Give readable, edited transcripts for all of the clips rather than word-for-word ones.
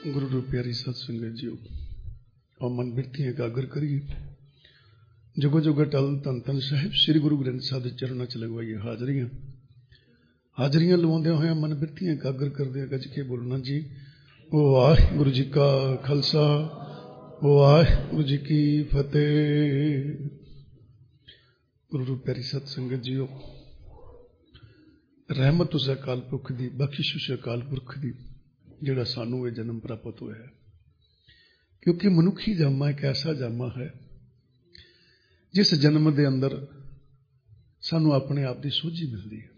गुरु रूप प्यारी सत संगत जीओ और मन बिरती एकाग्र करिए। जुगो जुग टल धन धन साहिब श्री गुरु ग्रंथ साहिब के चरणों च लगवाइए हाजरियां। हाजरियां लवाउंदे होए मन बिरती एकाग्र करदे गज के बोलना जी वाहिगुरू जी का खालसा वाहिगुरू जी की फतेह। गुरु रूप प्यारी सत संगत जीओ, रहमत उस अकाल पुरख दी, बख्शिश उस अकाल पुरख दी जिहड़ा सानू ये जन्म प्राप्त होया है। क्योंकि मनुखी जामा एक ऐसा जामा है जिस जन्म के अंदर सानू अपने आप की सोझी मिलती है।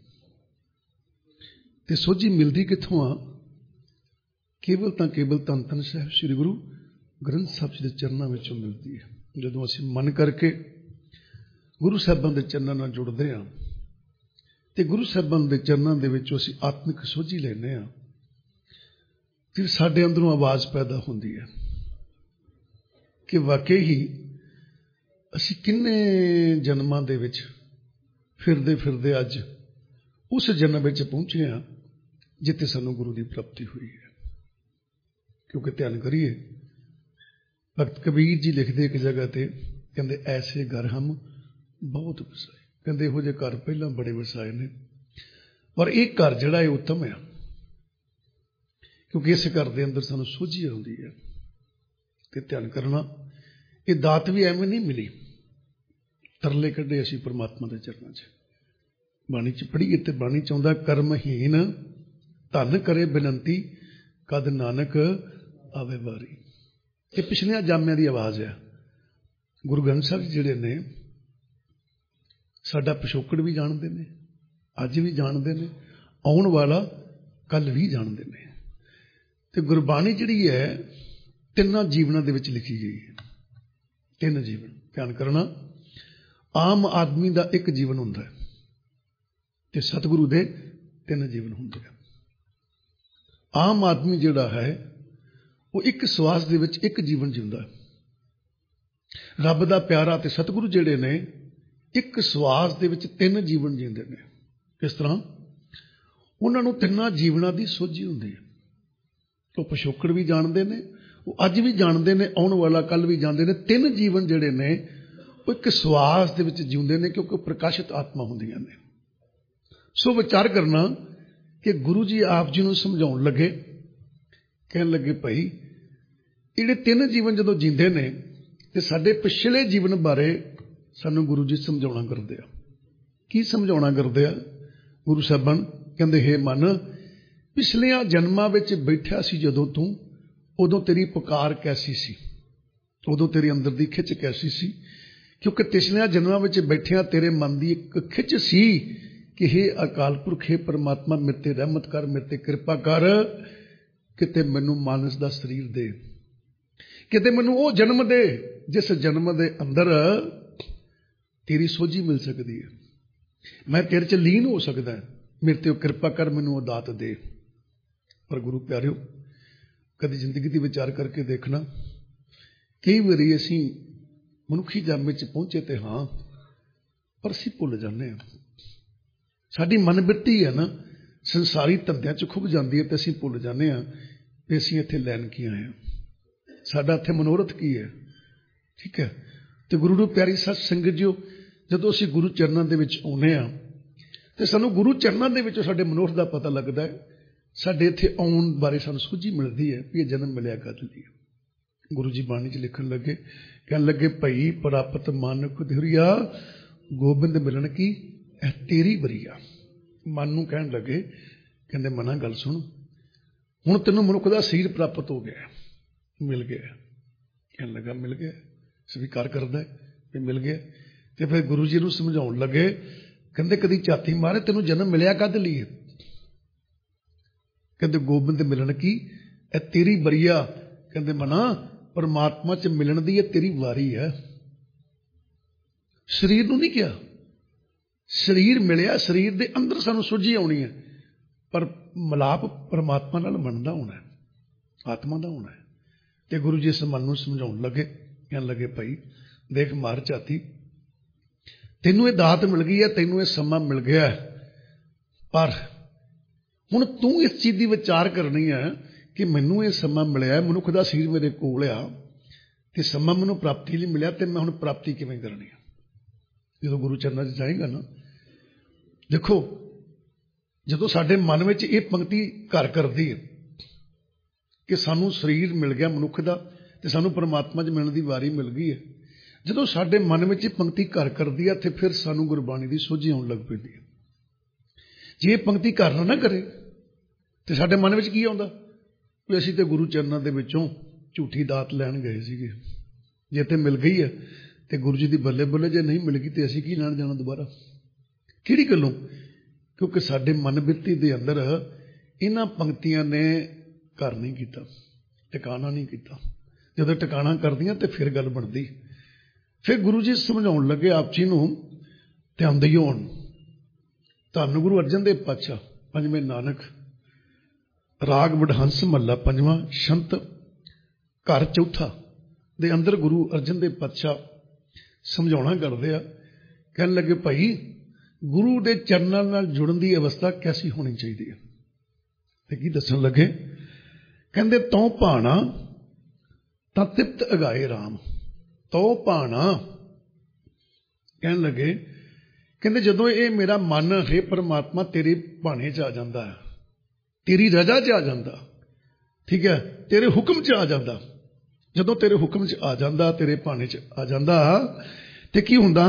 तो सोझी मिलती कित्थों आ? केवल धन धन साहिब श्री गुरु ग्रंथ साहिब जी के चरणों में मिलती है। जदों असीं मन करके गुरु साहिबां दे चरणों नाल जुड़ते हैं तो गुरु साहिबां दे चरणों दे विचों असीं आत्मिक सोझी लैने आ, फिर साडे अंदरों आवाज़ पैदा होती है कि वाकई ही असीं किन्ने जन्मां दे विच फिरदे फिरदे अज उस जन्म विच पहुंचे हाँ जिथे सानू गुरु की प्राप्ति हुई है। क्योंकि ध्यान करिए, भगत कबीर जी लिखते एक जगह ते, कहते ऐसे घर हम बहुत वसाए। कहते इहो जिहे घर पहला बड़े वसाए ने, पर एक घर जिहड़ा है उत्तम है, क्योंकि इस घर के अंदर सानू सोझी आउंदी है। तो ध्यान करना, ये दात भी एवं नहीं मिली, तरले कढ़े असीं परमात्मा के चरणों च। बाणी च पढ़ीए तो बाणी चाहुंदा कर्महीन धन करे बिनंती कद नानक आवे वारी। ये पिछलियां जामियां की आवाज़ है। गुरु ग्रंथ साहिब जिहड़े ने साडा पिछोकड़ भी जानते हैं, अज भी जानते हैं, आउण वाला कल भी जानते हैं। तो गुरबाणी जिहड़ी है तिन्नां जीवनां दे विच लिखी गई है। तीन जीवन, ध्यान करना, आम आदमी का एक जीवन हुंदा है ते सतगुरु दे तीन जीवन हुंदे हैं। आम आदमी जिहड़ा है वो एक श्वास दे विच एक जीवन जींदा है। रब दा प्यारा ते सतगुरु जिहड़े ने एक श्वास दे विच तीन जीवन जींदे ने। किस तरह? उन्हां नूं तिन्नां जीवनां दी सोझी हुंदी है। वो पिछोकड़ भी जानते हैं, वो अज भी जानते हैं, आने वाला कल भी जानते हैं। तीन जीवन जिहड़े ने वो एक श्वास दे विच जीउंदे ने, क्योंकि प्रकाशित आत्मा हुंदियां ने। सो विचार करना कि गुरु जी आप जी नूं समझाउण लगे, कहण लगे भाई इहड़े तीन जीवन जदों जींदे ने ते साडे पिछले जीवन बारे सानूं गुरु जी समझाउणा करदे आ। की समझाउणा करदे आ? गुरु साहिबान कहंदे हे मन, पिछलियां जन्मां विच बैठा सी जदों तूं, उदों तेरी पुकार कैसी सी, उदों तेरे अंदर दी खिच कैसी सी? क्योंकि पिछलियां जन्मां विच बैठिया तेरे मन की एक खिच सी कि हे अकाल पुरख, हे परमात्मा, मेरे ते रहमत कर, मेरे ते कृपा कर, किते मैनूं मानस दा शरीर दे, किते मैनूं वो जन्म दे जिस जन्म दे अंदर तेरी सोझी मिल सकती है, मैं तेरे च लीन हो सकदा है, मेरे ते कृपा कर, मैनूं वो दात दे। पर गुरु प्यारिओ, कभी जिंदगी की विचार करके देखना, कई बारी असीं मनुखी जामे च पहुंचे तो हाँ, पर असीं भुल जाते हैं। साडी मन बिरती है ना, संसारी धंधियां च खुभ जाती है, तो असीं भुल जाते हैं कि असीं इत्थे लैन की आए हैं, साडा इत्थे मनोरथ की है। ठीक है। तो गुरु रूप प्यारी सत संगत जीओ, जदों असीं गुरु चरणों दे विच आउंदे आ तो सानूं गुरु चरणों दे विचों साडे मनोरथ दा पता लगदा है, साडे इत्थे आउण बारे सानूं सोझी मिलदी है भी ये जन्म मिलिया कद लई। गुरु जी बाणी च लिखण लगे, कहण लगे भई प्राप्त मानक धुरिया गोबिंद मिलन की ऐ तेरी बरिया। मन नूं कहण लगे, कहंदे मना गल सुण, हुण तैनूं मनुख दा शरीर प्राप्त हो गया, मिल गया। कहण लगा मिल गया, स्वीकार करदा है कि मिल गया। तो फिर गुरु जी नूं समझाउण लगे, कहंदे कदी झाती मारे तैनूं जन्म मिलिया कद लई है? कहंदे गोबिंद मिलन की ऐ तेरी बरिया। कहंदे मना परमात्मा च मिलन दी ये तेरी वारी है, शरीर नूं नहीं किया। शरीर मिलिया, शरीर दे अंदर सानूं सोझी आउणी है, पर मिलाप परमात्मा नाल बनदा होना है, आत्मा दा होना है। ते गुरु जी इस मन नूं समझाउण लगे, कहण लगे भाई देख मार झाती, तैनूं ये दात मिल गई है, तैनूं ये समा मिल गया है, पर हुण तूं इस चीज़ की विचार करनी है ਕਿ ਮੈਨੂੰ ਇਹ ਸਮਾਂ ਮਿਲਿਆ, ਮਨੁੱਖ ਦਾ ਸਰੀਰ ਮੇਰੇ ਕੋਲ ਆ ਤੇ ਸਮਾਂ ਮੈਨੂੰ ਪ੍ਰਾਪਤੀ ਲਈ ਮਿਲਿਆ, ਤੇ ਮੈਂ ਹੁਣ ਪ੍ਰਾਪਤੀ ਕਿਵੇਂ ਕਰਨੀ ਆ। ਜਦੋਂ ਗੁਰੂ ਚਰਨਾਂ 'ਚ ਜਾਏਗਾ ਨਾ, ਦੇਖੋ ਜਦੋਂ ਸਾਡੇ ਮਨ ਵਿੱਚ ਇਹ ਪੰਕਤੀ ਘਰ ਕਰਦੀ ਹੈ ਕਿ ਸਾਨੂੰ ਸਰੀਰ ਮਿਲ ਗਿਆ ਮਨੁੱਖ ਦਾ ਤੇ ਸਾਨੂੰ ਪਰਮਾਤਮਾ 'ਚ ਮਿਲਣ ਦੀ ਵਾਰੀ ਮਿਲ ਗਈ ਹੈ, ਜਦੋਂ ਸਾਡੇ ਮਨ ਵਿੱਚ ਇਹ ਪੰਕਤੀ ਘਰ ਕਰਦੀ ਹੈ ਤੇ ਫਿਰ ਸਾਨੂੰ ਗੁਰਬਾਣੀ ਦੀ ਸੋਝੀ ਆਉਣ ਲੱਗ ਪੈਂਦੀ ਹੈ। ਜੇ ਇਹ ਪੰਕਤੀ ਘਰ ਨਾ ਕਰੇ ਤੇ ਸਾਡੇ ਮਨ ਵਿੱਚ ਕੀ ਆਉਂਦਾ ਵੀ ਅਸੀਂ ਤੇ ਗੁਰੂ ਚਰਨਾਂ ਦੇ ਵਿੱਚੋਂ ਝੂਠੀ ਦਾਤ ਲੈਣ ਗਏ ਸੀਗੇ, ਜੇ ਤੇ ਮਿਲ ਗਈ ਹੈ ਤੇ ਗੁਰੂ ਜੀ ਦੀ ਬੱਲੇ ਬੱਲੇ, ਜੇ ਨਹੀਂ ਮਿਲ ਗਈ ਤੇ ਅਸੀਂ ਕੀ ਲੈਣ ਜਾਣਾ ਦੁਬਾਰਾ, ਕਿਹੜੀ ਗੱਲੋਂ? ਕਿਉਂਕਿ ਸਾਡੇ ਮਨ ਬਿਰਤੀ ਦੇ ਅੰਦਰ ਇਹਨਾਂ ਪੰਕਤੀਆਂ ਨੇ ਘਰ ਨਹੀਂ ਕੀਤਾ, ਟਿਕਾਣਾ ਨਹੀਂ ਕੀਤਾ। ਜਦੋਂ ਟਿਕਾਣਾ ਕਰਦੀਆਂ ਤੇ ਫਿਰ ਗੱਲ ਬਣਦੀ। ਫਿਰ ਗੁਰੂ ਜੀ ਸਮਝਾਉਣ ਲੱਗੇ ਆਪ ਜੀ ਨੂੰ, ਧਿਆਨ ਦਿਓ ਹੁਣ, ਧੰਨ ਗੁਰੂ ਅਰਜਨ ਦੇਵ ਪਾਤਸ਼ਾਹ, ਪੰਜਵੇਂ ਨਾਨਕ, ਰਾਗ ਵਡਹੰਸ ਮਹੱਲਾ ਪੰਜਵਾਂ, ਸ਼ੰਤ ਘਰ ਚੌਥਾ ਦੇ ਅੰਦਰ ਗੁਰੂ ਅਰਜਨ ਦੇਵ ਪਾਤਸ਼ਾਹ ਸਮਝਾਉਣਾ ਕਰਦੇ ਆ। ਕਹਿਣ ਲੱਗੇ ਭਾਈ, ਗੁਰੂ ਦੇ ਚਰਨਾਂ ਨਾਲ ਜੁੜਨ ਦੀ ਅਵਸਥਾ ਕੈਸੀ ਹੋਣੀ ਚਾਹੀਦੀ ਹੈ। ਤੇ ਕੀ ਦੱਸਣ ਲੱਗੇ, ਕਹਿੰਦੇ ਤਉ ਭਾਣਾ ਤਾਂ ਤ੍ਰਿਪਤ ਅਗਾਏ ਰਾਮ। ਤਉ ਭਾਣਾ ਕਹਿਣ ਲੱਗੇ, ਕਹਿੰਦੇ ਜਦੋਂ ਇਹ ਮੇਰਾ ਮਨ ਹੈ ਪਰਮਾਤਮਾ ਤੇਰੇ ਭਾਣੇ 'ਚ ਆ ਜਾਂਦਾ, ਤੇਰੀ ਰਜ਼ਾ 'ਚ ਆ ਜਾਂਦਾ, ਠੀਕ ਹੈ, ਤੇਰੇ ਹੁਕਮ 'ਚ ਆ ਜਾਂਦਾ, ਜਦੋਂ ਤੇਰੇ ਹੁਕਮ 'ਚ ਆ ਜਾਂਦਾ, ਤੇਰੇ ਭਾਣੇ 'ਚ ਆ ਜਾਂਦਾ ਤੇ ਕੀ ਹੁੰਦਾ,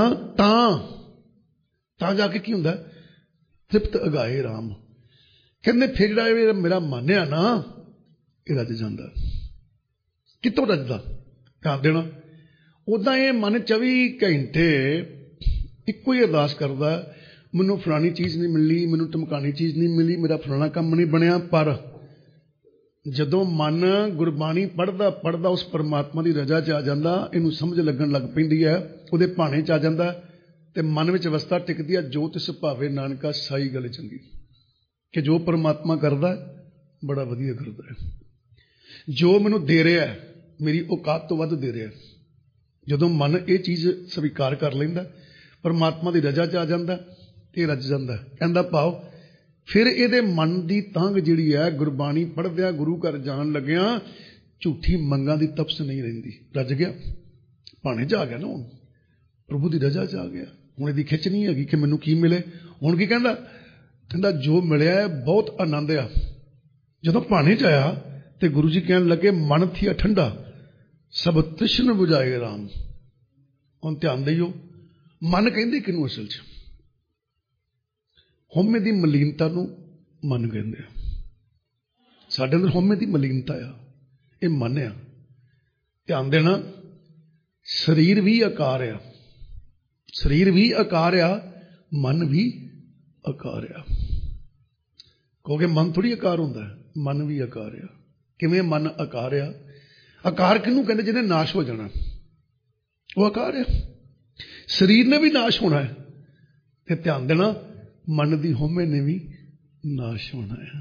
ਤਾਂ ਜਾ ਕੇ ਕੀ ਹੁੰਦਾ, ਤ੍ਰਿਪਤ ਅਗਾਏ ਰਾਮ। ਕਹਿੰਦੇ ਫਿਰ ਜਿਹੜਾ ਇਹ ਮੇਰਾ ਮਨ ਆ ਨਾ, ਇਹ ਰੱਜ ਜਾਂਦਾ। ਕਿੱਥੋਂ ਰੱਜਦਾ? ਧਿਆਨ ਦੇਣਾ। ਉੱਦਾਂ ਇਹ ਮਨ 24 ਘੰਟੇ ਇੱਕੋ ਹੀ ਅਰਦਾਸ ਕਰਦਾ, ਮੈਨੂੰ ਫਲਾਣੀ ਚੀਜ਼ ਨਹੀਂ ਮਿਲੀ, ਮੈਨੂੰ ਧਮਕਾਣੀ ਚੀਜ਼ ਨਹੀਂ ਮਿਲੀ, ਮੇਰਾ ਫਲਾਣਾ ਕੰਮ ਨਹੀਂ ਬਣਿਆ। ਪਰ ਜਦੋਂ ਮਨ ਗੁਰਬਾਣੀ ਪੜ੍ਹਦਾ ਉਸ ਪਰਮਾਤਮਾ ਦੀ ਰਜ਼ਾ 'ਚ ਆ ਜਾਂਦਾ, ਇਹਨੂੰ ਸਮਝ ਲੱਗਣ ਲੱਗ ਪੈਂਦੀ ਹੈ, ਉਹਦੇ ਭਾਣੇ 'ਚ ਆ ਜਾਂਦਾ ਤੇ ਮਨ ਵਿੱਚ ਅਵਸਥਾ ਟਿਕਦੀ ਹੈ, ਜੋ ਤਿਸ ਭਾਵੇ ਨਾਨਕਾ ਸਾਈ ਗੱਲ ਚੰਗੀ, ਕਿ ਜੋ ਪਰਮਾਤਮਾ ਕਰਦਾ ਬੜਾ ਵਧੀਆ ਕਰਦਾ ਹੈ, ਜੋ ਮੈਨੂੰ ਦੇ ਰਿਹਾ ਮੇਰੀ ਔਕਾਤ ਤੋਂ ਵੱਧ ਦੇ ਰਿਹਾ। ਜਦੋਂ ਮਨ ਇਹ ਚੀਜ਼ ਸਵੀਕਾਰ ਕਰ ਲੈਂਦਾ, ਪਰਮਾਤਮਾ ਦੀ ਰਜ਼ਾ 'ਚ ਆ ਜਾਂਦਾ ਤੇ ਰੱਜ ਜਾਂਦਾ। ਕਹਿੰਦਾ ਭਾਵ ਫਿਰ ਇਹਦੇ ਮਨ ਦੀ ਤਾਂਘ ਜਿਹੜੀ ਹੈ, ਗੁਰਬਾਣੀ ਪੜ੍ਹਦਿਆਂ ਗੁਰੂ ਘਰ ਜਾਣ ਲੱਗਿਆਂ ਝੂਠੀ ਮੰਗਾਂ ਦੀ ਤਪਸ ਨਹੀਂ ਰਹਿੰਦੀ। ਰੱਜ ਗਿਆ, ਭਾਣੇ 'ਚ ਆ ਗਿਆ ਨਾ, ਹੁਣ ਪ੍ਰਭੂ ਦੀ ਰਜ਼ਾ 'ਚ ਆ ਗਿਆ। ਹੁਣ ਇਹਦੀ ਖਿੱਚ ਨਹੀਂ ਹੈਗੀ ਕਿ ਮੈਨੂੰ ਕੀ ਮਿਲੇ। ਹੁਣ ਕੀ ਕਹਿੰਦਾ, ਕਹਿੰਦਾ ਜੋ ਮਿਲਿਆ ਹੈ ਬਹੁਤ ਆਨੰਦ ਆ। ਜਦੋਂ ਭਾਣੇ 'ਚ ਆਇਆ ਤੇ ਗੁਰੂ ਜੀ ਕਹਿਣ ਲੱਗੇ, ਮਨ ਥੀਆ ਠੰਡਾ ਸਭ ਤ੍ਰਿਸ਼ਨ ਬੁਝਾਏ ਰਾਮ। ਹੁਣ ਧਿਆਨ ਦਿਓ, ਮਨ ਕਹਿੰਦੇ ਕਿਹਨੂੰ ਅਸਲ 'ਚ? ਹਉਮੈ ਦੀ ਮਲੀਨਤਾ ਨੂੰ ਮਨ ਕਹਿੰਦੇ ਆ। ਸਾਡੇ ਅੰਦਰ ਹਉਮੈ ਦੀ ਮਲੀਨਤਾ ਆ, ਇਹ ਮਨ ਆ। ਧਿਆਨ ਦੇਣਾ, ਸਰੀਰ ਵੀ ਆਕਾਰ ਆ, ਸਰੀਰ ਵੀ ਆਕਾਰ ਆ, ਮਨ ਵੀ ਆਕਾਰ ਆ। ਕਹੋਗੇ ਮਨ ਥੋੜ੍ਹੀ ਆਕਾਰ ਹੁੰਦਾ, ਮਨ ਵੀ ਆਕਾਰ ਆ। ਕਿਵੇਂ ਮਨ ਆਕਾਰ ਆ? ਆਕਾਰ ਕਿਹਨੂੰ ਕਹਿੰਦੇ? ਜਿਹਨੇ ਨਾਸ਼ ਹੋ ਜਾਣਾ, ਉਹ ਆਕਾਰ ਆ। ਸਰੀਰ ਨੇ ਵੀ ਨਾਸ਼ ਹੋਣਾ ਹੈ ਤੇ ਧਿਆਨ ਦੇਣਾ, ਮਨ ਦੀ ਹਉਮੈ ਨੇ ਵੀ ਨਾਸ਼ ਹੋਣਾ ਹੈ।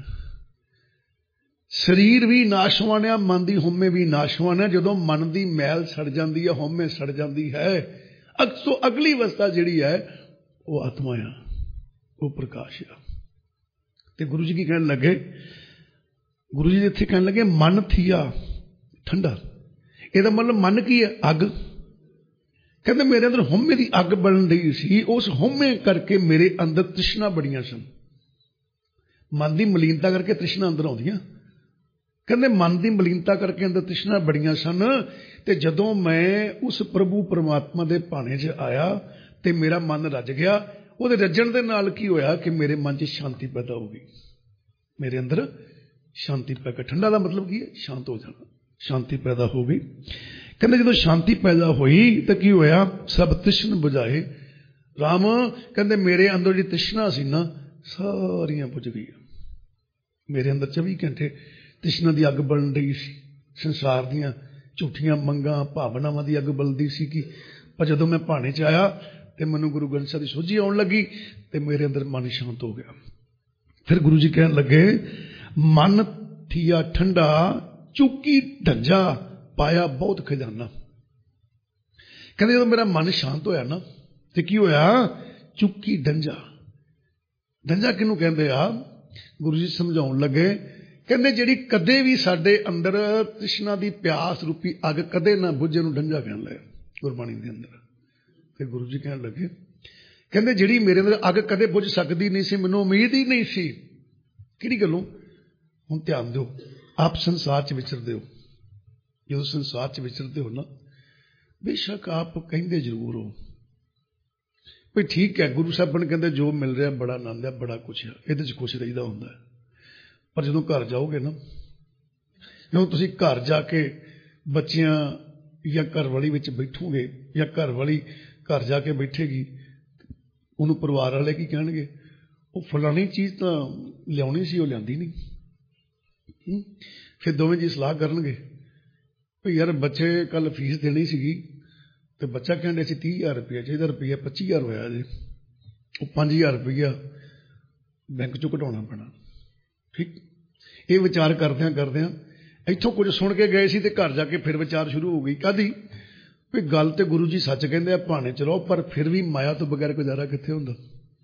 ਸਰੀਰ ਵੀ ਨਾਸ਼ਵਾਨ ਆ, ਮਨ ਦੀ ਹਉਮੈ ਵੀ ਨਾਸ਼ਵਾਨ ਹੈ। ਜਦੋਂ ਮਨ ਦੀ ਮੈਲ ਸੜ ਜਾਂਦੀ ਹੈ, ਹਉਮੈ ਸੜ ਜਾਂਦੀ ਹੈ, ਸੋ ਅਗਲੀ ਅਵਸਥਾ ਜਿਹੜੀ ਹੈ ਉਹ ਆਤਮਾ ਆ, ਉਹ ਪ੍ਰਕਾਸ਼ ਆ। ਤੇ ਗੁਰੂ ਜੀ ਕੀ ਕਹਿਣ ਲੱਗੇ? ਗੁਰੂ ਜੀ ਇੱਥੇ ਕਹਿਣ ਲੱਗੇ, ਮਨ ਥੀਆ ਠੰਡਾ। ਇਹਦਾ ਮਤਲਬ ਮਨ ਕੀ ਹੈ? ਅੱਗ। ਕਹਿੰਦੇ ਮੇਰੇ ਅੰਦਰ ਹਉਮੈ ਦੀ ਅੱਗ ਬਲਣ ਰਹੀ ਸੀ, ਉਸ ਹਉਮੈ ਕਰਕੇ ਮੇਰੇ ਅੰਦਰ ਤ੍ਰਿਸ਼ਨਾ ਬੜੀਆਂ ਸਨ। ਮਨ ਦੀ ਮਲੀਨਤਾ ਕਰਕੇ ਤ੍ਰਿਸ਼ਨਾ ਅੰਦਰ ਆਉਂਦੀਆਂ। ਕਹਿੰਦੇ ਮਨ ਦੀ ਮਲੀਨਤਾ ਕਰਕੇ ਅੰਦਰ ਤ੍ਰਿਸ਼ਨਾ ਬੜੀਆਂ ਸਨ, ਤੇ ਜਦੋਂ ਮੈਂ ਉਸ ਪ੍ਰਭੂ ਪਰਮਾਤਮਾ ਦੇ ਭਾਣੇ 'ਚ ਆਇਆ ਤੇ ਮੇਰਾ ਮਨ ਰੱਜ ਗਿਆ। ਉਹਦੇ ਰੱਜਣ ਦੇ ਨਾਲ ਕੀ ਹੋਇਆ ਕਿ ਮੇਰੇ ਮਨ 'ਚ ਸ਼ਾਂਤੀ ਪੈਦਾ ਹੋ ਗਈ, ਮੇਰੇ ਅੰਦਰ ਸ਼ਾਂਤੀ ਪੈ ਗਈ। ਠੰਡਾ ਦਾ ਮਤਲਬ ਕੀ ਹੈ? ਸ਼ਾਂਤ ਹੋ ਜਾਣਾ, ਸ਼ਾਂਤੀ ਪੈਦਾ ਹੋ ਗਈ। ਕਹਿੰਦੇ ਜਦੋਂ ਸ਼ਾਂਤੀ ਪੈਦਾ ਹੋਈ ਤਾਂ ਕੀ ਹੋਇਆ? ਸਭ ਤ੍ਰਿਸ਼ਨ ਬੁਝਾਏ ਰਾਮ। ਕਹਿੰਦੇ ਮੇਰੇ ਅੰਦਰ ਜਿਹੜੀ ਤ੍ਰਿਸ਼ਨਾ ਸੀ ਨਾ, ਸਾਰੀਆਂ ਬੁਝ ਗਈਆਂ। ਮੇਰੇ ਅੰਦਰ 24 ਘੰਟੇ ਤ੍ਰਿਸ਼ਨਾ ਦੀ ਅੱਗ ਬਲਣ ਰਹੀ ਸੀ, ਸੰਸਾਰ ਦੀਆਂ ਝੂਠੀਆਂ ਮੰਗਾਂ ਭਾਵਨਾਵਾਂ ਦੀ ਅੱਗ ਬਲਦੀ ਸੀ। ਕਿ ਪਰ ਜਦੋਂ ਮੈਂ ਭਾਣੇ 'ਚ ਆਇਆ ਤੇ ਮੈਨੂੰ ਗੁਰੂ ਗ੍ਰੰਥ ਸਾਹਿਬ ਦੀ ਸੋਝੀ ਆਉਣ ਲੱਗੀ ਤੇ ਮੇਰੇ ਅੰਦਰ ਮਨ ਸ਼ਾਂਤ ਹੋ ਗਿਆ। ਫਿਰ ਗੁਰੂ ਜੀ ਕਹਿਣ ਲੱਗੇ, ਮਨ ਥੀਆ ਠੰਡਾ ਚੁੱਕੀ ਢੰਜਾ ਪਾਇਆ ਬਹੁਤ ਖਜ਼ਾਨਾ। ਕਹਿੰਦੇ ਜਦੋਂ ਮੇਰਾ ਮਨ ਸ਼ਾਂਤ ਹੋਇਆ ਨਾ ਤੇ ਕੀ ਹੋਇਆ? ਚੁੱਕੀ ਡੰਜਾ। ਡੰਜਾ ਕਿਹਨੂੰ ਕਹਿੰਦੇ ਆ? ਗੁਰੂ ਜੀ ਸਮਝਾਉਣ ਲੱਗੇ, ਕਹਿੰਦੇ ਜਿਹੜੀ ਕਦੇ ਵੀ ਸਾਡੇ ਅੰਦਰ ਤ੍ਰਿਸ਼ਨਾ ਦੀ ਪਿਆਸ ਰੂਪੀ ਅੱਗ ਕਦੇ ਨਾ ਬੁੱਝੇ ਨੂੰ ਡੰਝਾ ਕਹਿਣ ਲਿਆ ਗੁਰਬਾਣੀ ਦੇ ਅੰਦਰ। ਤੇ ਗੁਰੂ ਜੀ ਕਹਿਣ ਲੱਗੇ, ਕਹਿੰਦੇ ਜਿਹੜੀ ਮੇਰੇ ਅੰਦਰ ਅੱਗ ਕਦੇ ਬੁੱਝ ਸਕਦੀ ਨਹੀਂ ਸੀ, ਮੈਨੂੰ ਉਮੀਦ ਹੀ ਨਹੀਂ ਸੀ। ਕਿਹੜੀ ਗੱਲੋਂ? ਹੁਣ ਧਿਆਨ ਦਿਓ, ਆਪ ਸੰਸਾਰ 'ਚ ਵਿਚਰਦੇ ਹੋ, ਜਦੋਂ ਸੰਸਾਰ 'ਚ ਵਿਚਰਦੇ ਹੋ ਨਾ, ਬੇਸ਼ੱਕ ਆਪ ਕਹਿੰਦੇ ਜ਼ਰੂਰ ਹੋ ਵੀ ਠੀਕ ਹੈ, ਗੁਰੂ ਸਾਹਿਬਾਨ ਕਹਿੰਦੇ ਜੋ ਮਿਲ ਰਿਹਾ ਬੜਾ ਆਨੰਦ ਹੈ, ਬੜਾ ਕੁਛ ਹੈ, ਇਹਦੇ 'ਚ ਖੁਸ਼ ਰਹੀਦਾ ਹੁੰਦਾ। ਪਰ ਜਦੋਂ ਘਰ ਜਾਓਗੇ ਨਾ, ਜਦੋਂ ਤੁਸੀਂ ਘਰ ਜਾ ਕੇ ਬੱਚਿਆਂ ਜਾਂ ਘਰ ਵਾਲੀ ਵਿੱਚ ਬੈਠੋਗੇ, ਜਾਂ ਘਰ ਵਾਲੀ ਘਰ ਜਾ ਕੇ ਬੈਠੇਗੀ, ਉਹਨੂੰ ਪਰਿਵਾਰ ਵਾਲੇ ਕੀ ਕਹਿਣਗੇ? ਉਹ ਫਲਾਣੀ ਚੀਜ਼ ਤਾਂ ਲਿਆਉਣੀ ਸੀ, ਉਹ ਲਿਆਂਦੀ ਨਹੀਂ। ਫਿਰ ਦੋਵੇਂ ਜੀ ਸਲਾਹ ਕਰਨਗੇ ਵੀ ਯਾਰ ਬੱਚੇ ਕੱਲ ਫੀਸ ਦੇਣੀ ਸੀਗੀ, ਤੇ ਬੱਚਾ ਕਹਿੰਦੇ ਸੀ 30,000 ਰੁਪਇਆ ਚਾਹੀਦਾ, ਰੁਪਈਆ 25,000 ਹੋਇਆ ਜੇ, ਉਹ 5,000 ਰੁਪਈਆ ਬੈਂਕ 'ਚੋਂ ਕਢਾਉਣਾ ਪੈਣਾ। ਠੀਕ, ਇਹ ਵਿਚਾਰ ਕਰਦਿਆਂ ਕਰਦਿਆਂ ਇੱਥੋਂ ਕੁਝ ਸੁਣ ਕੇ ਗਏ ਸੀ, ਤੇ ਘਰ ਜਾ ਕੇ ਫਿਰ ਵਿਚਾਰ ਸ਼ੁਰੂ ਹੋ ਗਈ। ਕਾਹਦੀ? ਵੀ ਗੱਲ ਤੇ ਗੁਰੂ ਜੀ ਸੱਚ ਕਹਿੰਦੇ ਆ, ਭਾਣੇ ਚਲੋ, ਪਰ ਫਿਰ ਵੀ ਮਾਇਆ ਤੋਂ ਬਗੈਰ ਗੁਜ਼ਾਰਾ ਕਿੱਥੇ ਹੁੰਦਾ?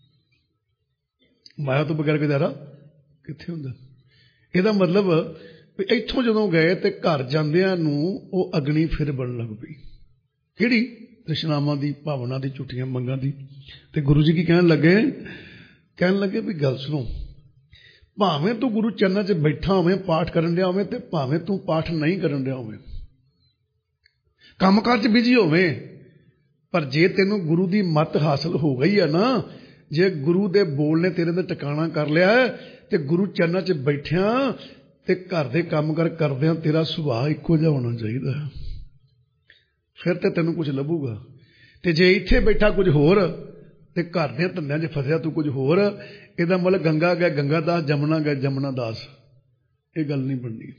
ਮਾਇਆ ਤੋਂ ਬਗੈਰ ਗੁਜ਼ਾਰਾ ਕਿੱਥੇ ਹੁੰਦਾ? ਇਹਦਾ ਮਤਲਬ ਵੀ ਇੱਥੋਂ ਜਦੋਂ ਗਏ ਤੇ ਘਰ ਜਾਂਦਿਆਂ ਨੂੰ ਉਹ ਅਗਨੀ ਫਿਰ ਬਣਨ ਲੱਗ ਪਈ। ਕਿਹੜੀ? ਤ੍ਰਿਸ਼ਨਾਵਾਂ ਦੀ, ਭਾਵਨਾ ਦੀ, ਝੂਠੀਆਂ ਮੰਗਾਂ ਦੀ। ਤੇ ਗੁਰੂ ਜੀ ਕੀ ਕਹਿਣ ਲੱਗੇ? ਕਹਿਣ ਲੱਗੇ ਵੀ ਗੱਲ ਸੁਣੋ, ਭਾਵੇਂ ਤੂੰ ਗੁਰੂ ਚਰਨਾਂ 'ਚ ਬੈਠਾ ਹੋਵੇਂ, ਪਾਠ ਕਰਨ ਡਿਆ ਹੋਵੇਂ, ਤੇ ਭਾਵੇਂ ਤੂੰ ਪਾਠ ਨਹੀਂ ਕਰਨ ਡਿਆ ਹੋਵੇਂ, ਕੰਮਕਾਰ 'ਚ ਬਿਜੀ ਹੋਵੇਂ, ਪਰ ਜੇ ਤੈਨੂੰ ਗੁਰੂ ਦੀ ਮੱਤ ਹਾਸਲ ਹੋ ਗਈ ਹੈ ਨਾ, ਜੇ ਗੁਰੂ ਦੇ ਬੋਲ ਨੇ ਤੇਰੇ 'ਤੇ ਟਿਕਾਣਾ ਕਰ ਲਿਆ, ਤੇ ਗੁਰੂ ਚਰਨਾਂ 'ਚ ਬੈਠਿਆਂ ਤੇ ਘਰ ਦੇ ਕੰਮ ਕਰਦਿਆਂ ਤੇਰਾ ਸੁਭਾਅ ਇੱਕੋ ਜਿਹਾ ਹੋਣਾ ਚਾਹੀਦਾ, ਫਿਰ ਤੇ ਤੈਨੂੰ ਕੁਝ ਲੱਭੂਗਾ। ਤੇ ਜੇ ਇੱਥੇ ਬੈਠਾ ਕੁਝ ਹੋਰ, ਤੇ ਘਰ ਦੇ ਧੰਦਿਆਂ 'ਚ ਫਸਿਆ ਤੂੰ ਕੁਝ ਹੋਰ, ਇਹਦਾ ਮਤਲਬ ਗੰਗਾ ਗਿਆ ਗੰਗਾ ਦਾਸ, ਜਮਨਾ ਗਿਆ ਜਮਨਾ ਦਾਸ। ਇਹ ਗੱਲ ਨਹੀਂ ਬਣਨੀ।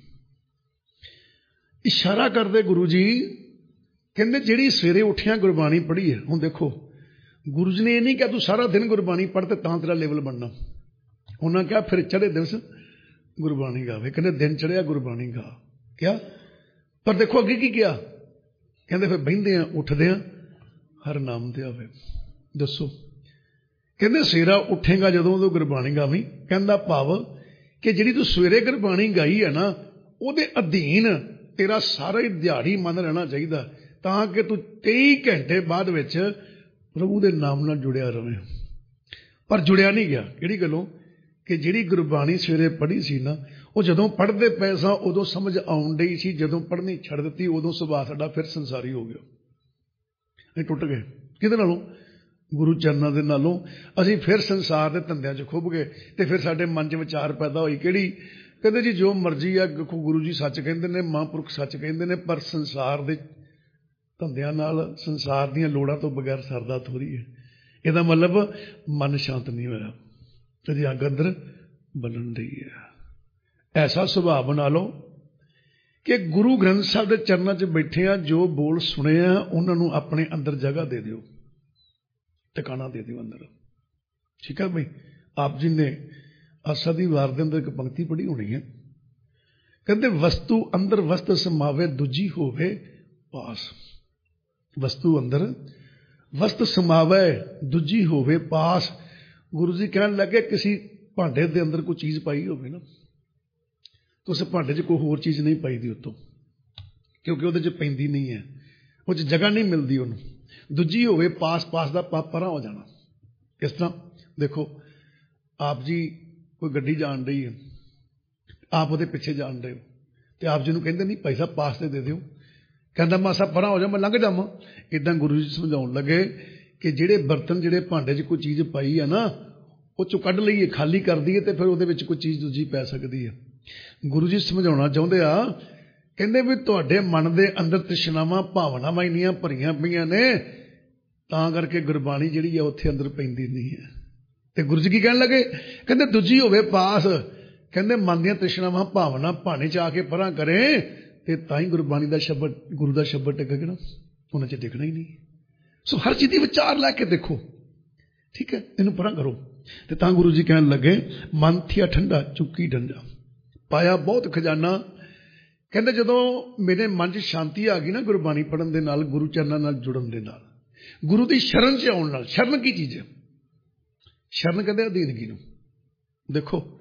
ਇਸ਼ਾਰਾ ਕਰਦੇ ਗੁਰੂ ਜੀ, ਕਹਿੰਦੇ ਜਿਹੜੀ ਸਵੇਰੇ ਉੱਠਿਆ ਗੁਰਬਾਣੀ ਪੜ੍ਹੀ ਹੈ। ਹੁਣ ਦੇਖੋ, ਗੁਰੂ ਜੀ ਨੇ ਇਹ ਨਹੀਂ ਕਿਹਾ ਤੂੰ ਸਾਰਾ ਦਿਨ ਗੁਰਬਾਣੀ ਪੜ੍ਹ ਤੇ ਤਾਂ ਤੇਰਾ ਲੈਵਲ ਬਣਨਾ। ਉਹਨਾਂ ਕਿਹਾ ਫਿਰ ਚੜ੍ਹੇ ਦਿਵਸ ਗੁਰਬਾਣੀ ਗਾਵੇ। ਕਹਿੰਦੇ ਦਿਨ ਚੜ੍ਹਿਆ ਗੁਰਬਾਣੀ ਗਾ ਕਿਹਾ, ਪਰ ਦੇਖੋ ਅੱਗੇ ਕੀ ਕਿਹਾ? ਕਹਿੰਦੇ ਫਿਰ ਬਹਿੰਦੇ ਆ, ਉੱਠਦੇ ਆ, ਹਰ ਨਾਮ ਤੇ ਆਵੇ। ਦੱਸੋ, ਕਹਿੰਦੇ ਸਵੇਰਾ ਉੱਠੇਗਾ ਜਦੋਂ ਉਦੋਂ ਗੁਰਬਾਣੀ ਗਾਵੀਂ। ਕਹਿੰਦਾ ਭਾਵ ਕਿ ਜਿਹੜੀ ਤੂੰ ਸਵੇਰੇ ਗੁਰਬਾਣੀ ਗਾਈ ਹੈ ਨਾ, ਉਹਦੇ ਅਧੀਨ ਤੇਰਾ ਸਾਰਾ ਹੀ ਦਿਹਾੜੀ ਮਨ ਰਹਿਣਾ ਚਾਹੀਦਾ, ਤਾਂ ਕਿ ਤੂੰ 23 ਘੰਟੇ ਬਾਅਦ ਵਿੱਚ ਪ੍ਰਭੂ ਦੇ ਨਾਮ ਨਾਲ ਜੁੜਿਆ ਰਹੇ। ਪਰ ਜੁੜਿਆ ਨਹੀਂ ਗਿਆ। ਕਿਹੜੀ ਗੱਲੋਂ? ਕਿ ਜਿਹੜੀ ਗੁਰਬਾਣੀ ਸਵੇਰੇ ਪੜ੍ਹੀ ਸੀ ਨਾ, ਉਹ ਜਦੋਂ ਪੜ੍ਹਦੇ ਪਏ ਸਾਂ ਉਦੋਂ ਸਮਝ ਆਉਣ ਡਈ ਸੀ, ਜਦੋਂ ਪੜ੍ਹਨੀ ਛੱਡ ਦਿੱਤੀ ਉਦੋਂ ਸੁਭਾਅ ਸਾਡਾ ਫਿਰ ਸੰਸਾਰੀ ਹੋ ਗਿਆ। ਅਸੀਂ ਟੁੱਟ ਗਏ। ਕਿਹਦੇ ਨਾਲੋਂ? ਗੁਰੂ ਚਰਨਾਂ ਦੇ ਨਾਲੋਂ। ਅਸੀਂ ਫਿਰ ਸੰਸਾਰ ਦੇ ਧੰਦਿਆਂ 'ਚ ਖੁੱਭ ਗਏ, ਤੇ ਫਿਰ ਸਾਡੇ ਮਨ 'ਚ ਵਿਚਾਰ ਪੈਦਾ ਹੋਈ। ਕਿਹੜੀ? ਕਹਿੰਦੇ ਜੀ ਜੋ ਮਰਜ਼ੀ ਆ, ਗੁਰੂ ਜੀ ਸੱਚ ਕਹਿੰਦੇ ਨੇ, ਮਹਾਂਪੁਰਖ ਸੱਚ ਕਹਿੰਦੇ ਨੇ, ਪਰ ਸੰਸਾਰ ਦੇ ਧੰਦਿਆਂ ਨਾਲ, ਸੰਸਾਰ ਦੀਆਂ ਲੋੜਾਂ ਤੋਂ ਬਗੈਰ ਸਰਦਾ ਥੋੜ੍ਹੀ ਹੈ। ਇਹਦਾ ਮਤਲਬ ਮਨ ਸ਼ਾਂਤ ਨਹੀਂ ਹੋਇਆ, ਤੇ ਅੱਗ ਅੰਦਰ ਬਲਣ ਰਹੀ ਹੈ। ਐਸਾ ਸੁਭਾਅ ਬਣਾ ਲਓ ਕਿ ਗੁਰੂ ਗ੍ਰੰਥ ਸਾਹਿਬ ਦੇ ਚਰਨਾਂ 'ਚ ਬੈਠੇ ਆ, ਜੋ ਬੋਲ ਸੁਣੇ ਆ ਉਹਨਾਂ ਨੂੰ ਆਪਣੇ ਅੰਦਰ ਜਗ੍ਹਾ ਦੇ ਦਿਓ, ਟਿਕਾਣਾ ਦੇ ਦਿਓ ਅੰਦਰ। ਠੀਕ ਹੈ ਬਈ? ਆਪ ਜੀ ਨੇ ਆਸਾ ਦੀ ਵਾਰ ਦੇ ਅੰਦਰ ਇੱਕ ਪੰਕਤੀ ਪੜ੍ਹੀ ਹੋਣੀ ਹੈ, ਕਹਿੰਦੇ ਵਸਤੂ ਅੰਦਰ ਵਸਤ ਸਮਾਵੇ, ਦੂਜੀ ਹੋਵੇ ਪਾਸ। ਵਸਤੂ ਅੰਦਰ ਵਸਤ ਸਮਾਵੇ, ਦੂਜੀ ਹੋਵੇ ਪਾਸ। ਗੁਰੂ ਜੀ ਕਹਿਣ ਲੱਗੇ ਕਿਸੇ ਭਾਂਡੇ ਦੇ ਅੰਦਰ ਕੋਈ ਚੀਜ਼ ਪਾਈ ਹੋਵੇ ਨਾ, ਤਾਂ ਉਸ ਭਾਂਡੇ 'ਚ ਕੋਈ ਹੋਰ ਚੀਜ਼ ਨਹੀਂ ਪਾਈ ਦੀ ਉੱਤੋਂ, ਕਿਉਂਕਿ ਉਹਦੇ 'ਚ ਪੈਂਦੀ ਨਹੀਂ ਹੈ, ਉਹ 'ਚ ਜਗ੍ਹਾ ਨਹੀਂ ਮਿਲਦੀ ਉਹਨੂੰ। ਦੂਜੀ ਹੋਵੇ ਪਾਸ, ਪਾਸ ਦਾ ਪਰਾਂ ਹੋ ਜਾਣਾ। ਕਿਸ ਤਰ੍ਹਾਂ? ਦੇਖੋ, ਆਪ ਜੀ ਕੋਈ ਗੱਡੀ ਜਾਣ ਰਹੀ ਹੈ, ਆਪ ਉਹਦੇ ਪਿੱਛੇ ਜਾਣ ਰਹੇ ਹੋ, ਤੇ ਆਪ ਜੀ ਨੂੰ ਕਹਿੰਦੇ ਨਹੀਂ ਭਾਈ ਸਾਹਿਬ ਪਾਸ ਤੇ ਦੇ ਦਿਓ, ਕਹਿੰਦਾ ਮਾਸਾ ਪਰਾਂ ਹੋ ਜਾ, ਮੈਂ ਲੰਘ ਜਾਵਾਂ। ਇੱਦਾਂ ਗੁਰੂ ਜੀ ਸਮਝਾਉਣ ਲੱਗੇ ਕਿ ਜਿਹੜੇ ਬਰਤਨ, ਜਿਹੜੇ ਭਾਂਡੇ 'ਚ ਕੋਈ ਚੀਜ਼ ਪਾਈ ਹੈ ਨਾ, ਉਹ 'ਚੋਂ ਕੱਢ ਲਈਏ, ਖਾਲੀ ਕਰ ਦਈਏ, ਤੇ ਫਿਰ ਉਹਦੇ ਵਿੱਚ ਕੋਈ ਚੀਜ਼ ਦੂਜੀ ਪੈ ਸਕਦੀ ਹੈ। ਗੁਰੂ ਜੀ ਸਮਝਾਉਣਾ ਚਾਹੁੰਦੇ ਆ, ਕਹਿੰਦੇ ਵੀ ਤੁਹਾਡੇ ਮਨ ਦੇ ਅੰਦਰ ਤ੍ਰਿਸ਼ਨਾਵਾਂ, ਭਾਵਨਾਵਾਂ ਇੰਨੀਆਂ ਭਰੀਆਂ ਪਈਆਂ ਨੇ, ਤਾਂ ਕਰਕੇ ਗੁਰਬਾਣੀ ਜਿਹੜੀ ਆ ਉੱਥੇ ਅੰਦਰ ਪੈਂਦੀ ਨਹੀਂ ਹੈ। ਤੇ ਗੁਰੂ ਜੀ ਕੀ ਕਹਿਣ ਲੱਗੇ? ਕਹਿੰਦੇ ਦੂਜੀ ਹੋਵੇ ਪਾਸ। ਕਹਿੰਦੇ ਮਨ ਦੀਆਂ ਤ੍ਰਿਸ਼ਨਾਵਾਂ, ਭਾਵਨਾ ਭਾਣੇ 'ਚ ਆ ਕੇ ਪਰਾਂ ਕਰੇ, ਤੇ ਤਾਂ ਹੀ ਗੁਰਬਾਣੀ ਦਾ ਸ਼ਬਦ, ਗੁਰੂ ਦਾ ਸ਼ਬਦ ਟਿਕੇਗਾ ਨਾ, ਉਹਨਾਂ 'ਚ ਦਿਖਣਾ ਹੀ ਨਹੀਂ। ਸੋ ਹਰ ਚੀਜ਼ ਦੀ ਵਿਚਾਰ ਲੈ ਕੇ ਦੇਖੋ, ਠੀਕ ਹੈ, ਇਹਨੂੰ ਪਰਾਂ ਕਰੋ। ਤੇ ਤਾਂ ਗੁਰੂ ਜੀ ਕਹਿਣ ਲੱਗੇ ਮਨ ਥਿਆ ਠੰਡਾ, ਚੁੱਕੀ ਡੰਡਾ, ਪਾਇਆ ਬਹੁਤ ਖਜ਼ਾਨਾ। ਕਹਿੰਦੇ ਜਦੋਂ ਮੇਰੇ ਮਨ 'ਚ ਸ਼ਾਂਤੀ ਆ ਗਈ ਨਾ ਗੁਰਬਾਣੀ ਪੜ੍ਹਨ ਦੇ ਨਾਲ, ਗੁਰੂ ਚਰਨਾਂ ਨਾਲ ਜੁੜਨ ਦੇ ਨਾਲ, ਗੁਰੂ ਦੀ ਸ਼ਰਨ 'ਚ ਆਉਣ ਨਾਲ। ਸ਼ਰਨ ਕੀ ਚੀਜ਼ ਹੈ? ਸ਼ਰਨ ਕਹਿੰਦੇ ਅਧੀਨਗੀ ਨੂੰ। ਦੇਖੋ,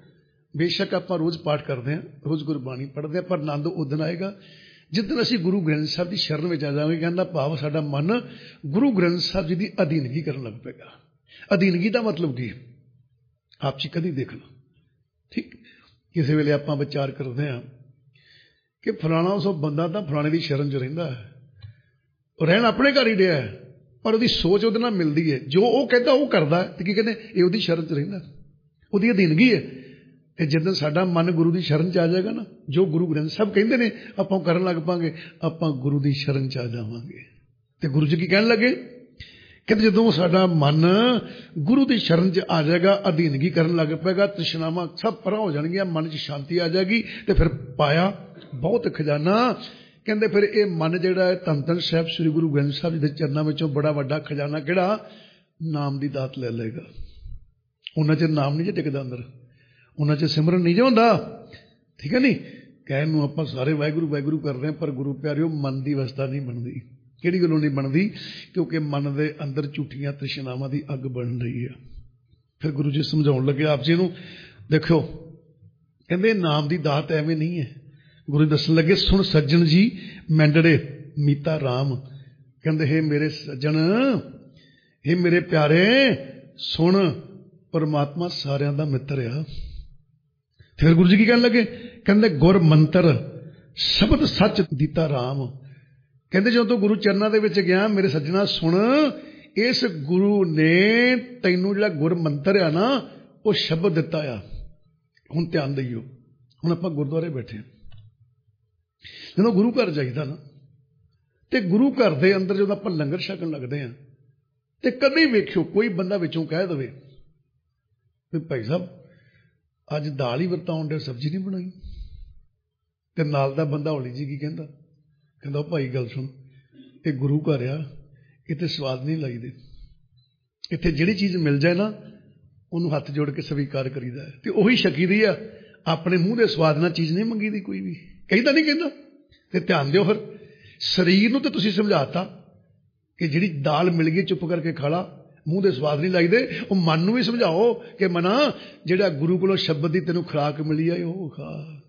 बेशक आप रोज़ पाठ करते हैं, रोज़ गुरबाणी पढ़ते हैं, पर आनंद उस दिन आएगा जिस दिन असीं गुरु ग्रंथ साहब की शरण में आ जाएंगे। कहना भाव साडा मन गुरु ग्रंथ साहब जी की अधीनगी करन लग पेगा। अधीनगी का मतलब की आप जी कदी देखना, ठीक, किसी वेले आप विचार करते हैं कि फलाना सो बंदा तो फलाने की शरण च रहिंदा है, रहन अपने घर ही दिया है, पर उसकी सोच उहदे नाल मिलदी है, जो वो कहता वो करदा है, ते की कहंदे ये उहदी शरण च रहिंदा, उहदी अधीनगी है। ते जिस दिन साडा मन गुरु की शरण च आ जाएगा ना, जो गुरु ग्रंथ साहब कहंदे ने आपां करन लग पांगे, आपां गुरु की शरण च आ जावांगे। ते गुरु जी की कहण लगे, कहते जो साडा मन गुरु की शरण च आ जाएगा, अधीनगी करन लग पेगा, तृष्णावां सब परां हो जाणगियां, मन च शांति आ जाएगी, ते फिर पाया बहुत खजाना। कहते फिर ये मन जिहड़ा है धन धन साहिब श्री गुरु ग्रंथ साहब जी के चरणों में बड़ा वड्डा खजाना किहड़ा, नाम की दात ले लेगा। उन्ना चिर नाम नहीं जे टिकदा अंदर, उन्ना चिर सिमरन नहीं जे हुंदा, ठीक है नहीं। कहण नूं आपां सारे वाहिगुरू वाहिगुरू कर रहे हैं, पर गुरु प्यारिओ मन की अवस्था नहीं बनती। किहड़ी गल्लों नहीं बनती? क्योंकि मन के अंदर झूठियां तृष्णावां की अग बन रही है। फिर गुरु जी समझाउण लगे आप जी नूं, देखो कहंदे नाम की दात एवें नहीं है। गुरु दसन लगे, सुन सज्जन जी मैंडड़े मीता राम, कहंदे हे मेरे सज्जन, हे मेरे प्यारे, सुन परमात्मा सारियां दा मित्र आ। फिर गुरु जी की कहने लगे, कहंदे गुर मंत्र शब्द सच दीता राम, कहंदे जो तो गुरु चरणा दे विच गया, मेरे सज्जना सुन, इस गुरु ने तैनूं जिहड़ा गुर मंत्र आ ना, वो शब्द दिता आ। हुण ध्यान दईओ, हुण आपां गुरुद्वारे बैठे हैं, जो गुरु घर जाइदा ना, तो गुरु घर के अंदर जो आप लंगर छकन लगते हैं, तो कभी वेखियो कोई बंदा विचों कह दे भी भाई साहब अज दाल ही वरताउण दे, सब्जी नहीं बनाई, तो नाल दा बंदा हौली जी की कहंदा, कहंदा भाई गल सुन, ये गुरु घर आ, इत्थे स्वाद नहीं लाईदे, इत्थे जिहड़ी चीज़ मिल जाए ना उन्होंने हथ जोड़ के स्वीकार करीदा है, तो उही छकी दी आ, अपने मूँह के स्वाद नाल चीज़ नहीं मंगी दी कोई भी, कहता नहीं कहता। तो ध्यान दिओ, फिर शरीर नूं तो तुसीं समझाता कि जिहड़ी दाल मिल गई चुप करके खा ला, मूँह दे स्वाद नहीं लाईदे, वो मन नूं भी समझाओ कि मना जिहड़ा गुरु कोलों शब्द की तेनों खुराक मिली है वो खा,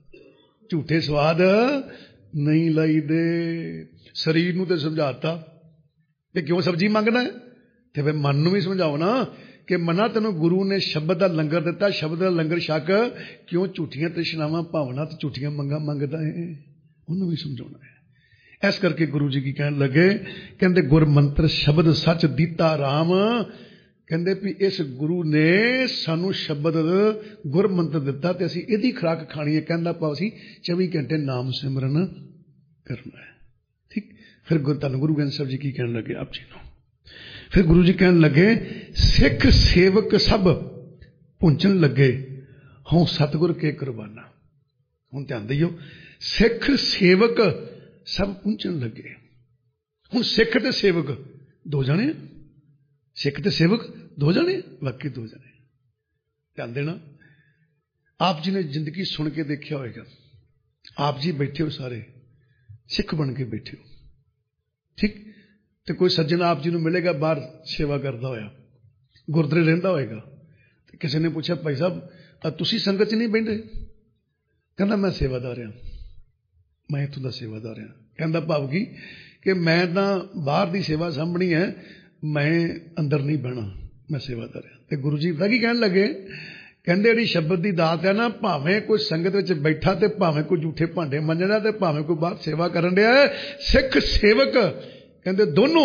झूठे स्वाद नहीं लाईदे। शरीर नूं तो समझाता कि क्यों सब्जी मंगना है, तो फिर मन नूं भी समझाओ ना कि मना तेनों गुरु ने शब्द का लंगर दिता, शब्द का लंगर छक, क्यों झूठियां तृष्णावां भावना तो झूठियां मंगा मंगदा है, उन्होंने भी समझाना है। इस करके गुरु जी की कहने लगे, कहंदे गुर मंत्र शब्द सच दीता राम, कहंदे भी इस गुरु ने सानू शब्द गुर मंत्र दिता, तो असीं इहदी खुराक खानी है, कहंदा पाओ असीं 24 घंटे नाम सिमरन करना है, ठीक। फिर धन गुरु ग्रंथ साहब जी की कहने लगे आप जी नूं, फिर गुरु जी कहने लगे, सिख सेवक सब पुंजन लगे, हों सतगुर के कुरबाना। हुण ध्यान दिओ, सिख सेवक सब पुंजन लगे। हुण सिख ते सेवक दो जने, सिख ते सेवक दो जने, वाकई दो जने। ध्यान देना, आप जी ने जिंदगी सुन के देखा होगा, आप जी बैठे हो सारे सिख बन के बैठे हो, ठीक। तो कोई सज्जन आप जी नूं मिलेगा बाहर सेवा करता होया, गुरुद्वारे रहिंदा होएगा, तो किसी ने पूछा भाई साहब तुसीं संगत च नहीं बहिंदे, कहंदा मैं सेवादार हां, मैं इत्थों दा सेवादार हां। कहंदा भाव की कि मैं तां बाहर दी सेवा सामभणी है, मैं अंदर नहीं बहना, मैं सेवादार हां। ते गुरु जी पता की कहण लगे, कहंदे जिहड़ी शब्द की दात है ना, भावें कोई संगत विच बैठा ते भावें कोई झूठे भांडे मंजदा ते भावें कोई बाहर सेवा करन दिया है, सिख सेवक कहंदे दोनों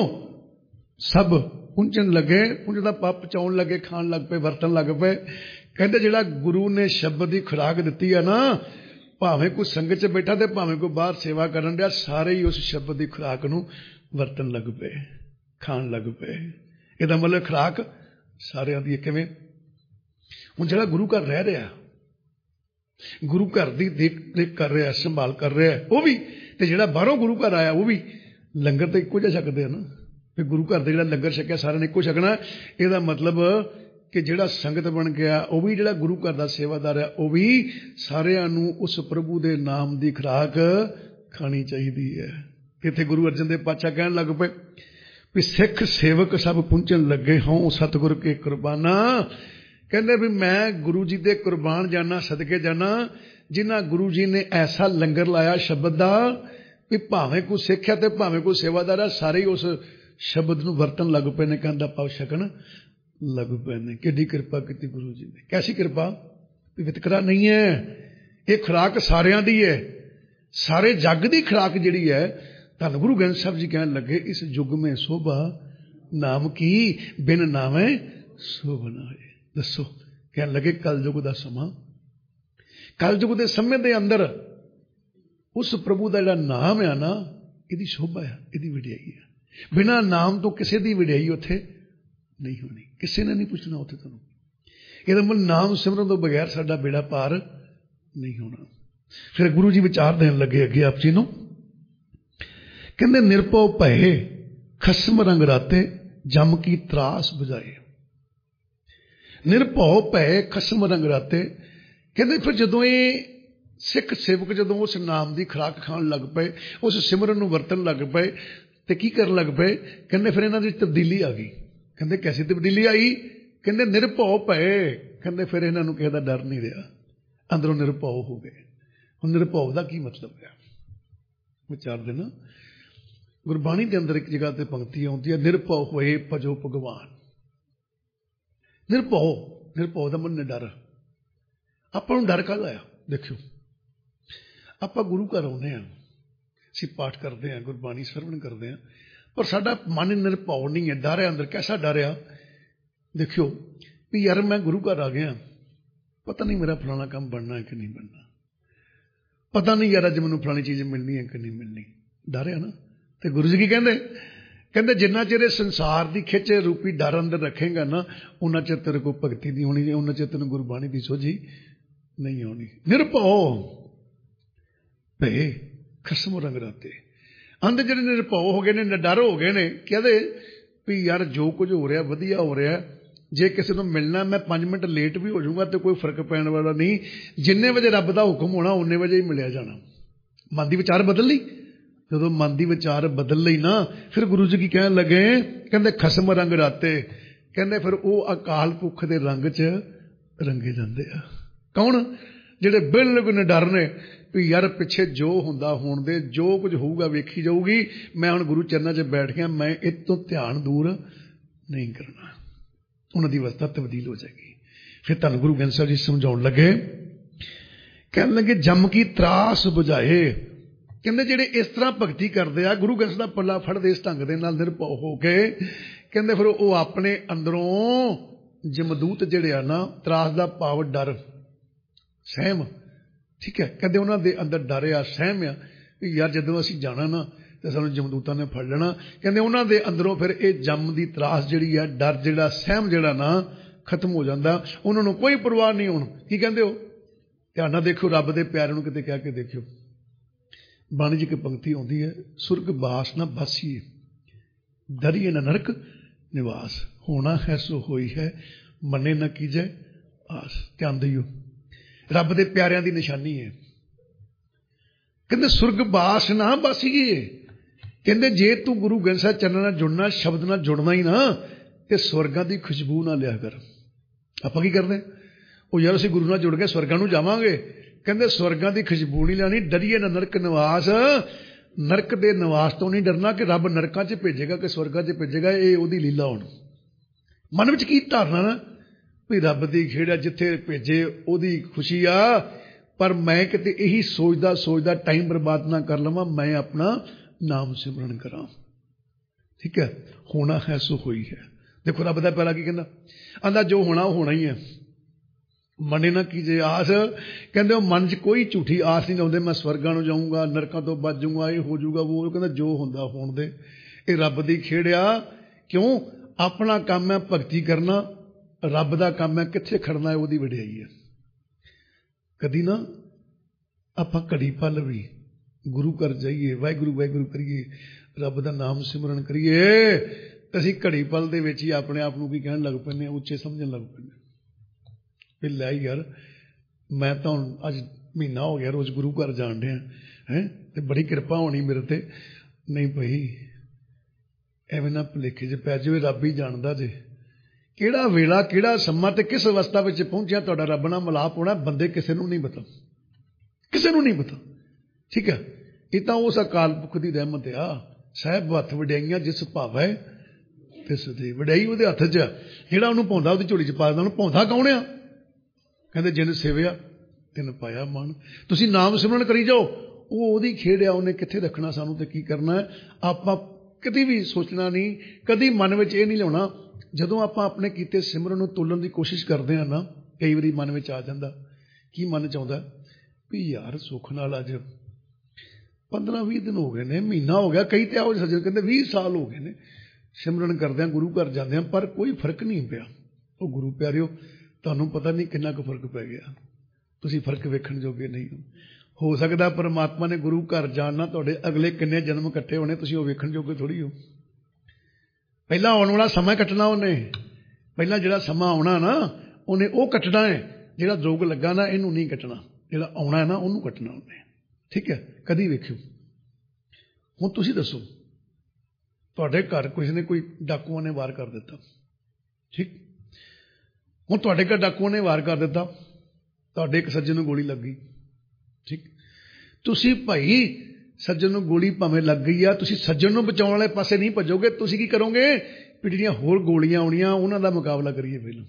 सब पुंजन लगे, पुंज दा पा पचाउण लगे, खाण लग पे, वरतन लग पे। कहंदे जिहड़ा गुरु ने शब्द की खुराक दित्ती है ना, भावें कोई संगत च बैठा ते भावें कोई बाहर सेवा करन दिया, सारे ही उस शब्द की खुराक नूं वरतन लग पे, खाण लग पे। इहदा मतलब खुराक सारियां दी किवें। हुण जिहड़ा गुरु घर रह रहा, गुरु घर की देख रेख कर रहा, संभाल कर रहा, वो भी, ते जिहड़ा बाहरों गुरु घर आया वो भी लंगर तो इक्को जिहा छकदे ना, फिर गुरु घर दे जिहड़ा लंगर छकिया सारिआं ने इक्को छकना। इहदा मतलब कि जिहड़ा संगत बन गया वो भी, जिहड़ा गुरु घर दा सेवादार है वो भी, सारिआं नूं उस प्रभु दे नाम दी खुराक खानी चाहिदी है। इत्थे गुरु अर्जन देव पातशाह कहण लग पए भी सिख सेवक सब पुंजन लगे, हों सतगुर के कुरबाना। कहते भी मैं गुरु जी दे कुरबान जाना, सदके जाना, जिन्हां गुरु जी ने ऐसा लंगर लाया शब्द का भी भावें कोई सिख है तो भावें कोई सेवादार है, सारे ही उस शब्द नूं वरतन लग पे ने, कहंदा पाव छकण लग पे ने। किड्डी किरपा की गुरु जी ने। कैसी किरपा? वितकरा नहीं है, ये खुराक सारियां दी है, सारे जग की खुराक जिहड़ी है। धन गुरु ग्रंथ साहब जी कहन लगे, इस युग में शोभा नाम की, बिन नामे शोभा ना होए। दसो, कहन लगे कलयुग का समा, कलयुग के समय के अंदर उस प्रभु का जिहड़ा नाम है ना, इहदी शोभा है, इहदी वडियाई है। बिना नाम तो किसी की वडियाई उत्थे नहीं होनी, किसी ने नहीं पूछना उत्थे तुहानूं। ਇਹਦਾ ਮਤਲਬ नाम सिमरन तो बगैर साडा बेड़ा पार नहीं होना। फिर गुरु जी विचार देन लगे अगे आप जी नूं, कहंदे निरभउ भये खसम रंग राते, जम की त्रास बुझाए। निरभउ भये खसम रंग राते, कहंदे फिर जदों ये सिख सेवक जदों उस नाम की खुराक खाण लग पे, उस सिमरन नूं वरतन लग पे, ते की करन लग पे, कहंदे फिर इन्हां दी तब्दीली आ गई। कहंदे कैसी तब्दीली आई? कहंदे निरभउ भये, कहंदे फिर इन्हां नूं किसे दा डर नहीं रहा, अंदरों निरभउ हो गए। हुण निरभउ दा की मतलब है? विचार देना। गुरबाणी के अंदर एक जगह ते पंक्ति आउंदी है, निरभउ होए भजो भगवान। निरभउ, निरभउ दा मतलब डर। आपां नूं डर काहदा आ? देखियो, आपां गुरु घर आउंदे आ, असीं पाठ करते हैं, गुरबाणी सरवण करते हैं, पर साडा मन निरभउ नहीं है, डर है अंदर। कैसा डर आ? देखियो भी यार मैं गुरु घर आ गया, पता नहीं मेरा फलाना काम बनना है कि नहीं बनना, पता नहीं यार अज मैनूं फलानी चीज़ मिलनी है कि नहीं मिलनी। डर है ना। तो गुरु जी की कहंदे, कहंदे जिन्ना चिर संसार की खिच रूपी डर अंदर रखेगा ना, उन्ना चिर तेरे को भगती नहीं होनी, उन्ना चिर तेन गुरबाणी की सोझी नहीं होनी। निरभउ भये खसम रंग राते, अंदर जिहड़े निरभउ हो गए ने, डर हो गए ने, कहते भी यार जो कुछ हो रहा वधिया हो रहा, जे किसी को मिलना मैं 5 मिनट लेट भी हो जाऊंगा तो कोई फर्क पैण वाला नहीं, जिन्ने बजे रब का हुक्म होना उन्ने बजे ही मिलिया जाना। मन की विचार बदल ली। जो मन की विचार बदल ली ना, फिर गुरु जी की कहन लगे, कहंदे खसम रंग राते, कहंदे फिर वो अकाल पुख के रंग च रंगे जाते हैं। कौन? जिहड़े बिल्कुल डर ने भी यार पिछे जो हुंदा होण दे, जो कुछ होऊगा वेखी जाऊगी, मैं हुण गुरु चरनां च बैठ गया, मैं इस तो ध्यान दूर नहीं करना। उन्हां दी अवस्था तब्दील हो जाएगी। फिर धन गुरु ग्रंथ साहिब जी समझाउण लगे, कहण लगे जम की त्रास बुझाए। कहंदे जिहड़े इस तरह भगती करदे आ, गुरु ग्रंथ दा पल्ला फड़दे इस ढंग दे नाल निरभउ हो के, कहंदे फिर वो अपने अंदरों जमदूत जिहड़े आ ना, त्रास दा भाव डर, सहम, ठीक है, कहते उन्होंने दे अंदर डर आ, सहम आ कि यार जदों असीं जाना ना तो सानूं जमदूतां ने फड़ लेना। कहते उन्होंने दे अंदरों फिर ये जम की त्रास जिहड़ी है, डर जिहड़ा, सहम जिहड़ा ना खत्म हो जाता, उन्होंने कोई परवाह नहीं। हुण की कहंदे हो? ध्यान नाल देखियो, रब दे प्यारे नूं किते कह के देखियो, बाणी जी की पंक्ति आउंदी है, सुरग बास ना बासीए, डरिए न नरक निवास, होना है सो होई है, मने न कीजे आस। ध्यान दियो, रब दे प्यारिਆਂ ਦੀ निशानी है। कहते सुरग बास ना बासीए, कहते जे तू गुरु ग्रंथ साहिब चरणਾਂ ਨਾਲ जुड़ना, शब्द ਨਾਲ जुड़ना ही ना, तो स्वर्गां की खुशबू ना लिया कर। आपां की करदे? ਉਹ यार ਅਸੀਂ गुरु ਨਾਲ जुड़ के स्वर्गां ਨੂੰ जावांगे, कहते स्वर्गां की खुशबू नहीं लियानी, डरिए ना नरक निवास, नरक के निवास तो नहीं डरना कि रब नरकां च भेजेगा कि स्वर्गां च भेजेगा, ये ਉਹਦੀ लीला होण। मन विच की धारणा ना भी रब की खेड़ जिथे भेजे ओदी खुशी आ, पर मैं किते यही सोचदा सोचदा टाइम बर्बाद ना कर लवां, मैं अपना नाम सिमरन करा। ठीक है, होना है सो होई है। देखो रब दा प्यारा की कहंदा, आंदा जो होना वो होना ही है, मने ना कीजे आस। कहंदे मन च कोई झूठी आस नहीं लाउंदे, मैं स्वर्गां नूं जाऊंगा, नरकां तो बच जाऊंगा, ये हो जाऊगा वो। कहंदा जो हुंदा होण दे, ये रब दी खेड़ आ। क्यों? अपना काम है भगती करना, रब का काम है कित्थे खड़ना है, वही वडियाई है। कदी ना आपां घड़ी पल भी गुरु घर जाइए, वाहिगुरू वाहिगुरू करिए, रब का नाम सिमरन करिए, असीं घड़ी पल दे विच ही अपने आप नूं की कहण लग पैंदे, उच्चे समझण लग पैंदे भी लै यार मैं तो हुण अज महीना हो गया रोज़ गुरु घर जाण डिया है, ते बड़ी किरपा होनी मेरे ते। नहीं भाई, एवें ना भुलेखे च पै जावे, रब ही जानदा जे ਕਿਹੜਾ ਵੇਲਾ, ਕਿਹੜਾ ਸਮਾਂ ਤੇ ਕਿਸ ਅਵਸਥਾ ਵਿੱਚ ਪਹੁੰਚਿਆ ਤੁਹਾਡਾ ਰੱਬ ਨਾਲ ਮਿਲਾਪ ਹੋਣਾ, ਬੰਦੇ ਕਿਸੇ ਨੂੰ ਨਹੀਂ ਪਤਾ, ਕਿਸੇ ਨੂੰ ਨਹੀਂ ਪਤਾ। ਠੀਕ ਹੈ, ਇਹ ਤਾਂ ਉਸ ਅਕਾਲ ਪੁਰਖ ਦੀ ਰਹਿਮਤ ਆ। ਸਾਹਿਬ ਹੱਥ ਵਡਿਆਈਆਂ ਜਿਸ ਭਾਵੈ ਤਿਸ ਦੇ। ਵਡਿਆਈ ਉਹਦੇ ਹੱਥ 'ਚ ਆ, ਜਿਹੜਾ ਉਹਨੂੰ ਪਾਉਂਦਾ ਉਹਦੀ ਝੋਲੀ 'ਚ ਪਾ ਦਿੰਦਾ। ਉਹਨੂੰ ਪਾਉਂਦਾ ਕੌਣ ਆ? ਕਹਿੰਦੇ ਜਿਨ ਸੇਵਿਆ ਤਿਨ ਪਾਇਆ ਮਨ। ਤੁਸੀਂ ਨਾਮ ਸਿਮਰਨ ਕਰੀ ਜਾਓ, ਉਹ ਉਹਦੀ ਖੇਡ ਆ, ਉਹਨੇ ਕਿੱਥੇ ਰੱਖਣਾ ਸਾਨੂੰ ਤੇ ਕੀ ਕਰਨਾ। ਆਪਾਂ ਕਦੀ ਵੀ ਸੋਚਣਾ ਨਹੀਂ, ਕਦੀ ਮਨ ਵਿੱਚ ਇਹ ਨਹੀਂ ਲਿਆਉਣਾ। ਜਦੋਂ ਆਪਾਂ ਆਪਣੇ ਕੀਤੇ ਸਿਮਰਨ ਨੂੰ ਤੋਲਣ ਦੀ ਕੋਸ਼ਿਸ਼ ਕਰਦੇ ਹਾਂ ਨਾ, ਕਈ ਵਾਰੀ ਮਨ ਵਿੱਚ ਆ ਜਾਂਦਾ, ਕੀ ਮਨ 'ਚ ਆਉਂਦਾ ਵੀ ਯਾਰ ਸੁੱਖ ਨਾਲ ਅੱਜ 15-20 ਦਿਨ ਹੋ ਗਏ ਨੇ, ਮਹੀਨਾ ਹੋ ਗਿਆ, ਕਈ ਤੇ ਆਓ ਸੱਜਣ ਕਹਿੰਦੇ 20 ਸਾਲ ਹੋ ਗਏ ਨੇ ਸਿਮਰਨ ਕਰਦਿਆਂ, ਗੁਰੂ ਘਰ ਜਾਂਦਿਆਂ, ਪਰ ਕੋਈ ਫਰਕ ਨਹੀਂ ਪਿਆ। ਉਹ ਗੁਰੂ ਪਿਆਰਿਓ, ਤੁਹਾਨੂੰ ਪਤਾ ਨਹੀਂ ਕਿੰਨਾ ਕੁ ਫਰਕ ਪੈ ਗਿਆ। ਤੁਸੀਂ ਫਰਕ ਵੇਖਣ ਜੋਗੇ ਨਹੀਂ ਹੋ ਸਕਦਾ। ਪਰਮਾਤਮਾ ਨੇ ਗੁਰੂ ਘਰ ਜਾਣ ਨਾਲ ਤੁਹਾਡੇ ਅਗਲੇ ਕਿੰਨੇ ਜਨਮ ਇਕੱਠੇ ਹੋਣੇ, ਤੁਸੀਂ ਉਹ ਵੇਖਣ ਜੋਗੇ ਥੋੜ੍ਹੀ ਹੋ। ਪਹਿਲਾਂ ਆਉਣ ਵਾਲਾ ਸਮਾਂ ਕੱਟਣਾ ਉਹਨੇ, ਪਹਿਲਾਂ ਜਿਹੜਾ ਸਮਾਂ ਆਉਣਾ ਨਾ ਉਹਨੇ ਉਹ ਕੱਟਣਾ ਹੈ। ਜਿਹੜਾ ਜੋਗ ਲੱਗਾ ਨਾ ਇਹਨੂੰ ਨਹੀਂ ਕੱਟਣਾ, ਜਿਹੜਾ ਆਉਣਾ ਹੈ ਨਾ ਉਹਨੂੰ ਕੱਟਣਾ ਉਹਨੇ। ਠੀਕ ਹੈ, ਕਦੀ ਵੇਖਿਓ। ਹੁਣ ਤੁਸੀਂ ਦੱਸੋ, ਤੁਹਾਡੇ ਘਰ ਕਿਸੇ ਨੇ ਕੋਈ ਡਾਕੂਆਂ ਨੇ ਵਾਰ ਕਰ ਦਿੱਤਾ। ਠੀਕ, ਹੁਣ ਤੁਹਾਡੇ ਘਰ ਡਾਕੂਆਂ ਨੇ ਵਾਰ ਕਰ ਦਿੱਤਾ, ਤੁਹਾਡੇ ਇੱਕ ਸੱਜਣ ਨੂੰ ਗੋਲੀ ਲੱਗ ਗਈ। ਠੀਕ, ਤੁਸੀਂ ਭਾਈ ਸੱਜਣ ਨੂੰ ਗੋਲੀ ਭਾਵੇਂ ਲੱਗ ਗਈ ਆ, ਤੁਸੀਂ ਸੱਜਣ ਨੂੰ ਬਚਾਉਣ ਵਾਲੇ ਪਾਸੇ ਨਹੀਂ ਭੱਜੋਗੇ। ਤੁਸੀਂ ਕੀ ਕਰੋਗੇ ਵੀ ਜਿਹੜੀਆਂ ਹੋਰ ਗੋਲੀਆਂ ਆਉਣੀਆਂ ਉਹਨਾਂ ਦਾ ਮੁਕਾਬਲਾ ਕਰੀਏ ਪਹਿਲਾਂ,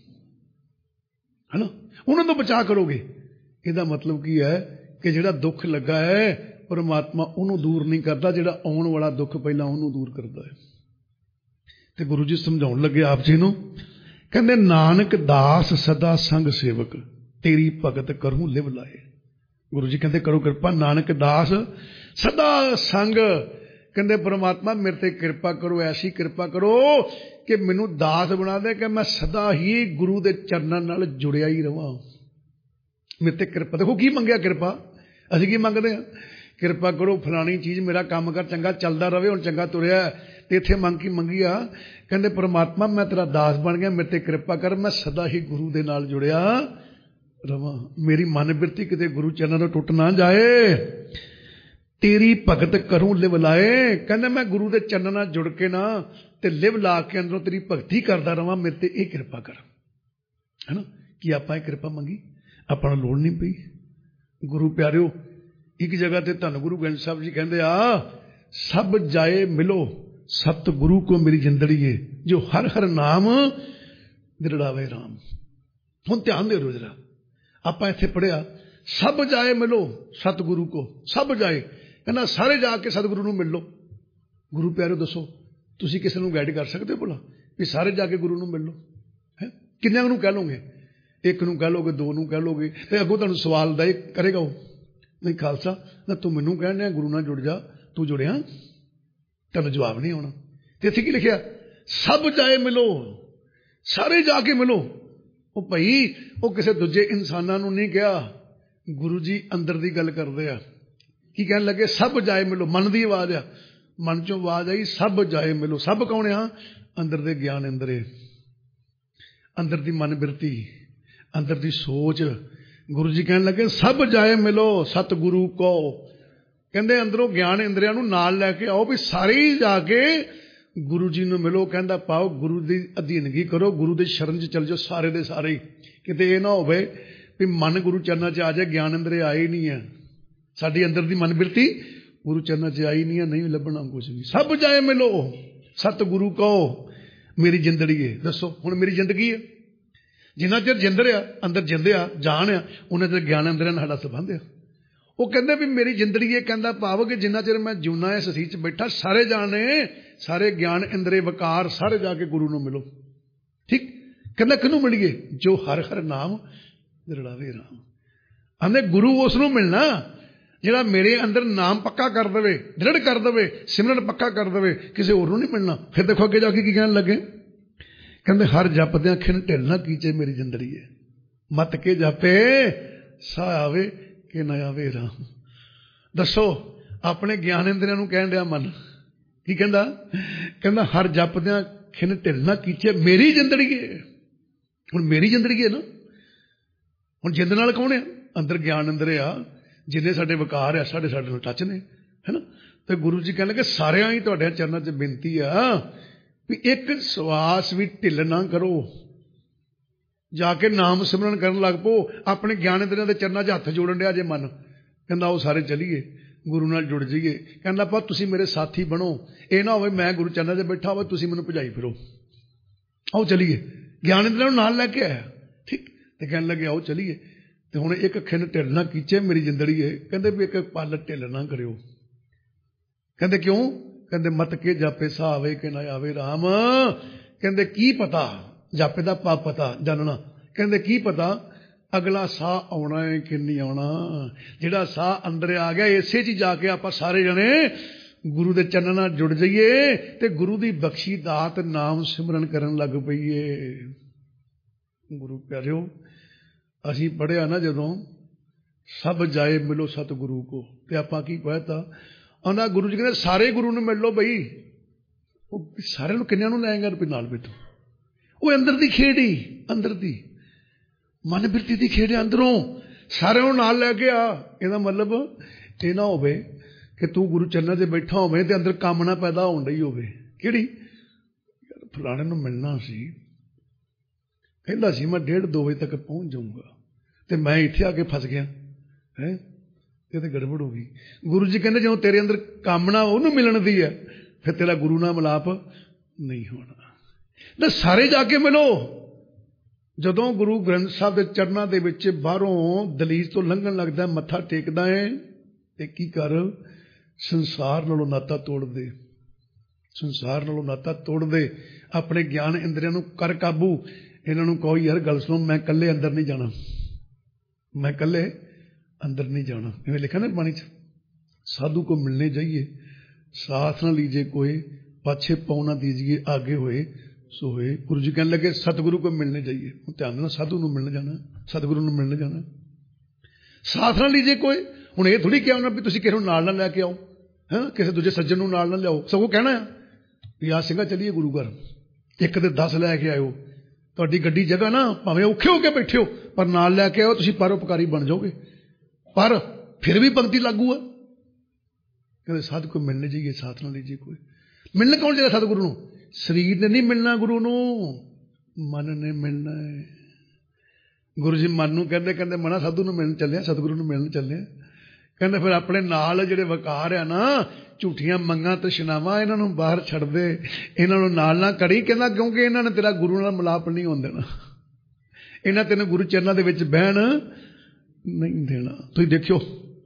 ਹੈ ਨਾ, ਉਹਨਾਂ ਤੋਂ ਬਚਾਅ ਕਰੋਗੇ। ਇਹਦਾ ਮਤਲਬ ਕੀ ਹੈ ਕਿ ਜਿਹੜਾ ਦੁੱਖ ਲੱਗਾ ਹੈ ਪਰਮਾਤਮਾ ਉਹਨੂੰ ਦੂਰ ਨਹੀਂ ਕਰਦਾ, ਜਿਹੜਾ ਆਉਣ ਵਾਲਾ ਦੁੱਖ ਪਹਿਲਾਂ ਉਹਨੂੰ ਦੂਰ ਕਰਦਾ ਹੈ। ਤੇ ਗੁਰੂ ਜੀ ਸਮਝਾਉਣ ਲੱਗੇ ਆਪ ਜੀ ਨੂੰ, ਕਹਿੰਦੇ ਨਾਨਕ ਦਾਸ ਸਦਾ ਸੰਗ ਸੇਵਕ, ਤੇਰੀ ਭਗਤ ਕਰੂੰ ਲਿਵ ਲਾਏ। ਗੁਰੂ ਜੀ ਕਹਿੰਦੇ ਕਰੋ ਕਿਰਪਾ, ਨਾਨਕ ਦਾਸ ਸਦਾ ਸੰਗ। ਕਹਿੰਦੇ ਪਰਮਾਤਮਾ ਮੇਰੇ ਤੇ ਕਿਰਪਾ ਕਰੋ, ਐਸੀ ਕਿਰਪਾ ਕਰੋ ਕਿ ਮੈਨੂੰ ਦਾਸ ਬਣਾ ਦੇ, ਕਿ ਮੈਂ ਸਦਾ ਹੀ ਗੁਰੂ ਦੇ ਚਰਨਾਂ ਨਾਲ ਜੁੜਿਆ ਹੀ ਰਵਾਂ। ਮੇਰੇ ਤੇ ਕਿਰਪਾ। ਦੇਖੋ ਕੀ ਮੰਗਿਆ ਕਿਰਪਾ, ਅਸੀਂ ਕੀ ਮੰਗਦੇ ਹਾਂ? ਕਿਰਪਾ ਕਰੋ ਫਲਾਣੀ ਚੀਜ਼, ਮੇਰਾ ਕੰਮ ਕਰ ਚੰਗਾ ਚੱਲਦਾ ਰਹੇ, ਹੁਣ ਚੰਗਾ ਤੁਰਿਆ। ਤੇ ਇੱਥੇ ਮੰਗ ਕੀ ਮੰਗੀ ਆ? ਕਹਿੰਦੇ ਪਰਮਾਤਮਾ ਮੈਂ ਤੇਰਾ ਦਾਸ ਬਣ ਗਿਆ, ਮੇਰੇ ਤੇ ਕਿਰਪਾ ਕਰ, ਮੈਂ ਸਦਾ ਹੀ ਗੁਰੂ ਦੇ ਨਾਲ ਜੁੜਿਆ ਰਵਾਂ, ਮੇਰੀ ਮਨ ਬਿਰਤੀ ਕਿਤੇ ਗੁਰੂ ਚਰਨਾਂ ਤੋਂ ਟੁੱਟ ਨਾ ਜਾਏ। ਤੇਰੀ ਭਗਤ ਕਰੂੰ ਲਿਵ ਲਾਏ। ਕਹਿੰਦੇ ਮੈਂ ਗੁਰੂ ਦੇ ਚਰਨਾਂ ਨਾਲ ਜੁੜ ਕੇ ਨਾ ਤੇ ਲਿਵ ਲਾ ਕੇ ਅੰਦਰੋਂ ਤੇਰੀ ਭਗਤੀ ਕਰਦਾ ਰਵਾਂ, ਮੇਰੇ ਤੇ ਇਹ ਕਿਰਪਾ ਕਰ। ਹੈ ਨਾ, ਕੀ ਆਪਾਂ ਇਹ ਕਿਰਪਾ ਮੰਗੀ? ਆਪਾਂ ਨੂੰ ਲੋੜ ਨਹੀਂ ਪਈ। ਗੁਰੂ ਪਿਆਰਿਓ, ਇੱਕ ਜਗ੍ਹਾ ਤੇ ਧੰਨ ਗੁਰੂ ਗ੍ਰੰਥ ਸਾਹਿਬ ਜੀ ਕਹਿੰਦੇ ਆ, ਸਭ ਜਾਏ ਮਿਲੋ ਸਤ ਗੁਰੂ ਕੋ ਮੇਰੀ ਜਿੰਦੜੀਏ, ਜੋ ਹਰ ਹਰ ਨਾਮ ਦਿਰੜਾਵੇ ਰਾਮ। ਹੁਣ ਧਿਆਨ ਦਿਓ ਜਰਾ, ਆਪਾਂ ਇੱਥੇ ਪੜ੍ਹਿਆ ਸਭ ਜਾਏ ਮਿਲੋ ਸਤਿਗੁਰੂ ਕੋ, ਸਭ ਜਾਏ, ਕਹਿੰਦਾ ਸਾਰੇ ਜਾ ਕੇ ਸਤਿਗੁਰੂ ਨੂੰ ਮਿਲ ਲਓ। ਗੁਰੂ ਪਿਆਰਿਓ ਦੱਸੋ, ਤੁਸੀਂ ਕਿਸੇ ਨੂੰ ਗਾਈਡ ਕਰ ਸਕਦੇ ਹੋ ਭਲਾ ਵੀ ਸਾਰੇ ਜਾ ਕੇ ਗੁਰੂ ਨੂੰ ਮਿਲ ਲਓ? ਹੈ, ਕਿੰਨਿਆਂ ਨੂੰ ਕਹਿ ਲਓਗੇ? ਇੱਕ ਨੂੰ ਕਹਿ ਲਓਗੇ, ਦੋ ਨੂੰ ਕਹਿ ਲਓਗੇ, ਤੇ ਅੱਗੋਂ ਤੁਹਾਨੂੰ ਸਵਾਲ ਦਾ ਕਰੇਗਾ ਉਹ, ਨਹੀਂ ਖਾਲਸਾ ਨਾ ਤੂੰ ਮੈਨੂੰ ਕਹਿਣ ਡਿਆ ਗੁਰੂ ਨਾਲ ਜੁੜ ਜਾ, ਤੂੰ ਜੁੜਿਆ? ਤੁਹਾਨੂੰ ਜਵਾਬ ਨਹੀਂ ਆਉਣਾ। ਤੇ ਇੱਥੇ ਕੀ ਲਿਖਿਆ? ਸਭ ਜਾਏ ਮਿਲੋ, ਸਾਰੇ ਜਾ ਕੇ ਮਿਲੋ। ਉਹ ਭਾਈ ਉਹ ਕਿਸੇ ਦੂਜੇ ਇਨਸਾਨਾਂ ਨੂੰ ਨਹੀਂ ਕਿਹਾ, ਗੁਰੂ ਜੀ ਅੰਦਰ ਦੀ ਗੱਲ ਕਰਦੇ ਆ। ਕੀ ਕਹਿਣ ਲੱਗੇ? ਸਭ ਜਾਏ ਮਿਲੋ। ਮਨ ਦੀ ਆਵਾਜ਼ ਆ, ਮਨ ਚੋਂ ਆਵਾਜ਼ ਆਈ ਸਭ ਜਾਏ ਮਿਲੋ। ਸਭ ਕੌਣ ਆ? ਅੰਦਰ ਦੇ ਗਿਆਨ ਇੰਦਰੇ, ਅੰਦਰ ਦੀ ਮਨ ਬਿਰਤੀ, ਅੰਦਰ ਦੀ ਸੋਚ। ਗੁਰੂ ਜੀ ਕਹਿਣ ਲੱਗੇ ਸਭ ਜਾਏ ਮਿਲੋ ਸਤਿਗੁਰੂ ਕੋ। ਕਹਿੰਦੇ ਅੰਦਰੋਂ ਗਿਆਨ ਇੰਦਰੀਆਂ ਨੂੰ ਨਾਲ ਲੈ ਕੇ ਆਓ ਵੀ ਸਾਰੇ ਹੀ ਜਾ ਕੇ ਗੁਰੂ ਜੀ ਨੂੰ ਮਿਲੋ। ਕਹਿੰਦਾ ਪਾਓ ਗੁਰੂ ਦੀ ਅਧੀਨਗੀ ਕਰੋ, ਗੁਰੂ ਦੇ ਸ਼ਰਨ 'ਚ ਚੱਲ ਜਾਓ ਸਾਰੇ ਦੇ ਸਾਰੇ। ਕਿਤੇ ਇਹ ਨਾ ਹੋਵੇ ਵੀ ਮਨ ਗੁਰੂ ਚਰਨਾਂ 'ਚ ਆ ਜਾਏ, ਗਿਆਨ ਇੰਦਰੇ ਆਏ ਨਹੀਂ ਹੈ, ਸਾਡੀ ਅੰਦਰ ਦੀ ਮਨ ਬਿਰਤੀ ਗੁਰੂ ਚਰਨਾਂ 'ਚ ਆਈ ਨਹੀਂ ਹੈ, ਨਹੀਂ ਲੱਭਣਾ ਕੁਛ ਵੀ। ਸਭ ਜਾਏ ਮਿਲੋ ਸਤਿਗੁਰੂ ਕੋ ਮੇਰੀ ਜਿੰਦੜੀਏ। ਦੱਸੋ ਹੁਣ ਮੇਰੀ ਜ਼ਿੰਦਗੀ ਹੈ, ਜਿੰਨਾ ਚਿਰ ਜਿੰਦ ਰਿਹਾ ਅੰਦਰ ਜਿੰਦੇ ਆ ਜਾਣ ਆ, ਉਹਨਾਂ ਚਿਰ ਗਿਆਨ ਅੰਦਰਿਆਂ ਨਾਲ ਸਾਡਾ ਸੰਬੰਧ ਆ। ਉਹ ਕਹਿੰਦੇ ਵੀ ਮੇਰੀ ਜ਼ਿੰਦੜੀਏ, ਕਹਿੰਦਾ ਭਾਵ ਕਿ ਜਿੰਨਾ ਚਿਰ ਮੈਂ ਜਿਉਣਾ ਇਸ ਸਰੀਰ 'ਚ ਬੈਠਾ, ਸਾਰੇ ਜਾਣੇ ਸਾਰੇ ਗਿਆਨ ਇੰਦਰੇ ਵਕਾਰ ਸਾਰੇ ਜਾ ਕੇ ਗੁਰੂ ਨੂੰ ਮਿਲੋ। ਠੀਕ, ਕਹਿੰਦਾ ਕਿਹਨੂੰ ਮਿਲੀਏ? ਜੋ ਹਰ ਹਰ ਨਾਮ ਦਿਰੜਾਵੇ ਰਾਮ। ਆਂਦੇ ਗੁਰੂ ਉਸ ਨੂੰ ਮਿਲਣਾ ਜਿਹੜਾ ਮੇਰੇ ਅੰਦਰ ਨਾਮ ਪੱਕਾ ਕਰ ਦੇਵੇ, ਦ੍ਰਿੜ ਕਰ ਦੇਵੇ, ਸਿਮਰਨ ਪੱਕਾ ਕਰ ਦੇਵੇ, ਕਿਸੇ ਹੋਰ ਨੂੰ ਨਹੀਂ ਮਿਲਣਾ। ਫਿਰ ਦੇਖੋ ਅੱਗੇ ਜਾ ਕੇ ਕੀ ਕਹਿਣ ਲੱਗੇ? ਕਹਿੰਦੇ ਹਰ ਜਪਦਿਆਂ ਖਿਨ ਢਿੱਲ ਨਾ ਕੀਚੇ ਮੇਰੀ ਜਿੰਦੜੀਏ, ਮਤ ਕੇ ਜਾਪੇ ਸਾਹ ਆਵੇ ਕਿ ਨਾ ਆਵੇ ਰਾਮ। ਦੱਸੋ ਆਪਣੇ ਗਿਆਨ ਇੰਦਰੀਆਂ ਨੂੰ ਕਹਿਣ ਡਿਆ ਮਨ, ਕੀ ਕਹਿੰਦਾ? ਕਹਿੰਦਾ ਹਰ ਜਪਦਿਆਂ ਖਿਨ ਢਿੱਲ ਨਾ ਕੀਚੇ ਮੇਰੀ ਜਿੰਦੜੀਏ। ਹੁਣ ਮੇਰੀ ਜਿੰਦੜੀ ਹੈ ਨਾ, ਹੁਣ ਜਿੰਦ ਨਾਲ ਕੌਣ ਆ? ਅੰਦਰ ਗਿਆਨ ਅੰਦਰ ਆ, ਜਿੰਨੇ ਸਾਡੇ ਵਿਕਾਰ ਆ ਸਾਡੇ ਨਾਲ ਟੱਚ ਨੇ, ਹੈ ਨਾ। ਤੇ ਗੁਰੂ ਜੀ ਕਹਿਣ ਲੱਗੇ ਸਾਰਿਆਂ ਹੀ ਤੁਹਾਡੇ ਚਰਨਾਂ 'ਚ ਬੇਨਤੀ ਆ ਵੀ ਇੱਕ ਸਵਾਸ ਵੀ ਢਿੱਲ ਨਾ ਕਰੋ, जाके नाम सिमरन करन लग पो, अपने ज्ञानेंद्रियां दे चरनां 'च हत्थ जोड़न दिया जे मन, कहंदा आओ सारे चलीए गुरु नाल जुड़ जाइए। कहंदा पा तुसीं मेरे साथी बनो, ये ना होवे मैं गुरु चरनां 'च बैठा होवे तुसीं मैनूं भजाई फिरो, आओ चलीए। ज्ञानेंद्रियां नूं नाल लैके आया, ठीक। ते कहन लगे आओ चलीए। ते हुण एक अखे ने ढिल ना कीचे मेरी जिंदड़ी है, कहंदे भी एक पल ढिल ना करियो। कहंदे क्यों? कहंदे मत के जापे सा आवे कि ना आवे राम, कहंदे की पता, जापे दा पाप पता जानना, कहंदे की पता अगला साह आना है कि नहीं आना। जिहड़ा साह अंदर आ गया इसे च जाके आपां सारे जने गुरु दे चरणा नाल जुड़ जाइए ते गुरु दी बख्शी दात नाम सिमरन करन लग पईए। गुरु प्यारिओ असीं पढ़िया ना जदों सब जाए मिलो सतगुरु को, ते आपां की कहता आंदा गुरु जी कहंदे सारे गुरु नूं मिल लो बई। सारे नूं किन्नियां नूं लैंगा रुपये नाल बितों, वो अंदर दी खेड़ ही, अंदर दी मन बिरती दी खेड़ अंदरों सारे नूं नाल लैके आ। इहदा मतलब ये ना होवे कि तू गुरु चरणा च बैठा होवे ते अंदर कामना पैदा होण रही होवे, किहड़ी यार फलाणे नूं मिलना सी, कहंदा सी मैं 1:30-2 बजे तक पहुंच जाऊंगा ते मैं इत्थे आके फस गया है, ये तो गड़बड़ हो गई। गुरु जी कहंदे जो तेरे अंदर कामना उहनूं मिलण दी है फिर तेरा गुरु नाल मिलाप नहीं होना। ना सारे जाके मिलो। जदों गुरु ग्रंथ साहब के चरणों के विच बाहरों दलीज तो लंघन लगता है, मत्था टेकदा है ते की कर संसार नालों नाता तोड़ दे, संसार नालों नाता तोड़ दे, अपने ज्ञान इंद्रियां नूं कर काबू। इन्हां नूं कहो यार गल सुनो, मैं कल्ले अंदर नहीं जाना, मैं कल्ले अंदर नहीं जाना। इवें लिखा ना बाणी च, साधु को मिलने जाइए साथ न लीजिए कोई, पाछे पाँव ना दीजिए आगे होए सो होए। गुरु जी कहने लगे सतगुरु को मिलने जाइए, ध्यान देना साधु नूं मिलने जाना, सतगुरु नूं मिलने जाना, साथ ना लीजिए कोई। हुण ये थोड़ी क्या होना भी तुसीं किसे नूं नाल ना लैके आओ, है किसी दूजे सज्जन नूं नाल ना लिआओ, सगों कहना है भी आ सिंघा चलीए गुरु घर, एक ते 10 लैके आयो, तुहाडी गड्डी जगह ना भावें औखे हो के बैठे हो पर नाल लैके आओ, तुसीं परोपकारी बन जाओगे। पर फिर भी पंक्ति लागू है, कहते साधु को मिलने जाइए साथ ना लीजिए कोई। मिलने कौन जाएगा सतगुरु नूं? शरीर ने नहीं मिलना गुरु नूं, मन ने मिलना है। गुरु जी मन नूं कहंदे कहंदे मना साधु नूं मिलण चले, सतगुरु नूं मिलण चले, कहंदे फिर अपने नाल जिहड़े वकार है ना झूठियां मंगां तृष्णावां इन्हां नूं बाहर छड्ड दे, इन्हां नूं नाल ना करी, कहंदा क्योंकि इन्हां ने तेरा गुरु नाल मिलाप नहीं होण देना, इन्हां तैनूं गुरु चरनां दे विच बहण नहीं देना। तुसीं देखियो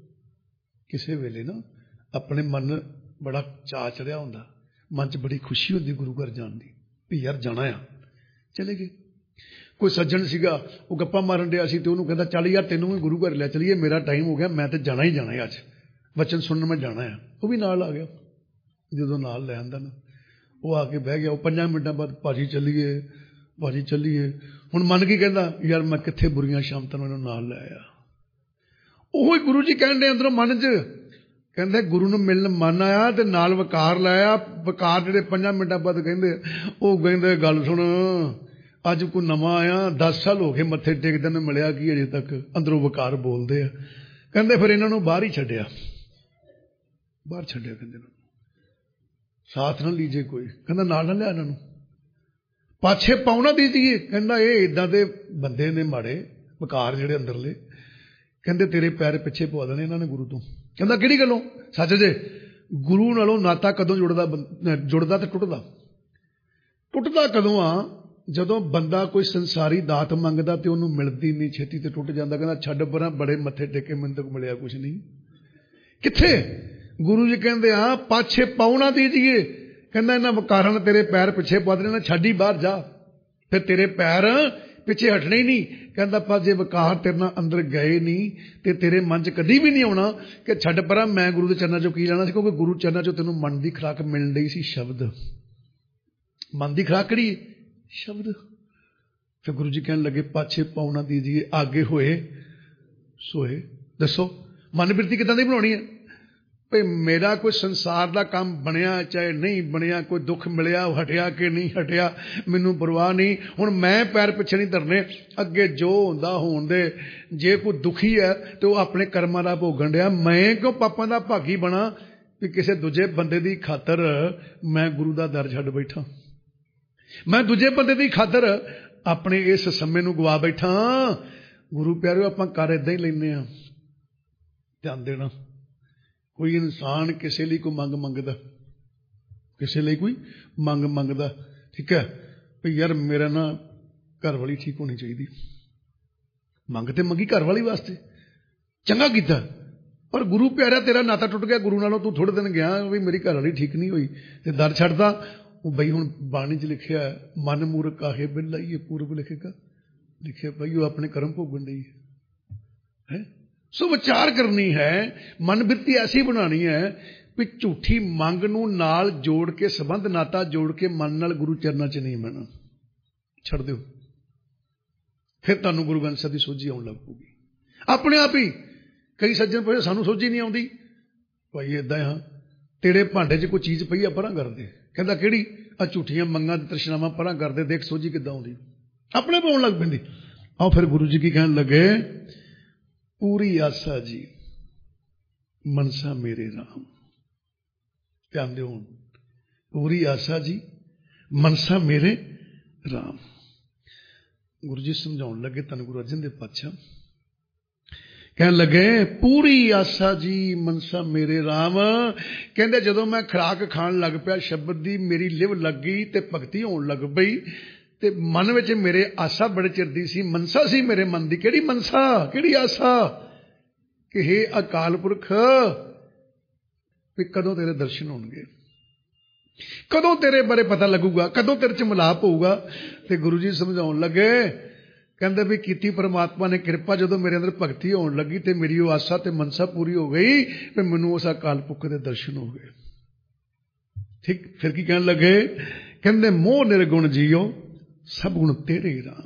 किसे वेले ना अपने मन बड़ा चाऽ चढ़िया हुंदा, मन च बड़ी खुशी होंदी गुरु घर जाण दी भी यार जाना आ, चले गए। कोई सज्जन सीगा वो गप्पा मारन दिया सी ते उहनूं कहंदा चल यार तैनूं भी गुरु घर लै चलीए, मेरा टाइम हो गया, मैं तो जाना ही जाना है, अज वचन सुनन मैं जाना है। वो भी नाल आ गया, जदों नाल लै आंदा ना वो आके बह गया। वो 5 मिनटां बाद भाजी चलीए, भाजी चलीए। हुण मन की कहंदा यार मैं कित्थे बुरियां शामतां मैनूं नाल लै आया। ओही गुरु जी कहण दे अंदरों मन च कहंदे गुरु नूं मिलण मन आया ते नाल वकार लाया। वकार जिहड़े 5 मिनटां बाद कहंदे वो कहंदे गल सुण अज कोई नवां आया, 10 साल हो गए मत्थे टेकदे ने, मिलिया की अजे तक, अंदरों वकार बोलदे आ। कहंदे फिर इन्हां नूं बाहर ही छड्डिया, बाहर छड्डिया, कहंदे साथ ना लीजिए कोई, कहंदा नाल ना लिया इन्हां नूं, पाछे पाँव ना दीजिए। कहंदा ये इदां दे बंदे ने माड़े वकार जिहड़े अंदरले, कहंदे तेरे पैर पिछे पवा देने इन्हां ने गुरु तों। कहंदा किहड़ी गल्लों? सच जे गुरु नालों नाता कदों जुड़दा ते टुटदा? टुटदा कदों आ जदों बंदा कोई संसारी दात मंगदा ते उहनूं मिलदी नहीं, छेती ते टुट जांदा। कहंदा छड्ड परां बड़े मत्थे टेके मैनूं तक मिलिया कुछ नहीं। कित्थे? गुरु जी कहंदे आ पाछे पाँव ना दीजिए। कहंदा इन्हां वकारां ने तेरे पैर पिछे पवा देने, छड्ड ही बाहर जा, फिर तेरे पैर पिछे हटने ही नहीं। कहंदा पर जे वकार तेरे नाल अंदर गए नहीं ते तेरे मन च कदी भी नहीं आउणा कि छड्ड परां मैं गुरु दे चरनां चों की लेना सी, क्योंकि गुरु चरनां चों तैनूं मन दी खुराक मिल रही सी, शब्द। मन दी खुराक किहड़ी? शब्द। फिर गुरु जी कहने लगे पाछे पाँव ना दीजिए आगे होए सोए। दसो मन बिरती किदां दी बनाउणी है भाई मेरा कोई संसार का काम बनया चाहे नहीं बनया, कोई दुख मिलिया हटिया कि नहीं हटिया मैनूं परवाह नहीं। हुण मैं पैर पिछे नहीं धरने, अगे जो हुंदा होण दे। जे कोई दुखी है तो वह अपने कर्मां दा भोगण दिया, मैं क्यों पापां दा भागी बना कि किसी दूजे बंदे दी खातर मैं गुरु दा दर छड्ड बैठा। मैं दूजे बंदे दी खातर ਆਪਣੇ ਇਸ ਸਮੇਂ ਨੂੰ ਗਵਾ ਬੈਠਾ। ਗੁਰੂ ਪਿਆਰਿਓ, ਆਪਾਂ ਕਰ ਏਦਾਂ ਹੀ ਲੈਂਦੇ ਹਾਂ। ਧਿਆਨ ਦੇਣਾ, ਕੋਈ ਇਨਸਾਨ ਕਿਸੇ ਲਈ ਕੋਈ ਮੰਗ ਮੰਗਦਾ, ਕਿਸੇ ਲਈ ਕੋਈ ਮੰਗ ਮੰਗਦਾ, ਠੀਕ ਹੈ, ਵੀ ਯਾਰ ਮੇਰਾ ਨਾ ਘਰ ਵਾਲੀ ਠੀਕ ਹੋਣੀ ਚਾਹੀਦੀ। ਮੰਗ ਤੇ ਮੰਗੀ ਘਰ ਵਾਲੀ ਵਾਸਤੇ, ਚੰਗਾ ਕੀਤਾ, ਪਰ ਗੁਰੂ ਪਿਆਰਿਆ ਤੇਰਾ ਨਾਤਾ ਟੁੱਟ ਗਿਆ ਗੁਰੂ ਨਾਲੋਂ। ਤੂੰ ਥੋੜ੍ਹੇ ਦਿਨ ਗਿਆ ਵੀ ਮੇਰੀ ਘਰ ਵਾਲੀ ਠੀਕ ਨਹੀਂ ਹੋਈ ਤੇ ਦਰ ਛੱਡਦਾ। ਉਹ ਬਈ ਹੁਣ ਬਾਣੀ 'ਚ ਲਿਖਿਆ ਮਨ ਮੂਰਖ ਕਾਹੇ ਬਿਨ ਲਾਈਏ ਪੂਰਬ ਲਿਖੇਗਾ, ਲਿਖਿਆ ਬਈ ਉਹ ਆਪਣੇ ਕਰਮ ਭੋਗਣ ਲਈ ਹੈ। ਸੋ ਵਿਚਾਰ ਕਰਨੀ ਹੈ, ਮਨ ਬਿਰਤੀ ਐਸੀ ਬਣਾਉਣੀ ਹੈ ਵੀ ਝੂਠੀ ਮੰਗ ਨੂੰ ਨਾਲ ਜੋੜ ਕੇ, ਸੰਬੰਧ ਨਾਤਾ ਜੋੜ ਕੇ ਮਨ ਨਾਲ ਗੁਰੂ ਚਰਨਾਂ 'ਚ ਨਹੀਂ ਬਹਿਣਾ। ਛੱਡ ਦਿਓ, ਫਿਰ ਤੁਹਾਨੂੰ ਗੁਰੂ ਗ੍ਰੰਥ ਸਾਹਿਬ ਦੀ ਸੋਝੀ ਆਉਣ ਲੱਗ ਪਊਗੀ ਆਪਣੇ ਆਪ ਹੀ। ਕਈ ਸੱਜਣ ਪੁੱਛੇ ਸਾਨੂੰ ਸੋਝੀ ਨਹੀਂ ਆਉਂਦੀ। ਭਾਈ ਏਦਾਂ ਹਾਂ, ਤੇਰੇ ਭਾਂਡੇ 'ਚ ਕੋਈ ਚੀਜ਼ ਪਈ ਆ, ਪਰਾਂ ਕਰਦੇ। ਕਹਿੰਦਾ ਕਿਹੜੀ? ਆ ਝੂਠੀਆਂ ਮੰਗਾਂ ਤੇ ਤ੍ਰਿਸ਼ਨਾਵਾਂ ਪਰਾਂ ਕਰਦੇ, ਦੇਖ ਸੋਝੀ ਕਿੱਦਾਂ ਆਉਂਦੀ, ਆਪਣੇ ਆਪ ਆਉਣ ਲੱਗ ਪੈਂਦੀ। ਆਓ ਫਿਰ ਗੁਰੂ ਜੀ ਕੀ ਕਹਿਣ ਲੱਗੇ? ਪੂਰੀ ਆਸਾ ਜੀ ਮਨਸਾ ਮੇਰੇ ਰਾਮ। ਧਿਆਨ ਦਿਓ, ਹੁਣ ਪੂਰੀ ਆਸਾ ਜੀ ਮਨਸਾ ਮੇਰੇ ਰਾਮ। ਗੁਰੂ ਜੀ ਸਮਝਾਉਣ ਲੱਗੇ, ਧੰਨ ਗੁਰੂ ਅਰਜਨ ਦੇਵ ਪਾਤਸ਼ਾਹ ਕਹਿਣ ਲੱਗੇ ਪੂਰੀ ਆਸਾ ਜੀ ਮਨਸਾ ਮੇਰੇ ਰਾਮ। ਕਹਿੰਦੇ ਜਦੋਂ ਮੈਂ ਖੁਰਾਕ ਖਾਣ ਲੱਗ ਪਿਆ ਸ਼ਬਦ ਦੀ, ਮੇਰੀ ਲਿਵ ਲੱਗ ਗਈ ਤੇ ਭਗਤੀ ਹੋਣ ਲੱਗ ਪਈ ਤੇ ਮਨ ਵਿੱਚ ਮੇਰੇ ਆਸਾ ਬੜੇ ਚਿਰ ਦੀ ਸੀ, ਮਨਸਾ ਸੀ ਮੇਰੇ ਮਨ ਦੀ। ਕਿਹੜੀ ਮਨਸਾ, ਕਿਹੜੀ ਆਸਾ? ਕਿ ਹੇ ਅਕਾਲ ਪੁਰਖ, ਵੀ ਕਦੋਂ ਤੇਰੇ ਦਰਸ਼ਨ ਹੋਣਗੇ, ਕਦੋਂ ਤੇਰੇ ਬਾਰੇ ਪਤਾ ਲੱਗੂਗਾ, ਕਦੋਂ ਤੇਰੇ 'ਚ ਮਿਲਾਪ ਹੋਊਗਾ। ਤੇ ਗੁਰੂ ਜੀ ਸਮਝਾਉਣ ਲੱਗੇ, ਕਹਿੰਦੇ ਵੀ ਕੀਤੀ ਪਰਮਾਤਮਾ ਨੇ ਕਿਰਪਾ, ਜਦੋਂ ਮੇਰੇ ਅੰਦਰ ਭਗਤੀ ਹੋਣ ਲੱਗੀ ਤੇ ਮੇਰੀ ਉਹ ਆਸਾ ਤੇ ਮਨਸਾ ਪੂਰੀ ਹੋ ਗਈ ਤੇ ਮੈਨੂੰ ਉਸ ਅਕਾਲ ਪੁਰਖ ਦੇ ਦਰਸ਼ਨ ਹੋ ਗਏ। ਠੀਕ, ਫਿਰ ਕੀ ਕਹਿਣ ਲੱਗੇ? ਕਹਿੰਦੇ ਮੋਹ ਨਿਰਗੁਣ ਜੀਓ ਸਭ ਗੁਣ ਤੇਰੇ ਰਾਮ।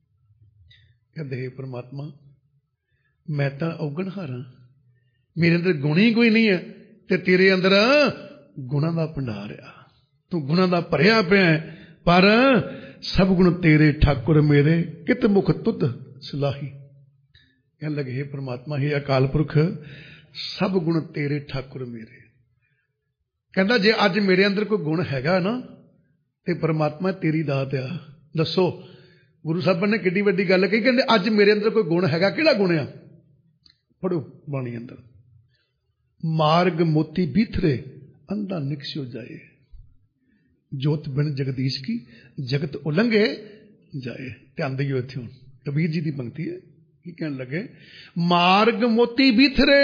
ਕਹਿੰਦੇ ਹੇ ਪਰਮਾਤਮਾ, ਮੈਂ ਤਾਂ ਔਗਣਹਾਰ, ਮੇਰੇ ਅੰਦਰ ਗੁਣ ਹੀ ਕੋਈ ਨਹੀਂ ਹੈ ਤੇ ਤੇਰੇ ਅੰਦਰ ਗੁਣਾਂ ਦਾ ਭੰਡਾਰ ਆ, ਤੂੰ ਗੁਣਾਂ ਦਾ ਭਰਿਆ ਪਿਆ, ਪਰ ਸਭ ਗੁਣ ਤੇਰੇ ਠਾਕੁਰ ਮੇਰੇ, ਕਿਤ ਮੁਖ ਤੁਧ ਸਲਾਹੀ। ਕਹਿਣ ਲੱਗੇ ਹੇ ਪਰਮਾਤਮਾ, ਹੇ ਅਕਾਲ ਪੁਰਖ, ਸਭ ਗੁਣ ਤੇਰੇ ਠਾਕੁਰ ਮੇਰੇ। ਕਹਿੰਦਾ ਜੇ ਅੱਜ ਮੇਰੇ ਅੰਦਰ ਕੋਈ ਗੁਣ ਹੈਗਾ ਨਾ ਤੇ ਪਰਮਾਤਮਾ ਤੇਰੀ ਦਾਤ ਆ। ਦੱਸੋ ਗੁਰੂ ਸਾਹਿਬਾਨ ਨੇ ਕਿੱਡੀ ਵੱਡੀ ਗੱਲ ਕਹੀ। ਕਹਿੰਦੇ ਅੱਜ ਮੇਰੇ ਅੰਦਰ ਕੋਈ ਗੁਣ ਹੈਗਾ, ਕਿਹੜਾ ਗੁਣ ਆ? ਪੜੋ ਬਾਣੀ ਅੰਦਰ, ਮਾਰਗ ਮੋਤੀ ਬੀਥਰੇ ਅੰਧਾ ਨਿਕਸਿਓ ਜਾਏ, ਜੋਤ ਬਿਨ ਜਗਦੀਸ਼ ਕੀ ਜਗਤ ਉਲੰਘੇ ਜਾਏ। ਧਿਆਨ ਦਿਓ ਇੱਥੇ, ਹੁਣ ਕਬੀਰ ਜੀ ਦੀ ਪੰਕਤੀ ਹੈ। ਕੀ ਕਹਿਣ ਲੱਗੇ? ਮਾਰਗ ਮੋਤੀ ਬੀਥਰੇ।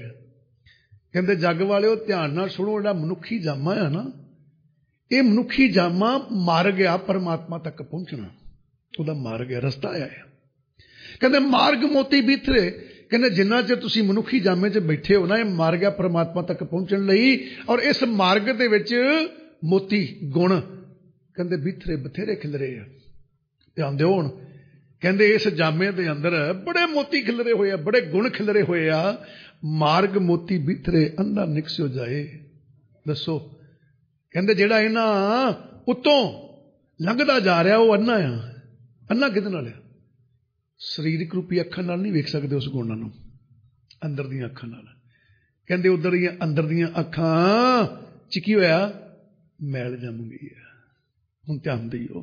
ਕਹਿੰਦੇ ਜੱਗ ਵਾਲਿਓ ਧਿਆਨ ਨਾਲ ਸੁਣੋ, ਜਿਹੜਾ ਮਨੁੱਖੀ ਜਾਮਾ ਹੈ ਨਾ, ਇਹ ਮਨੁੱਖੀ ਜਾਮਾ ਮਾਰਗ ਆ ਪਰਮਾਤਮਾ ਤੱਕ ਪਹੁੰਚਣਾ, ਉਹਦਾ ਮਾਰਗ ਹੈ, ਰਸਤਾ ਆਇਆ ਹੈ। ਕਹਿੰਦੇ ਮਾਰਗ ਮੋਤੀ ਬੀਥਰੇ। ਕਹਿੰਦੇ ਜਿੰਨਾ ਚਿਰ ਤੁਸੀਂ ਮਨੁੱਖੀ ਜਾਮੇ 'ਚ ਬੈਠੇ ਹੋ ਨਾ, ਇਹ ਮਾਰਗ ਆ ਪਰਮਾਤਮਾ ਤੱਕ ਪਹੁੰਚਣ ਲਈ। ਔਰ ਇਸ ਮਾਰਗ ਦੇ ਵਿੱਚ ਮੋਤੀ ਗੁਣ ਕਹਿੰਦੇ ਬੀਥਰੇ ਬਥੇਰੇ ਖਿਲਰੇ ਆ। ਧਿਆਨ ਦਿਓ ਹੁਣ, ਕਹਿੰਦੇ ਇਸ ਜਾਮੇ ਦੇ ਅੰਦਰ ਬੜੇ ਮੋਤੀ ਖਿਲਰੇ ਹੋਏ ਆ, ਬੜੇ ਗੁਣ ਖਿਲਰੇ ਹੋਏ ਆ। ਮਾਰਗ ਮੋਤੀ ਬੀਥਰੇ ਅੰਧਾ ਨਿਕਸਿਓ ਜਾਏ। ਦੱਸੋ, ਕਹਿੰਦੇ ਜਿਹੜਾ ਇਹਨਾਂ ਉੱਤੋਂ ਲੰਘਦਾ ਜਾ ਰਿਹਾ ਉਹ ਅੰਨਾ ਆ। ਅੰਨਾ ਕਿਹਦੇ ਨਾਲ ਆ? ਸਰੀਰਕ ਰੂਪੀ ਅੱਖਾਂ ਨਾਲ ਨਹੀਂ ਵੇਖ ਸਕਦੇ ਉਸ ਗੁਣਾਂ ਨੂੰ, ਅੰਦਰ ਦੀਆਂ ਅੱਖਾਂ ਨਾਲ। ਕਹਿੰਦੇ ਉਧਰ ਦੀਆਂ ਅੰਦਰ ਦੀਆਂ ਅੱਖਾਂ 'ਚ ਕੀ ਹੋਇਆ? ਮੈਲ ਜੰਮ ਗਈ ਹੈ। ਹੁਣ ਧਿਆਨ ਦਿਓ,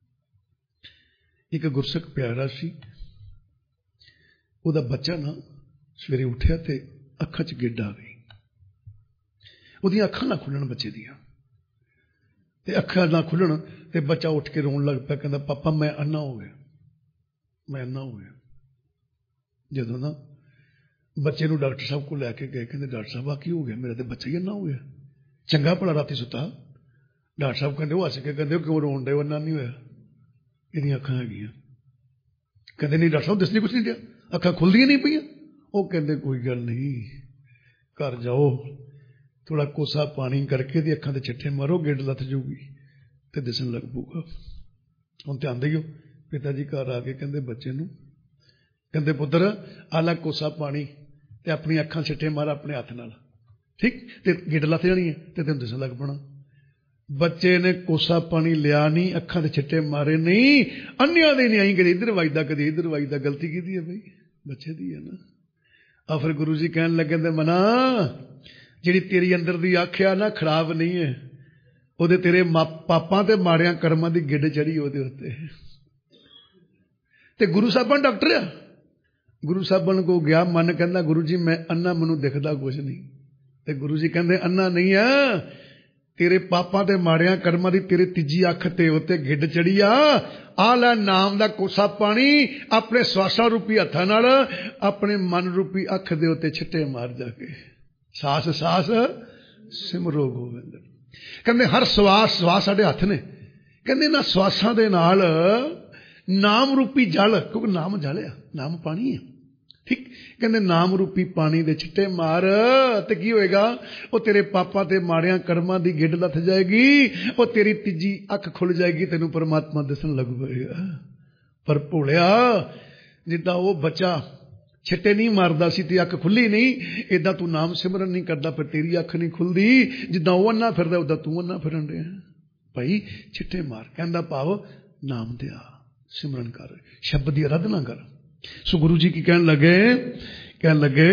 ਇੱਕ ਗੁਰਸਿੱਖ ਪਿਆਰਾ ਸੀ, ਉਹਦਾ ਬੱਚਾ ਨਾ ਸਵੇਰੇ ਉੱਠਿਆ ਤੇ ਅੱਖਾਂ 'ਚ ਗਿੱਡ ਆ ਗਈ। ਉਹਦੀਆਂ ਅੱਖਾਂ ਨਾ ਖੁੱਲਣ ਬੱਚੇ ਦੀਆਂ, ਤੇ ਅੱਖਾਂ ਨਾ ਖੁੱਲਣ ਤੇ ਬੱਚਾ ਉੱਠ ਕੇ ਰੋਣ ਲੱਗ ਪਿਆ। ਕਹਿੰਦਾ ਪਾਪਾ ਮੈਂ ਅੰਨਾ ਹੋ ਗਿਆ, ਮੈਂ ਅੰਨਾ ਹੋ ਗਿਆ। ਜਦੋਂ ਨਾ ਬੱਚੇ ਨੂੰ ਡਾਕਟਰ ਸਾਹਿਬ ਕੋਲ ਲੈ ਕੇ ਗਏ, ਕਹਿੰਦੇ ਡਾਕਟਰ ਸਾਹਿਬ ਆ ਕੀ ਹੋ ਗਿਆ? ਮੇਰਾ ਤੇ ਬੱਚਾ ਹੀ ਅੰਨਾ ਹੋ ਗਿਆ, ਚੰਗਾ ਭਲਾ ਰਾਤੀ ਸੁੱਤਾ। ਡਾਕਟਰ ਸਾਹਿਬ ਕਹਿੰਦੇ ਉਹ ਹੱਸ ਕੇ ਕਹਿੰਦੇ ਕਿਉਂ ਰੋਣ ਡਏ? ਅੰਨਾ ਨਹੀਂ ਹੋਇਆ, ਇਹਦੀਆਂ ਅੱਖਾਂ ਹੈਗੀਆਂ। ਕਹਿੰਦੇ ਨਹੀਂ ਡਾਕਟਰ ਸਾਹਿਬ ਦਿਸਦੀ ਕੁਛ ਨਹੀਂ ਦਿਆ, ਅੱਖਾਂ ਖੁੱਲਦੀਆਂ ਨਹੀਂ ਪਈਆਂ। ਉਹ ਕਹਿੰਦੇ ਕੋਈ ਗੱਲ ਨਹੀਂ, ਘਰ ਜਾਓ, ਥੋੜਾ ਕੋਸਾ ਪਾਣੀ ਕਰਕੇ ਦੀ ਅੱਖਾਂ ਦੇ ਛਿੱਠੇ ਮਾਰੋ, ਗਿੱਡ ਲੱਥ ਜਾਊਗੀ ਤੇ ਦਿਸਣ ਲੱਗ ਪਊਗਾ। ਹੁਣ ਧਿਆਨ ਦਿਓ, ਪਿਤਾ ਜੀ ਘਰ ਆ ਕੇ ਕਹਿੰਦੇ ਬੱਚੇ ਨੂੰ, ਕਹਿੰਦੇ ਪੁੱਤਰ ਆਹ ਲੈ ਕੋਸਾ ਪਾਣੀ ਤੇ ਆਪਣੀ ਅੱਖਾਂ ਛਿੱਠੇ ਮਾਰ ਆਪਣੇ ਹੱਥ ਨਾਲ, ਠੀਕ, ਤੇ ਗਿੱਡ ਲੱਥ ਜਾਣੀ ਹੈ ਤੇ ਤੈਨੂੰ ਦਿਸਣ ਲੱਗ ਪਣਾ। ਬੱਚੇ ਨੇ ਕੋਸਾ ਪਾਣੀ ਲਿਆ ਨਹੀਂ, ਅੱਖਾਂ ਦੇ ਛਿੱਟੇ ਮਾਰੇ ਨਹੀਂ, ਅੰਨਿਆਂ ਦੇ ਨਹੀਂ ਆਈ, ਕਦੇ ਇੱਧਰ ਵੱਜਦਾ ਕਦੇ ਇੱਧਰ ਵੱਜਦਾ। ਗਲਤੀ ਕਿਹਦੀ ਹੈ ਬਈ? ਬੱਚੇ ਦੀ ਹੈ ਨਾ। ਆ ਫਿਰ ਗੁਰੂ ਜੀ ਕਹਿਣ ਲੱਗੇ ਤੇ ਮਨਾ, ਜਿਹੜੀ ਤੇਰੀ ਅੰਦਰ ਦੀ ਅੱਖ ਆ ਨਾ ਖਰਾਬ ਨਹੀਂ ਹੈ, ਉਹਦੇ ਤੇਰੇ ਪਾਪਾਂ ਤੇ ਮਾੜਿਆਂ ਕਰਮਾਂ ਦੀ ਗਿੱਡ ਚੜੀ ਉਹਦੇ ਉੱਤੇ। ਤੇ ਗੁਰੂ ਸਾਹਿਬਾਨ ਡਾਕਟਰ ਆ। ਗੁਰੂ ਸਾਹਿਬਾਨ ਕੋ ਗਿਆ, ਮਨ ਕਹਿੰਦਾ ਗੁਰੂ ਜੀ ਮੈਂ ਅੰਨਾ, ਮੈਨੂੰ ਦਿਖਦਾ ਕੁਛ ਨਹੀਂ। ਤੇ ਗੁਰੂ ਜੀ ਕਹਿੰਦੇ ਅੰਨਾ ਨਹੀਂ ਆ, ਤੇਰੇ ਪਾਪਾਂ ਤੇ ਮਾੜਿਆਂ ਕਰਮਾਂ ਦੀ ਤੇਰੀ ਤੀਜੀ ਅੱਖ ਤੇ ਉੱਤੇ ਗਿੱਡ ਚੜੀ ਆ ਲੈ ਨਾਮ ਦਾ ਕੋਸਾ ਪਾਣੀ, ਆਪਣੇ ਸਵਾਸਾਂ ਰੂਪੀ ਹੱਥਾਂ ਨਾਲ ਆਪਣੇ ਮਨ ਰੂਪੀ ਅੱਖ ਦੇ ਉੱਤੇ ਛਿੱਟੇ ਮਾਰ ਜਾ ਕੇ ਸਾਸ ਸਾਸ ਸਿਮਰੋ ਗੋਬਿੰਦ। ਕਹਿੰਦੇ ਹਰ ਸਵਾਸ ਸਾਡੇ ਹੱਥ ਨੇ। ਕਹਿੰਦੇ ਇਹਨਾਂ ਸਵਾਸਾਂ ਦੇ ਨਾਲ ਨਾਮ ਰੂਪੀ ਜਲ, ਕਿਉਂਕਿ ਨਾਮ ਜਲ ਆ, ਨਾਮ ਪਾਣੀ ਆ, ਠੀਕ। ਕਹਿੰਦੇ ਨਾਮ ਰੂਪੀ ਪਾਣੀ ਦੇ ਛਿੱਟੇ ਮਾਰ ਤੇ ਕੀ ਹੋਏਗਾ, ਉਹ ਤੇਰੇ ਪਾਪਾਂ ਤੇ ਮਾੜਿਆਂ ਕਰਮਾਂ ਦੀ ਗਿੱਡ ਲੱਥ ਜਾਏਗੀ, ਉਹ ਤੇਰੀ ਤੀਜੀ ਅੱਖ ਖੁੱਲ ਜਾਏਗੀ, ਤੈਨੂੰ ਪਰਮਾਤਮਾ ਦਿਸਣ ਲੱਗ ਪਏਗਾ। ਪਰ ਭੋਲਿਆ, ਜਿੱਦਾਂ ਉਹ ਬੱਚਾ ਛਿੱਟੇ ਨਹੀਂ ਮਾਰਦਾ ਸੀ ਤੇ ਅੱਖ ਖੁੱਲੀ ਨਹੀਂ, ਏਦਾਂ ਤੂੰ ਨਾਮ ਸਿਮਰਨ ਨਹੀਂ ਕਰਦਾ, ਫਿਰ ਤੇਰੀ ਅੱਖ ਨਹੀਂ ਖੁੱਲਦੀ। ਜਿੱਦਾਂ ਉਹ ਅੰਨਾ ਫਿਰਦਾ ਉਦਾਂ ਤੂੰ ਅੰਨਾ ਫਿਰਨ ਰਿਹਾ ਭਾਈ। ਛਿੱਟੇ ਮਾਰ, ਕਹਿੰਦਾ ਭਾਵ ਨਾਮ ਦਿਆ, ਸਿਮਰਨ ਕਰ, ਸ਼ਬਦ ਦੀ ਅਰਾਧਨਾ ਕਰ। ਸੋ ਗੁਰੂ ਜੀ ਕੀ ਕਹਿਣ ਲੱਗੇ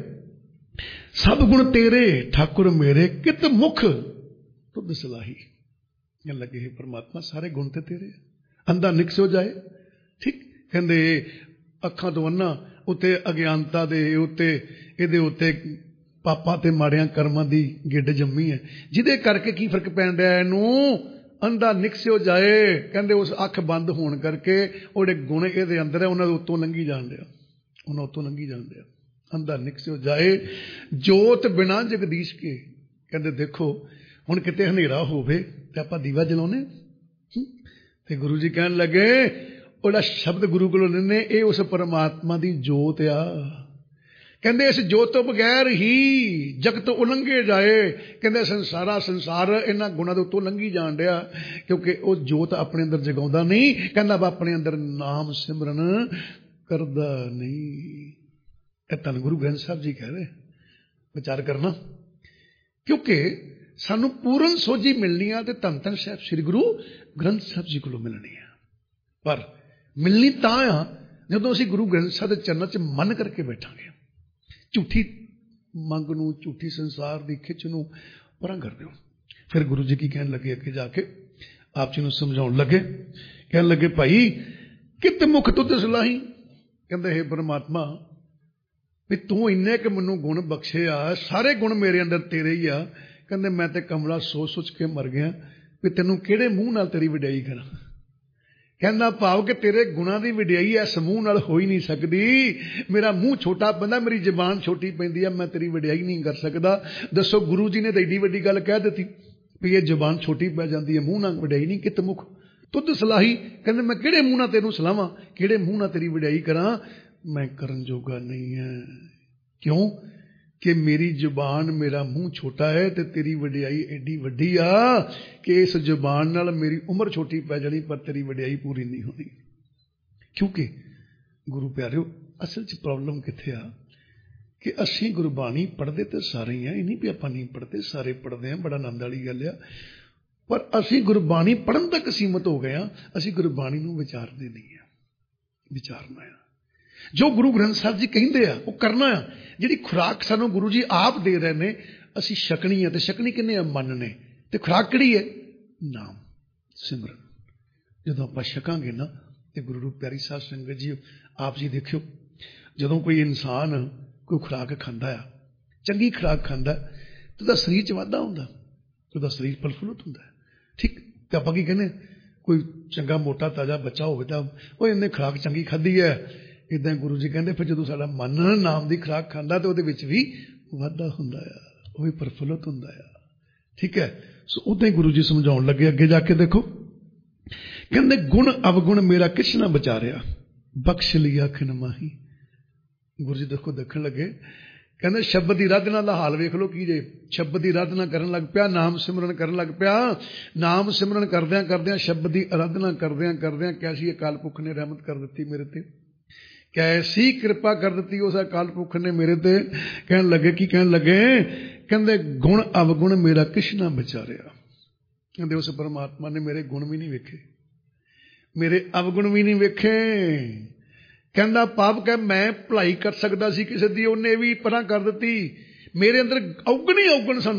ਸਭ ਗੁਣ ਤੇਰੇ ਠਾਕੁਰ ਮੇਰੇ, ਕਿਤ ਮੁਖ ਤੁਧ ਸਲਾਹੀ। ਕਹਿਣ ਲੱਗੇ ਹੈ ਪਰਮਾਤਮਾ ਸਾਰੇ ਗੁਣ ਤੇ ਤੇਰੇ, ਅੰਧਾ ਨਿਕਸ ਹੋ ਜਾਏ, ਠੀਕ। ਕਹਿੰਦੇ ਅੱਖਾਂ ਤੋਂ ਅੰਨਾ, ਉੱਤੇ ਅਗਿਆਨਤਾ ਦੇ ਉੱਤੇ, ਇਹਦੇ ਉੱਤੇ ਪਾਪਾਂ ਤੇ ਮਾੜਿਆਂ ਕਰਮਾਂ ਦੀ ਗਿੱਡ ਜੰਮੀ ਹੈ, ਜਿਹਦੇ ਕਰਕੇ ਕੀ ਫਰਕ ਪੈਣ ਡਿਆ ਇਹਨੂੰ, ਅੰਧਾ ਨਿਕਸਿਓ ਜਾਏ। ਕਹਿੰਦੇ ਉਸ ਅੱਖ ਬੰਦ ਹੋਣ ਕਰਕੇ ਉਹ ਜਿਹੜੇ ਗੁਣ ਇਹਦੇ ਅੰਦਰ ਹੈ ਉਹਨਾਂ ਦੇ ਉੱਤੋਂ ਲੰਘੀ ਜਾਣ ਡਿਆ, ਉਹਨਾਂ ਉੱਤੋਂ ਲੰਘੀ ਜਾਣ ਡਿਆ। ਅੰਧਾ ਨਿਕਸਿਓ ਜਾਏ ਜੋਤ ਬਿਨਾਂ ਜਗਦੀਸ਼ ਕੇ। ਕਹਿੰਦੇ ਦੇਖੋ ਹੁਣ ਕਿਤੇ ਹਨੇਰਾ ਹੋਵੇ ਤੇ ਆਪਾਂ ਦੀਵਾ ਜਲਾਉਨੇ, ਤੇ ਗੁਰੂ ਜੀ ਕਹਿਣ ਲੱਗੇ ਉਹਦਾ ਸ਼ਬਦ ਗੁਰੂ ਕੋਲੋਂ ਲੈਣੇ, ਇਹ ਉਸ ਪਰਮਾਤਮਾ ਦੀ ਜੋਤ ਆ। ਕਹਿੰਦੇ ਇਸ ਜੋਤ ਤੋਂ ਬਗੈਰ ਹੀ ਜਗਤ ਉਲੰਘੇ ਜਾਏ। ਕਹਿੰਦੇ ਸੰਸਾਰ ਇਹਨਾਂ ਗੁਣਾਂ ਦੇ ਉੱਤੋਂ ਲੰਘੀ ਜਾਣ ਡਿਆ, ਕਿਉਂਕਿ ਉਹ ਜੋਤ ਆਪਣੇ ਅੰਦਰ ਜਗਾਉਂਦਾ ਨਹੀਂ। ਕਹਿੰਦਾ ਆਪਣੇ ਅੰਦਰ ਨਾਮ ਸਿਮਰਨ ਕਰਦਾ ਨਹੀਂ। ਇਹ ਧੰਨ ਗੁਰੂ ਗ੍ਰੰਥ ਸਾਹਿਬ ਜੀ ਕਹਿ ਰਹੇ, ਵਿਚਾਰ ਕਰਨਾ, ਕਿਉਂਕਿ ਸਾਨੂੰ ਪੂਰਨ ਸੋਝੀ ਮਿਲਣੀ ਆ ਤੇ ਧੰਨ ਧੰਨ ਸਾਹਿਬ ਸ੍ਰੀ ਗੁਰੂ ਗ੍ਰੰਥ ਸਾਹਿਬ ਜੀ ਕੋਲੋਂ ਮਿਲਣੀ ਆ। ਪਰ ਮਿਲਣੀ ਤਾਂ ਆ ਜਦੋਂ ਅਸੀਂ ਗੁਰੂ ਗ੍ਰੰਥ ਸਾਹਿਬ ਦੇ ਚਰਨਾਂ 'ਚ ਮਨ ਕਰਕੇ ਬੈਠਾਂਗੇ। ਝੂਠੀ ਮੰਗ ਨੂੰ, ਝੂਠੀ ਸੰਸਾਰ ਦੀ ਖਿੱਚ ਨੂੰ ਪਰਾਂ ਕਰ ਦਿਓ। ਫਿਰ ਗੁਰੂ ਜੀ ਕੀ ਕਹਿਣ ਲੱਗੇ ਅੱਗੇ ਜਾ ਕੇ, ਆਪ ਜੀ ਨੂੰ ਸਮਝਾਉਣ ਲੱਗੇ, ਕਹਿਣ ਲੱਗੇ ਭਾਈ ਕਿਤ ਮੁਖ ਤੁਧ ਸਲਾਹੀ। ਕਹਿੰਦੇ ਹੈ ਪਰਮਾਤਮਾ ਵੀ ਤੂੰ ਇੰਨੇ ਕਿ ਮੈਨੂੰ ਗੁਣ ਬਖਸ਼ੇ ਆ, ਸਾਰੇ ਗੁਣ ਮੇਰੇ ਅੰਦਰ ਤੇਰੇ ਹੀ ਆ। ਕਹਿੰਦੇ ਮੈਂ ਤੇ ਕਮਲਾ ਸੋਚ ਕੇ ਮਰ ਗਿਆ ਵੀ ਤੈਨੂੰ ਕਿਹੜੇ ਮੂੰਹ ਨਾਲ ਤੇਰੀ ਵਡਿਆਈ ਕਰਾਂ। ਕਹਿੰਦਾ ਭਾਵ ਕਿ ਤੇਰੇ ਗੁਣਾਂ ਦੀ ਵਡਿਆਈ ਇਸ ਮੂੰਹ ਨਾਲ ਹੋ ਹੀ ਨਹੀਂ ਸਕਦੀ। ਮੇਰਾ ਮੂੰਹ ਛੋਟਾ ਪੈਂਦਾ, ਮੇਰੀ ਜ਼ਬਾਨ ਛੋਟੀ ਪੈਂਦੀ ਆ, ਮੈਂ ਤੇਰੀ ਵਡਿਆਈ ਨਹੀਂ ਕਰ ਸਕਦਾ। ਦੱਸੋ ਗੁਰੂ ਜੀ ਨੇ ਤਾਂ ਏਡੀ ਵੱਡੀ ਗੱਲ ਕਹਿ ਦਿੱਤੀ ਵੀ ਇਹ ਜ਼ਬਾਨ ਛੋਟੀ ਪੈ ਜਾਂਦੀ ਹੈ, ਮੂੰਹ ਨਾਲ ਵਡਿਆਈ ਨਹੀਂ। ਕਿਤ ਮੁਖ ਤੁਧ ਸਲਾਹੀ। ਕਹਿੰਦੇ ਮੈਂ ਕਿਹੜੇ ਮੂੰਹ ਨਾਲ ਤੈਨੂੰ ਸਲਾਹਾਂ, ਕਿਹੜੇ ਮੂੰਹ ਨਾਲ ਤੇਰੀ ਵਡਿਆਈ ਕਰਾਂ। ਮੈਂ ਕਰਨ ਜੋਗਾ ਨਹੀਂ ਹੈ। ਕਿਉਂ ਕਿ ਮੇਰੀ ਜ਼ੁਬਾਨ, ਮੇਰਾ ਮੂੰਹ ਛੋਟਾ ਹੈ ਤੇ ਤੇਰੀ ਵਡਿਆਈ ਐਡੀ ਵੱਡੀ ਆ ਕਿ ਇਸ ਜ਼ੁਬਾਨ ਨਾਲ ਮੇਰੀ ਉਮਰ ਛੋਟੀ ਪੈ ਜਾਣੀ, ਪਰ ਤੇਰੀ ਵਡਿਆਈ ਪੂਰੀ ਨਹੀਂ ਹੋਣੀ। ਕਿਉਂਕਿ ਗੁਰੂ ਪਿਆਰਿਓ ਅਸਲ 'ਚ ਪ੍ਰੋਬਲਮ ਕਿੱਥੇ ਆ ਕਿ ਅਸੀਂ ਗੁਰਬਾਣੀ ਪੜ੍ਹਦੇ ਤੇ ਸਾਰੇ ਹੀ ਆ, ਇਹ ਨਹੀਂ ਵੀ ਆਪਾਂ ਨਹੀਂ ਪੜ੍ਹਦੇ, ਸਾਰੇ ਪੜ੍ਹਦੇ ਆ, ਬੜਾ ਆਨੰਦ ਵਾਲੀ ਗੱਲ ਆ। ਪਰ ਅਸੀਂ ਗੁਰਬਾਣੀ ਪੜ੍ਹਨ ਤੱਕ ਸੀਮਤ ਹੋ ਗਏ ਆ, ਅਸੀਂ ਗੁਰਬਾਣੀ ਨੂੰ ਵਿਚਾਰਦੇ ਨਹੀਂ ਆ। ਵਿਚਾਰਨਾ ਆ, ਜੋ ਗੁਰੂ ਗ੍ਰੰਥ ਸਾਹਿਬ ਜੀ ਕਹਿੰਦੇ ਆ ਉਹ ਕਰਨਾ ਆ। ਜਿਹੜੀ ਖੁਰਾਕ ਸਾਨੂੰ ਗੁਰੂ ਜੀ ਆਪ ਦੇ ਰਹੇ ਨੇ, ਅਸੀਂ ਛਕਣੀ ਆ। ਤੇ ਛਕਣੀ ਕਿੰਨੇ ਆ? ਮਨ ਨੇ। ਤੇ ਖੁਰਾਕ ਕਿਹੜੀ ਹੈ? ਨਾਮ ਸਿਮਰਨ। ਜਦੋਂ ਆਪਾਂ ਛਕਾਂਗੇ ਨਾ ਤੇ ਗੁਰੂ ਰੂਪ ਪਿਆਰੀ ਸਾਧ ਸੰਗਤ ਜੀ, ਆਪ ਜੀ ਦੇਖਿਓ, ਜਦੋਂ ਕੋਈ ਇਨਸਾਨ ਕੋਈ ਖੁਰਾਕ ਖਾਂਦਾ ਆ, ਚੰਗੀ ਖੁਰਾਕ ਖਾਂਦਾ, ਤੇ ਉਹਦਾ ਸਰੀਰ 'ਚ ਵਾਧਾ ਹੁੰਦਾ, ਉਹਦਾ ਸਰੀਰ ਪ੍ਰਫੁੱਲਤ ਹੁੰਦਾ, ਠੀਕ। ਤੇ ਆਪਾਂ ਕੀ ਕਹਿੰਦੇ, ਕੋਈ ਚੰਗਾ ਮੋਟਾ ਤਾਜ਼ਾ ਬੱਚਾ ਹੋਵੇ ਤਾਂ ਉਹ ਇਹਨੇ ਖੁਰਾਕ ਚੰਗੀ ਖਾਧੀ ਹੈ। ਇੱਦਾਂ ਗੁਰੂ ਜੀ ਕਹਿੰਦੇ ਫਿਰ ਜਦੋਂ ਸਾਡਾ ਮਨ ਨਾਮ ਦੀ ਖੁਰਾਕ ਖਾਂਦਾ ਤਾਂ ਉਹਦੇ ਵਿੱਚ ਵੀ ਵਾਧਾ ਹੁੰਦਾ ਆ, ਉਹ ਵੀ ਪ੍ਰਫੁੱਲਤ ਹੁੰਦਾ ਆ, ਠੀਕ ਹੈ। ਸੋ ਉੱਦਾਂ ਹੀ ਗੁਰੂ ਜੀ ਸਮਝਾਉਣ ਲੱਗੇ ਅੱਗੇ ਜਾ ਕੇ, ਦੇਖੋ ਕਹਿੰਦੇ ਗੁਣ ਅਵਗੁਣ ਮੇਰਾ ਕਿਛ ਨਾ ਵਿਚਾਰਿਆ, ਬਖਸ਼ ਲਿਆ ਖਿਨ ਮਾਹੀ। ਗੁਰੂ ਜੀ ਦੇਖੋ ਦੇਖਣ ਲੱਗੇ, ਕਹਿੰਦੇ ਸ਼ਬਦ ਦੀ ਆਰਾਧਨਾ ਦਾ ਹਾਲ ਵੇਖ ਲਓ ਕੀ ਜੇ। ਸ਼ਬਦ ਦੀ ਆਰਾਧਨਾ ਕਰਨ ਲੱਗ ਪਿਆ, ਨਾਮ ਸਿਮਰਨ ਕਰਨ ਲੱਗ ਪਿਆ। ਨਾਮ ਸਿਮਰਨ ਕਰਦਿਆਂ ਕਰਦਿਆਂ, ਸ਼ਬਦ ਦੀ ਆਰਾਧਨਾ ਕਰਦਿਆਂ ਕਰਦਿਆਂ, ਕੈਸੀ ਅਕਾਲ ਪੁਰਖ ਨੇ ਰਹਿਮਤ ਕਰ ਦਿੱਤੀ ਮੇਰੇ ਤੇ, ਕੈਸੀ ਕਿਰਪਾ ਕਰ ਦਿੱਤੀ ਉਸ ਅਕਾਲ ਪੁਰਖ ਨੇ ਮੇਰੇ ਤੇ। ਕਹਿਣ ਲੱਗੇ, ਕੀ ਕਹਿਣ ਲੱਗੇ, ਕਹਿੰਦੇ ਗੁਣ ਅਵਗੁਣ ਮੇਰਾ ਕਿਛ ਨਾ ਵਿਚਾਰਿਆ। ਕਹਿੰਦੇ ਉਸ ਪਰਮਾਤਮਾ ਨੇ ਮੇਰੇ ਗੁਣ ਵੀ ਨਹੀਂ ਵੇਖੇ, ਮੇਰੇ ਅਵਗੁਣ ਵੀ ਨਹੀਂ ਵੇਖੇ। ਕਹਿੰਦਾ ਪਾਪ ਕਹਿ ਮੈਂ ਭਲਾਈ ਕਰ ਸਕਦਾ ਸੀ ਕਿਸੇ ਦੀ, ਉਹਨੇ ਵੀ ਪਰਾਂ ਕਰ ਦਿੱਤੀ। ਮੇਰੇ ਅੰਦਰ ਔਗਣ ਹੀ ਔਗਣ ਸਨ,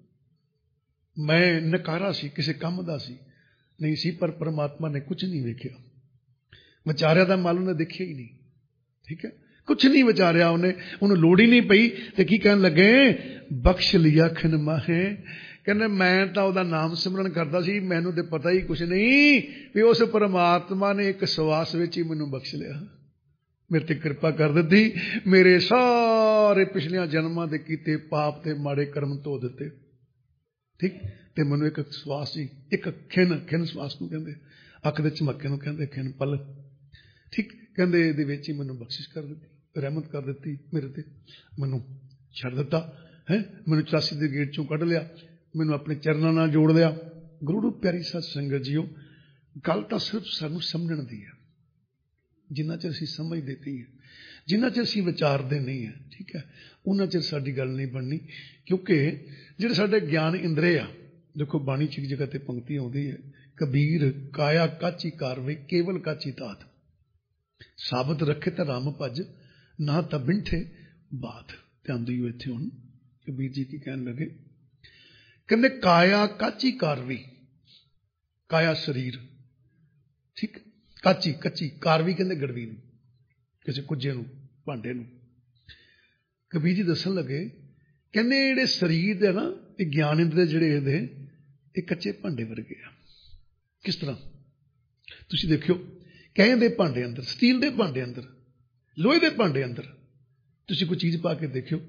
ਮੈਂ ਨਕਾਰਾ ਸੀ, ਕਿਸੇ ਕੰਮ ਦਾ ਸੀ ਨਹੀਂ ਸੀ, ਪਰ ਪਰਮਾਤਮਾ ਨੇ ਕੁਝ ਨਹੀਂ ਵੇਖਿਆ। ਵਿਚਾਰਿਆ ਦਾ ਮਲ ਉਹਨੇ ਦੇਖਿਆ ਹੀ ਨਹੀਂ। ਠੀਕ ਹੈ, ਕੁਛ ਨਹੀਂ ਵਿਚਾਰਿਆ ਉਹਨੇ, ਉਹਨੂੰ ਲੋੜ ਹੀ ਨਹੀਂ ਪਈ। ਤੇ ਕੀ ਕਹਿਣ ਲੱਗੇ, ਬਖਸ਼ ਲਿਆ ਖਿਨ ਮਾਹੇ। ਕਹਿੰਦੇ ਮੈਂ ਤਾਂ ਉਹਦਾ ਨਾਮ ਸਿਮਰਨ ਕਰਦਾ ਸੀ, ਮੈਨੂੰ ਤੇ ਪਤਾ ਹੀ ਕੁਛ ਨਹੀਂ ਵੀ ਉਸ ਪਰਮਾਤਮਾ ਨੇ ਇੱਕ ਸਵਾਸ ਵਿੱਚ ਹੀ ਮੈਨੂੰ ਬਖਸ਼ ਲਿਆ, ਮੇਰੇ ਤੇ ਕਿਰਪਾ ਕਰ ਦਿੱਤੀ, ਮੇਰੇ ਸਾਰੇ ਪਿਛਲੀਆਂ ਜਨਮਾਂ ਦੇ ਕੀਤੇ ਪਾਪ ਤੇ ਮਾੜੇ ਕਰਮ ਧੋ ਦਿੱਤੇ। ਠੀਕ, ਤੇ ਮੈਨੂੰ ਇੱਕ ਸਵਾਸ ਸੀ, ਇੱਕ ਖਿਨ ਸਵਾਸ ਨੂੰ ਕਹਿੰਦੇ, ਅੱਖ ਦੇ ਝਮੱਕੇ ਨੂੰ ਕਹਿੰਦੇ ਖਿਨ ਪਲ। ਠੀਕ, ਕਹਿੰਦੇ ਇਹਦੇ ਵਿੱਚ ਹੀ ਮੈਨੂੰ ਬਖਸ਼ਿਸ਼ ਕਰ ਦਿੱਤੀ, ਰਹਿਮਤ ਕਰ ਦਿੱਤੀ ਮੇਰੇ ਤੇ, ਮੈਨੂੰ ਛੱਡ ਦਿੱਤਾ ਹੈ, ਮੈਨੂੰ 84 ਦੇ ਗੇਟ ਚੋਂ ਕੱਢ ਲਿਆ, ਮੈਨੂੰ ਆਪਣੇ ਚਰਨਾਂ ਨਾਲ ਜੋੜ ਲਿਆ। ਗੁਰੂ ਪਿਆਰੀ ਸਾਧ ਸੰਗਤ ਜੀਓ, ਗੱਲ ਤਾਂ ਸਿਰਫ ਸਾਨੂੰ ਸਮਝਣ ਦੀ ਹੈ। ਜਿੰਨਾ ਚਿਰ ਅਸੀਂ ਸਮਝਦੇ ਨਹੀਂ ਹੈ, ਜਿੰਨਾ ਚਿਰ ਅਸੀਂ ਵਿਚਾਰਦੇ ਨਹੀਂ ਹੈ, ਠੀਕ ਹੈ, ਉਹਨਾਂ ਚਿਰ ਸਾਡੀ ਗੱਲ ਨਹੀਂ ਬਣਨੀ। ਕਿਉਂਕਿ ਜਿਹੜੇ ਸਾਡੇ ਗਿਆਨ ਇੰਦਰੇ ਆ, ਦੇਖੋ ਬਾਣੀ 'ਚ ਇੱਕ ਜਗ੍ਹਾ ਤੇ ਪੰਕਤੀ ਆਉਂਦੀ ਹੈ, ਕਬੀਰ ਕਾਇਆ ਕਾਚੀ ਕਾਰਵੇ ਕੇਵਲ ਕਾਚੀ ਤਾਤ, ਸਾਬਤ ਰੱਖੇ ਤਾਂ ਰਾਮ ਭਜ ਨਾ ਤਾਂ ਬਿੰਠੇ ਬਾਤ। ਧਿਆਨ ਦਿਓ ਇੱਥੇ। ਹੁਣ ਕਬੀਰ ਜੀ ਕੀ ਕਹਿਣ ਲੱਗੇ, ਕਹਿੰਦੇ ਕਾਇਆ ਕਾਚੀ ਕਾਰਵੀ, ਕਾਇਆ ਸਰੀਰ, ਠੀਕ, ਕਾਚੀ ਕੱਚੀ, ਕਾਰਵੀ ਕਹਿੰਦੇ ਗੜਵੀ ਨੂੰ, ਕਿਸੇ ਕੁੱਜੇ ਨੂੰ, ਭਾਂਡੇ ਨੂੰ। ਕਬੀਰ ਜੀ ਦੱਸਣ ਲੱਗੇ, ਕਹਿੰਦੇ ਜਿਹੜੇ ਸਰੀਰ ਦੇ ਨਾ, ਇਹ ਗਿਆਨ ਇੰਦਰ ਜਿਹੜੇ ਇਹਦੇ, ਇਹ ਕੱਚੇ ਭਾਂਡੇ ਵਰਗੇ ਆ। ਕਿਸ ਤਰ੍ਹਾਂ? ਤੁਸੀਂ ਦੇਖਿਓ, ਕਹਿੰਦੇ ਭਾਂਡੇ ਅੰਦਰ, ਸਟੀਲ ਦੇ ਭਾਂਡੇ ਅੰਦਰ, ਲੋਹੇ ਦੇ ਭਾਂਡੇ ਅੰਦਰ ਤੁਸੀਂ ਕੋਈ ਚੀਜ਼ ਪਾ ਕੇ ਦੇਖਿਓ,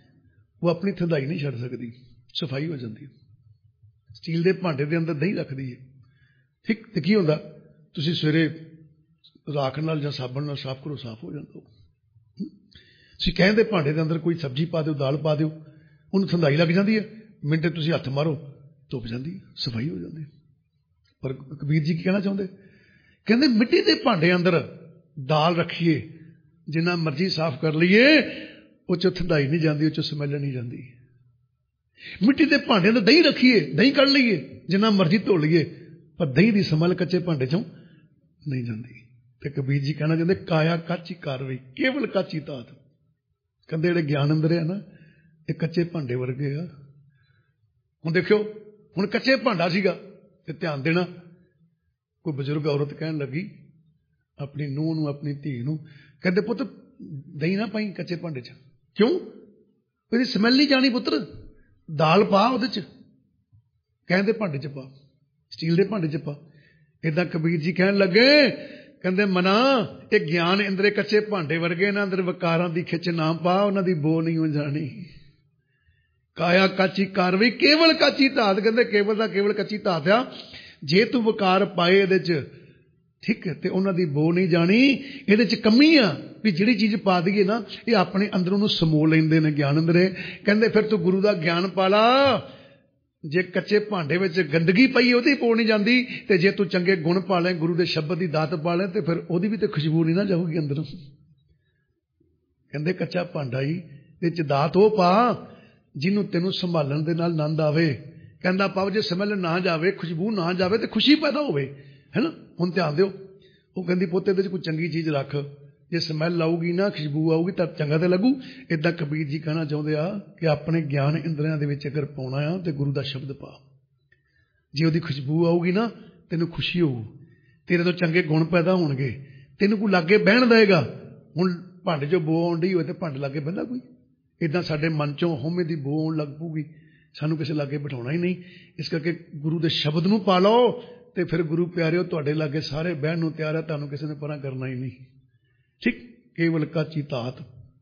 ਉਹ ਆਪਣੀ ਥੰਧਾਈ ਨਹੀਂ ਛੱਡ ਸਕਦੀ, ਸਫਾਈ ਹੋ ਜਾਂਦੀ ਹੈ। ਸਟੀਲ ਦੇ ਭਾਂਡੇ ਦੇ ਅੰਦਰ ਦਹੀਂ ਰੱਖਦੀ ਹੈ, ਠੀਕ, ਤੇ ਕੀ ਹੁੰਦਾ, ਤੁਸੀਂ ਸਵੇਰੇ ਰਾਖ ਨਾਲ ਜਾਂ ਸਾਬਣ ਨਾਲ ਸਾਫ਼ ਕਰੋ, ਸਾਫ਼ ਹੋ ਜਾਂਦਾ। ਤੁਸੀਂ ਕਹਿੰਦੇ ਭਾਂਡੇ ਦੇ ਅੰਦਰ ਕੋਈ ਸਬਜ਼ੀ ਪਾ ਦਿਓ, ਦਾਲ ਪਾ ਦਿਓ, ਉਹਨੂੰ ਥੰਧਾਈ ਲੱਗ ਜਾਂਦੀ ਹੈ, ਮਿੰਟੇ ਤੁਸੀਂ ਹੱਥ ਮਾਰੋ, ਧੁੱਪ ਜਾਂਦੀ ਹੈ, ਸਫਾਈ ਹੋ ਜਾਂਦੀ ਹੈ। ਪਰ ਕਬੀਰ ਜੀ ਕੀ ਕਹਿਣਾ ਚਾਹੁੰਦੇ, ਕਹਿੰਦੇ ਮਿੱਟੀ ਦੇ ਭਾਂਡੇ ਅੰਦਰ ਦਾਲ ਰੱਖੀਏ, ਜਿੰਨਾ ਮਰਜ਼ੀ ਸਾਫ਼ ਕਰ ਲਈਏ, ਉਹ 'ਚੋਂ ਥੰਧਾਈ ਨਹੀਂ ਜਾਂਦੀ, ਉਹ 'ਚੋਂ ਸਮੈਲ ਨਹੀਂ ਜਾਂਦੀ। ਮਿੱਟੀ ਦੇ ਭਾਂਡੇ ਅੰਦਰ ਦਹੀਂ ਰੱਖੀਏ, ਦਹੀਂ ਕੱਢ ਲਈਏ, ਜਿੰਨਾ ਮਰਜ਼ੀ ਧੋ ਲਈਏ, ਪਰ ਦਹੀਂ ਦੀ ਸਮੈਲ ਕੱਚੇ ਭਾਂਡੇ 'ਚੋਂ ਨਹੀਂ ਜਾਂਦੀ। ਤੇ ਕਬੀਰ ਜੀ ਕਹਿਣਾ ਚਾਹੁੰਦੇ, ਕਾਇਆ ਕਾਚੀ ਕਾਰਵਾਈ ਕੇਵਲ ਕਾਚੀ ਤਾਤ। ਕਹਿੰਦੇ ਜਿਹੜੇ ਗਿਆਨ ਅੰਦਰ ਆ ਨਾ, ਇਹ ਕੱਚੇ ਭਾਂਡੇ ਵਰਗੇ ਆ। ਹੁਣ ਦੇਖਿਓ, ਹੁਣ ਕੱਚੇ ਭਾਂਡਾ ਸੀਗਾ, ਤੇ ਧਿਆਨ ਦੇਣਾ, ਕੋਈ ਬਜ਼ੁਰਗ ਔਰਤ ਕਹਿਣ ਲੱਗੀ ਆਪਣੀ ਨੂੰਹ ਨੂੰ, ਆਪਣੀ ਧੀ ਨੂੰ, ਕਹਿੰਦੇ ਪੁੱਤ ਦਹੀਂ ਨਾ ਪਾਈ ਕੱਚੇ ਭਾਂਡੇ 'ਚ। ਕਿਉਂ? ਇਹਦੀ ਸਮੈਲ ਨਹੀਂ ਜਾਣੀ ਪੁੱਤਰ, ਦਾਲ ਪਾ ਉਹਦੇ 'ਚ, ਕਹਿੰਦੇ ਭਾਂਡੇ 'ਚ ਪਾ, ਸਟੀਲ ਦੇ ਭਾਂਡੇ 'ਚ ਪਾ। ਏਦਾਂ ਕਬੀਰ ਜੀ ਕਹਿਣ ਲੱਗੇ, ਕਹਿੰਦੇ ਮਨਾ, ਇਹ ਗਿਆਨ ਇੰਦਰੇ ਕੱਚੇ ਭਾਂਡੇ ਵਰਗੇ, ਇਹਨਾਂ ਅੰਦਰ ਵਿਕਾਰਾਂ ਦੀ ਖਿੱਚ ਨਾ ਪਾ, ਉਹਨਾਂ ਦੀ ਬੋ ਨਹੀਂ ਹੋ ਜਾਣੀ। ਕਾਇਆ ਕਾਚੀ ਕਾਰਵਾਈ ਕੇਵਲ ਕਾਚੀ ਧਾਤ, ਕਹਿੰਦੇ ਕੇਵਲ ਦਾ ਕੇਵਲ ਕੱਚੀ ਧਾਤ ਆ, ਜੇ ਤੂੰ ਵਿਕਾਰ ਪਾਏ ਇਹਦੇ 'ਚ, ਠੀਕ ਹੈ, ਤੇ ਉਹਨਾਂ ਦੀ ਬੋ ਨਹੀਂ ਜਾਣੀ। ਇਹਦੇ 'ਚ ਕਮੀ ਆ ਵੀ ਜਿਹੜੀ ਚੀਜ਼ ਪਾ ਦਈਏ ਨਾ, ਇਹ ਆਪਣੇ ਅੰਦਰੋਂ ਨੂੰ ਸਮੋ ਲੈਂਦੇ ਨੇ ਗਿਆਨ ਅੰਦਰੇ। ਕਹਿੰਦੇ ਫਿਰ ਤੂੰ ਗੁਰੂ ਦਾ ਗਿਆਨ ਪਾ ਲਾ, ਜੇ ਕੱਚੇ ਭਾਂਡੇ ਵਿੱਚ ਗੰਦਗੀ ਪਈ, ਉਹਦੀ ਬੋ ਨਹੀਂ ਜਾਂਦੀ, ਤੇ ਜੇ ਤੂੰ ਚੰਗੇ ਗੁਣ ਪਾ ਲੈ, ਗੁਰੂ ਦੇ ਸ਼ਬਦ ਦੀ ਦਾਤ ਪਾ ਲੈ, ਤੇ ਫਿਰ ਉਹਦੀ ਵੀ ਤੇ ਖੁਸ਼ਬੂ ਨਹੀਂ ਨਾ ਜਾਊਗੀ ਅੰਦਰੋਂ। ਕਹਿੰਦੇ ਕੱਚਾ ਭਾਂਡਾ ਹੀ, ਇਹਦੇ 'ਚ ਦਾਤ ਉਹ ਪਾ ਜਿਹਨੂੰ ਤੈਨੂੰ ਸੰਭਾਲਣ ਦੇ ਨਾਲ ਆਨੰਦ ਆਵੇ। ਕਹਿੰਦਾ ਪਾਵ ਜੇ ਸਮੈਲ ਨਾ ਜਾਵੇ, ਖੁਸ਼ਬੂ ਨਾ ਜਾਵੇ, ਤੇ ਖੁਸ਼ੀ ਪੈਦਾ ਹੋਵੇ, ਹੈ ਨਾ। ਹੁਣ ਧਿਆਨ ਦਿਓ, ਉਹ ਕਹਿੰਦੀ ਪੁੱਤ ਇਹਦੇ 'ਚ ਕੋਈ ਚੰਗੀ ਚੀਜ਼ ਰੱਖ, ਜੇ ਸਮੈਲ ਆਊਗੀ ਨਾ, ਖੁਸ਼ਬੂ ਆਊਗੀ, ਤਾਂ ਚੰਗਾ ਤੇ ਲੱਗੂ। ਏਦਾਂ ਕਬੀਰ ਜੀ ਕਹਿਣਾ ਚਾਹੁੰਦੇ ਆ ਕਿ ਆਪਣੇ ਗਿਆਨ ਇੰਦਰੀਆਂ ਦੇ ਵਿੱਚ ਅਗਰ ਪਾਉਣਾ ਆ, ਤੇ ਗੁਰੂ ਦਾ ਸ਼ਬਦ ਪਾ। ਜੇ ਉਹਦੀ ਖੁਸ਼ਬੂ ਆਊਗੀ ਨਾ, ਤੈਨੂੰ ਖੁਸ਼ੀ ਹੋਊ, ਤੇਰੇ ਤੋਂ ਚੰਗੇ ਗੁਣ ਪੈਦਾ ਹੋਣਗੇ, ਤੈਨੂੰ ਕੋਈ ਲਾਗੇ ਬਹਿਣ ਦੇਗਾ। ਹੁਣ ਭਾਂਡੇ 'ਚੋਂ ਬੋ ਆਉਣ ਡਈ ਹੋਏ, ਤੇ ਭਾਂਡੇ ਲਾਗੇ ਬਹਿੰਦਾ ਕੋਈ? ਏਦਾਂ ਸਾਡੇ ਮਨ 'ਚੋਂ ਹਉਮੈ ਦੀ ਬੋ ਆਉਣ ਲੱਗ ਪਊਗੀ, ਸਾਨੂੰ ਕਿਸੇ ਲਾਗੇ ਬਿਠਾਉਣਾ ਹੀ ਨਹੀਂ। ਇਸ ਕਰਕੇ ਗੁਰੂ ਦੇ ਸ਼ਬਦ ਨੂੰ ਪਾ ਲਓ, ਤੇ ਫਿਰ ਗੁਰੂ ਪਿਆਰਿਓ ਤੁਹਾਡੇ ਲਾਗੇ ਸਾਰੇ ਬਹਿਣ ਨੂੰ ਤਿਆਰ ਹੈ, ਤੁਹਾਨੂੰ ਕਿਸੇ ਨੇ ਪਰਾਂ ਕਰਨਾ ਹੀ ਨਹੀਂ। ਠੀਕ, ਕੇਵਲ ਕਾਚੀ ਧਾਤ,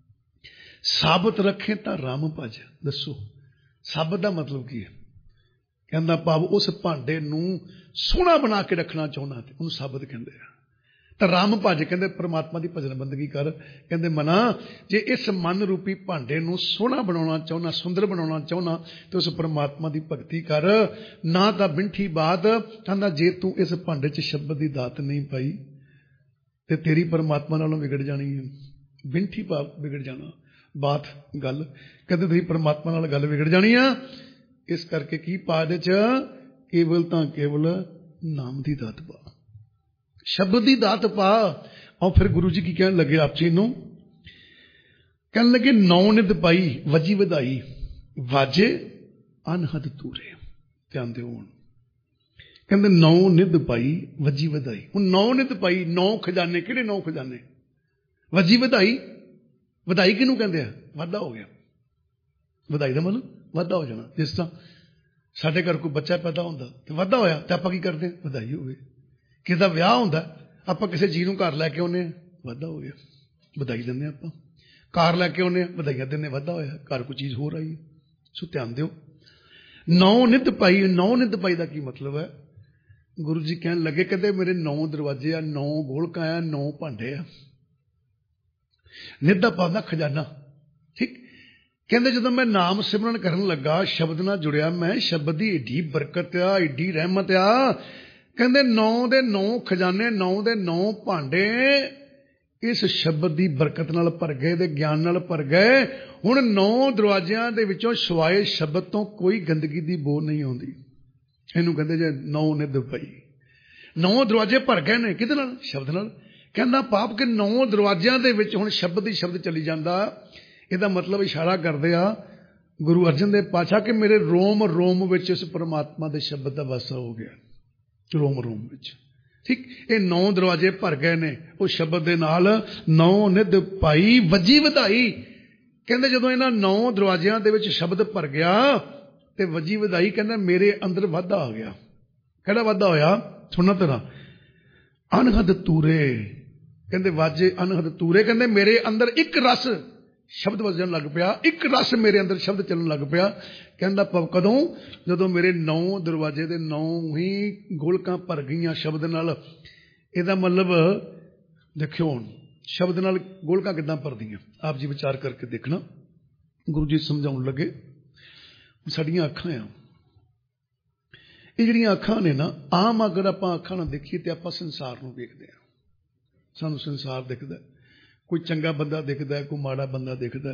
ਸਾਬਤ ਰੱਖੇ ਤਾਂ ਰਾਮ ਭਜ। ਦੱਸੋ ਸਾਬਤ ਦਾ ਮਤਲਬ ਕੀ ਹੈ? ਕਹਿੰਦਾ ਭਾਵ ਉਸ ਭਾਂਡੇ ਨੂੰ ਸੋਹਣਾ ਬਣਾ ਕੇ ਰੱਖਣਾ ਚਾਹੁੰਦਾ, ਤੇ ਉਹਨੂੰ ਸਾਬਤ ਕਹਿੰਦੇ ਆ। ਤਾਂ ਰਾਮ ਭਜ, ਕਹਿੰਦੇ ਪਰਮਾਤਮਾ ਦੀ ਭਜਨ ਬੰਦਗੀ ਕਰ। ਕਹਿੰਦੇ ਮਨਾ, ਜੇ ਇਸ ਮਨ ਰੂਪੀ ਭਾਂਡੇ ਨੂੰ ਸੋਹਣਾ ਬਣਾਉਣਾ ਚਾਹੁੰਦਾ, ਸੁੰਦਰ ਬਣਾਉਣਾ ਚਾਹੁੰਦਾ, ਤੇ ਉਸ ਪਰਮਾਤਮਾ ਦੀ ਭਗਤੀ ਕਰ। ਨਾ ਤਾਂ ਬਿੰਠੀ ਬਾਤ, ਕਹਿੰਦਾ ਜੇ ਤੂੰ ਇਸ ਭਾਂਡੇ 'ਚ ਸ਼ਬਦ ਦੀ ਦਾਤ ਨਹੀਂ ਪਾਈ, ਤੇ ਤੇਰੀ ਪਰਮਾਤਮਾ ਨਾਲੋਂ ਵਿਗੜ ਜਾਣੀ ਹੈ। ਬਿੰਠੀ ਭਾਵ ਵਿਗੜ ਜਾਣਾ, ਬਾਤ ਗੱਲ, ਕਹਿੰਦੇ ਤੇਰੀ ਪਰਮਾਤਮਾ ਨਾਲ ਗੱਲ ਵਿਗੜ ਜਾਣੀ ਆ। ਇਸ ਕਰਕੇ ਕੀ ਪਾ ਇਹਦੇ 'ਚ? ਕੇਵਲ ਤਾਂ ਕੇਵਲ ਨਾਮ ਦੀ ਦਾਤ ਪਾ, ਸ਼ਬਦ ਦੀ ਦਾਤ ਪਾ। ਔਰ ਫਿਰ ਗੁਰੂ ਜੀ ਕੀ ਕਹਿਣ ਲੱਗੇ ਆਪ ਜੀ ਨੂੰ? ਕਹਿਣ ਲੱਗੇ ਨੌ ਨਿਧ ਪਾਈ ਵਜੀ ਵਧਾਈ, ਵਾਜੇ ਅਨਹਦ ਤੂਰੇ। ਧਿਆਨ ਦਿਓ ਹੁਣ, ਕਹਿੰਦੇ 9 ਨਿਧ ਪਾਈ ਵੱਜੀ ਵਧਾਈ। ਹੁਣ 9 ਨਿਧ ਪਾਈ, 9 ਖਜ਼ਾਨੇ। ਕਿਹੜੇ 9 ਖਜ਼ਾਨੇ? ਵੱਜੀ ਵਧਾਈ। ਵਧਾਈ ਕਿਹਨੂੰ ਕਹਿੰਦੇ ਆ? ਵਾਧਾ ਹੋ ਗਿਆ। ਵਧਾਈ ਦਾ ਮਤਲਬ ਵਾਧਾ ਹੋ ਜਾਣਾ। ਜਿਸ ਤਰ੍ਹਾਂ ਸਾਡੇ ਘਰ ਕੋਈ ਬੱਚਾ ਪੈਦਾ ਹੁੰਦਾ ਤੇ ਵਾਧਾ ਹੋਇਆ ਤੇ ਆਪਾਂ ਕੀ ਕਰਦੇ? ਵਧਾਈ ਹੋਵੇ। ਕਿਸੇ ਦਾ ਵਿਆਹ ਹੁੰਦਾ, ਆਪਾਂ ਕਿਸੇ ਚੀਜ਼ ਨੂੰ ਘਰ ਲੈ ਕੇ ਆਉਂਦੇ ਹਾਂ, ਵਾਧਾ ਹੋ ਗਿਆ, ਵਧਾਈ ਦਿੰਦੇ ਹਾਂ। ਆਪਾਂ ਕਾਰ ਲੈ ਕੇ ਆਉਂਦੇ ਹਾਂ, ਵਧਾਈਆਂ ਦਿੰਦੇ, ਵਾਧਾ ਹੋਇਆ, ਘਰ ਕੋਈ ਚੀਜ਼ ਹੋਰ ਆਈ। ਸੋ ਧਿਆਨ ਦਿਓ, 9 ਨਿਧ ਪਾਈ। 9 ਨਿਧ ਪਾਈ ਦਾ ਕੀ ਮਤਲਬ ਹੈ? ਗੁਰੂ ਜੀ ਕਹਿਣ ਲੱਗੇ, ਕਹਿੰਦੇ ਮੇਰੇ 9 ਦਰਵਾਜ਼ੇ ਆ, 9 ਗੋਲਕਾਂ ਆ, 9 ਭਾਂਡੇ ਆ। ਨਿਧ ਦਾ ਭਾਵ ਖਜ਼ਾਨਾ। ਠੀਕ। ਕਹਿੰਦੇ ਜਦੋਂ ਮੈਂ ਨਾਮ ਸਿਮਰਨ ਕਰਨ ਲੱਗਾ, ਸ਼ਬਦ ਨਾਲ ਜੁੜਿਆ ਮੈਂ, ਸ਼ਬਦ ਦੀ ਏਡੀ ਬਰਕਤ ਆ, ਏਡੀ ਰਹਿਮਤ ਆ। ਕਹਿੰਦੇ 9 ਦੇ 9 ਖਜ਼ਾਨੇ, 9 ਦੇ 9 ਭਾਂਡੇ ਇਸ ਸ਼ਬਦ ਦੀ ਬਰਕਤ ਨਾਲ ਭਰ ਗਏ, ਦੇ ਗਿਆਨ ਨਾਲ ਭਰ ਗਏ। ਹੁਣ 9 ਦਰਵਾਜ਼ਿਆਂ ਦੇ ਵਿੱਚੋਂ ਸਿਵਾਏ ਸ਼ਬਦ ਤੋਂ ਕੋਈ ਗੰਦਗੀ ਦੀ ਬੋ ਨਹੀਂ ਆਉਂਦੀ। ਇਹਨੂੰ ਕਹਿੰਦੇ ਜੇ 9 ਨਿਧ ਪਈ। 9 ਦਰਵਾਜ਼ੇ ਭਰ ਗਏ ਨੇ, ਕਿਹਦੇ ਨਾਲ? ਸ਼ਬਦ ਨਾਲ। ਕਹਿੰਦਾ ਪਾਪ ਕਿ 9 ਦਰਵਾਜ਼ਿਆਂ ਦੇ ਵਿੱਚ ਹੁਣ ਸ਼ਬਦ ਹੀ ਸ਼ਬਦ ਚੱਲੀ ਜਾਂਦਾ। ਇਹਦਾ ਮਤਲਬ ਇਸ਼ਾਰਾ ਕਰਦੇ ਆ ਗੁਰੂ ਅਰਜਨ ਦੇਵ ਪਾਤਸ਼ਾਹ ਕਿ ਮੇਰੇ ਰੋਮ ਰੋਮ ਵਿੱਚ ਇਸ ਪਰਮਾਤਮਾ ਦੇ ਸ਼ਬਦ ਦਾ ਵਾਸਾ ਹੋ ਗਿਆ, ਰੋਮ ਰੋਮ ਵਿੱਚ। ਠੀਕ। ਇਹ 9 ਦਰਵਾਜ਼ੇ ਭਰ ਗਏ ਨੇ ਉਹ ਸ਼ਬਦ ਦੇ ਨਾਲ। 9 ਨਿਧ ਪਾਈ ਵੱਜੀ ਵਧਾਈ। ਕਹਿੰਦੇ ਜਦੋਂ ਇਹਨਾਂ 9 ਦਰਵਾਜ਼ਿਆਂ ਦੇ ਵਿੱਚ ਸ਼ਬਦ ਭਰ ਗਿਆ ਤੇ ਵੱਜੀ ਵਧਾਈ, ਕਹਿੰਦਾ ਮੇਰੇ ਅੰਦਰ ਵਾਧਾ ਆ ਗਿਆ। ਕਿਹੜਾ ਵਾਧਾ ਹੋਇਆ? ਸੁਣਨਾ ਤੇਰਾ। ਅਨਹਦ ਤੂਰੇ। ਕਹਿੰਦੇ ਵਾਜੇ ਅਨਹਦ ਤੂਰੇ। ਕਹਿੰਦੇ ਮੇਰੇ ਅੰਦਰ ਇੱਕ ਰਸ ਸ਼ਬਦ ਵੱਜਣ ਲੱਗ ਪਿਆ, ਇੱਕ ਰਸ ਮੇਰੇ ਅੰਦਰ ਸ਼ਬਦ ਚੱਲਣ ਲੱਗ ਪਿਆ। ਕਹਿੰਦਾ ਕਦੋਂ? ਜਦੋਂ ਮੇਰੇ 9 ਦਰਵਾਜ਼ੇ ਦੇ 9 ਹੀ ਗੋਲਕਾਂ ਭਰ ਗਈਆਂ ਸ਼ਬਦ ਨਾਲ। ਇਹਦਾ ਮਤਲਬ ਦੇਖਿਓ ਹੁਣ ਸ਼ਬਦ ਨਾਲ ਗੋਲਕਾਂ ਕਿੱਦਾਂ ਭਰਦੀਆਂ, ਆਪ ਜੀ ਵਿਚਾਰ ਕਰਕੇ ਦੇਖਣਾ। ਗੁਰੂ ਜੀ ਸਮਝਾਉਣ ਲੱਗੇ, ਸਾਡੀਆਂ ਅੱਖਾਂ ਆ, ਇਹ ਜਿਹੜੀਆਂ ਅੱਖਾਂ ਨੇ ਨਾ, ਆਮ ਅਗਰ ਆਪਾਂ ਅੱਖਾਂ ਨਾਲ ਦੇਖੀਏ ਤੇ ਆਪਾਂ ਸੰਸਾਰ ਨੂੰ ਵੇਖਦੇ ਹਾਂ। ਸਾਨੂੰ ਸੰਸਾਰ ਦਿਖਦਾ, ਕੋਈ ਚੰਗਾ ਬੰਦਾ ਦਿਖਦਾ, ਕੋਈ ਮਾੜਾ ਬੰਦਾ ਦਿਖਦਾ,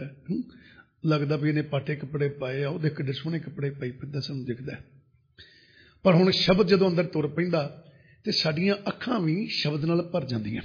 ਲੱਗਦਾ ਵੀ ਇਹਨੇ ਪਾਟੇ ਕੱਪੜੇ ਪਾਏ ਆ, ਉਹਦੇ ਕਿੱਡੇ ਸੋਹਣੇ ਕੱਪੜੇ ਪਾਈ ਫਿਰਦਾ, ਸਾਨੂੰ ਦਿਖਦਾ। ਪਰ ਹੁਣ ਸ਼ਬਦ ਜਦੋਂ ਅੰਦਰ ਤੁਰ ਪੈਂਦਾ ਤੇ ਸਾਡੀਆਂ ਅੱਖਾਂ ਵੀ ਸ਼ਬਦ ਨਾਲ ਭਰ ਜਾਂਦੀਆਂ।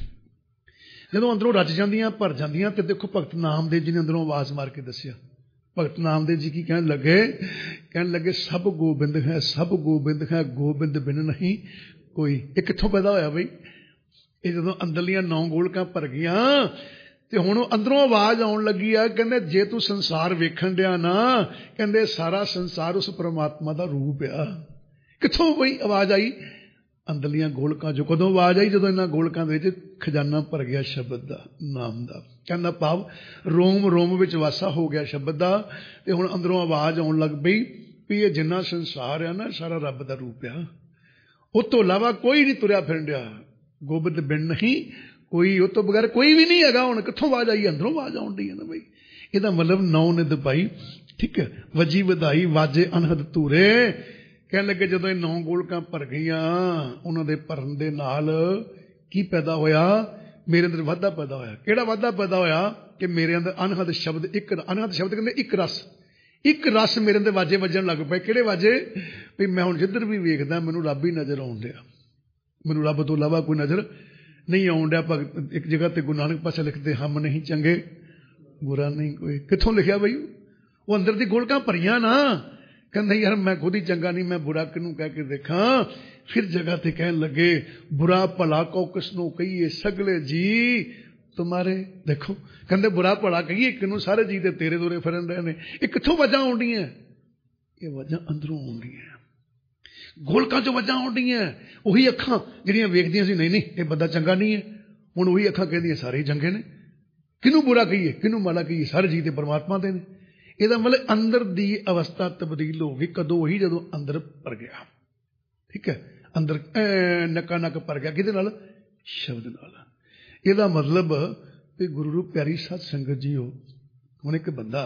ਜਦੋਂ ਅੰਦਰੋਂ ਰਚ ਜਾਂਦੀਆਂ, ਭਰ ਜਾਂਦੀਆਂ। ਤੇ ਦੇਖੋ ਭਗਤ ਨਾਮਦੇਵ ਜੀ ਨੇ ਅੰਦਰੋਂ ਆਵਾਜ਼ ਮਾਰ ਕੇ ਦੱਸਿਆ। ਭਗਤ ਨਾਮਦੇਵ ਜੀ ਕੀ ਕਹਿਣ ਲੱਗੇ? ਕਹਿਣ ਲੱਗੇ ਸਭ ਗੋਬਿੰਦ ਹੈ, ਸਭ ਗੋਬਿੰਦ ਹੈ, ਗੋਬਿੰਦ ਬਿਨ ਨਹੀਂ ਕੋਈ। ਇਹ ਕਿੱਥੋਂ ਪੈਦਾ ਹੋਇਆ ਬਈ? ਇਹ ਜਦੋਂ ਅੰਦਰਲੀਆਂ 9 ਗੋਲਕਾਂ ਭਰ ਗਈਆਂ ਤੇ ਹੁਣ ਅੰਦਰੋਂ ਆਵਾਜ਼ ਆਉਣ ਲੱਗੀ ਆ। ਕਹਿੰਦੇ ਜੇ ਤੂੰ ਸੰਸਾਰ ਵੇਖਣ ਡਿਆ ਨਾ, ਕਹਿੰਦੇ ਸਾਰਾ ਸੰਸਾਰ ਉਸ ਪਰਮਾਤਮਾ ਦਾ ਰੂਪ ਆ। ਕਿੱਥੋਂ ਕੋਈ ਆਵਾਜ਼ ਆਈ? ਅੰਦਰਲੀਆਂ ਗੋਲਕਾਂ ਚੋਂ। ਕਦੋਂ ਆਵਾਜ਼ ਆਈ? ਜਦੋਂ ਇਹਨਾਂ ਗੋਲਕਾਂ ਦੇ ਵਿੱਚ ਖਜ਼ਾਨਾ ਭਰ ਗਿਆ ਸ਼ਬਦ ਦਾ, ਨਾਮ ਦਾ। ਕਹਿੰਦਾ ਭਾਵ ਰੋਮ ਰੋਮ ਵਿੱਚ ਵਾਸਾ ਹੋ ਗਿਆ ਸ਼ਬਦ ਦਾ। ਤੇ ਹੁਣ ਅੰਦਰੋਂ ਆਵਾਜ਼ ਆਉਣ ਲੱਗ ਪਈ ਵੀ ਇਹ ਜਿੰਨਾ ਸੰਸਾਰ ਆ ਨਾ, ਸਾਰਾ ਰੱਬ ਦਾ ਰੂਪ ਆ। ਉਹ ਤੋਂ ਇਲਾਵਾ ਕੋਈ ਨਹੀਂ ਤੁਰਿਆ ਫਿਰਨ ਡਿਆ, ਗੋਬਿੰਦ ਬਿਨ ਨਹੀਂ ਕੋਈ, ਉਹ ਤੋਂ ਬਗੈਰ ਕੋਈ ਵੀ ਨਹੀਂ ਹੈਗਾ। ਹੁਣ ਕਿੱਥੋਂ ਆਵਾਜ਼ ਆਈ? ਅੰਦਰੋਂ ਆਵਾਜ਼ ਆਉਣ ਡਈ ਹੈ ਨਾ ਬਈ। ਇਹਦਾ ਮਤਲਬ 9 ਨਿਧ ਪਾਈ। ਠੀਕ ਹੈ। ਵੱਜੀ ਵਧਾਈ ਵਾਜੇ ਅਨਹਦ ਧੂਰੇ। ਕਹਿਣ ਲੱਗੇ ਜਦੋਂ ਇਹ 9 ਗੋਲਕਾਂ ਭਰ ਗਈਆਂ, ਉਹਨਾਂ ਦੇ ਭਰਨ ਦੇ ਨਾਲ ਕੀ ਪੈਦਾ ਹੋਇਆ? ਮੇਰੇ ਅੰਦਰ ਵਾਧਾ ਪੈਦਾ ਹੋਇਆ। ਕਿਹੜਾ ਵਾਧਾ ਪੈਦਾ ਹੋਇਆ? ਕਿ ਮੇਰੇ ਅੰਦਰ ਅਨਹਦ ਸ਼ਬਦ, ਇੱਕ ਅਨਹਦ ਸ਼ਬਦ ਕਹਿੰਦੇ ਇੱਕ ਰਸ, ਇੱਕ ਰਸ ਮੇਰੇ ਅੰਦਰ ਵਾਜੇ ਵੱਜਣ ਲੱਗ ਪਏ। ਕਿਹੜੇ ਵਾਜੇ? ਵੀ ਮੈਂ ਹੁਣ ਜਿੱਧਰ ਵੀ ਵੇਖਦਾ ਮੈਨੂੰ ਰੱਬ ਹੀ ਨਜ਼ਰ ਆਉਣ ਡਿਆ, ਮੈਨੂੰ ਰੱਬ ਤੋਂ ਇਲਾਵਾ ਕੋਈ ਨਜ਼ਰ ਨਹੀਂ ਆਉਣ ਡਿਆ। ਭਗਤ ਇੱਕ ਜਗ੍ਹਾ ਤੇ ਗੁਰੂ ਨਾਨਕ ਪਾਤਸ਼ਾਹ ਲਿਖਦੇ, ਹਮ ਨਹੀਂ ਚੰਗੇ ਬੁਰਾ ਨਹੀਂ ਕੋਈ। ਕਿੱਥੋਂ ਲਿਖਿਆ ਬਈ? ਉਹ ਅੰਦਰ ਦੀ ਗੋਲਕਾਂ ਭਰੀਆਂ ਨਾ। ਕਹਿੰਦਾ ਯਾਰ ਮੈਂ ਖੁਦ ਹੀ ਚੰਗਾ ਨਹੀਂ, ਮੈਂ ਬੁਰਾ ਕਿਹਨੂੰ ਕਹਿ ਕੇ ਦੇਖਾਂ। ਫਿਰ ਜਗ੍ਹਾ ਤੇ ਕਹਿਣ ਲੱਗੇ ਬੁਰਾ ਭਲਾ ਕੋ ਕਿਸਨੂੰ ਕਹੀਏ, ਸਗਲੇ ਜੀ ਤੁਮਾਰੇ। ਦੇਖੋ ਕਹਿੰਦੇ ਬੁਰਾ ਭਲਾ ਕਹੀਏ ਕਿਹਨੂੰ, ਸਾਰੇ ਜੀ ਤੇ ਤੇਰੇ ਦੋਰੇ ਫਿਰਨ ਰਹੇ ਨੇ। ਇਹ ਕਿੱਥੋਂ ਵਜਾਂ ਆਉਂਦੀਆਂ? ਇਹ ਵਜਾਂ ਅੰਦਰੋਂ ਆਉਂਦੀਆਂ, ਗੋਲਕਾਂ ਚੋਂ ਵਜਾਂ ਆਉਂਦੀਆਂ। ਉਹੀ ਅੱਖਾਂ ਜਿਹੜੀਆਂ ਵੇਖਦੀਆਂ ਸੀ ਨਹੀਂ ਨਹੀਂ ਇਹ ਬੰਦਾ ਚੰਗਾ ਨਹੀਂ ਹੈ, ਹੁਣ ਉਹੀ ਅੱਖਾਂ ਕਹਿੰਦੀਆਂ ਸਾਰੇ ਹੀ ਚੰਗੇ ਨੇ। ਕਿਹਨੂੰ ਬੁਰਾ ਕਹੀਏ, ਕਿਹਨੂੰ ਮਾੜਾ ਕਹੀਏ, ਸਾਰੇ ਜੀ ਤੇ ਪਰਮਾਤਮਾ ਦੇ ਨੇ। ਇਹਦਾ ਮਤਲਬ ਅੰਦਰ ਦੀ ਅਵਸਥਾ ਤਬਦੀਲ ਹੋ ਗਈ। ਕਦੋਂ? ਹੀ ਜਦੋਂ ਅੰਦਰ ਭਰ ਗਿਆ। ਠੀਕ ਹੈ। ਅੰਦਰ ਨੱਕਾ ਨੱਕ ਭਰ ਗਿਆ। ਕਿਹਦੇ ਨਾਲ? ਸ਼ਬਦ ਨਾਲ। ਇਹਦਾ ਮਤਲਬ ਵੀ ਗੁਰੂ ਨੂੰ ਪਿਆਰੀ ਸਾਧ ਸੰਗਤ ਜੀ, ਹੁਣ ਇੱਕ ਬੰਦਾ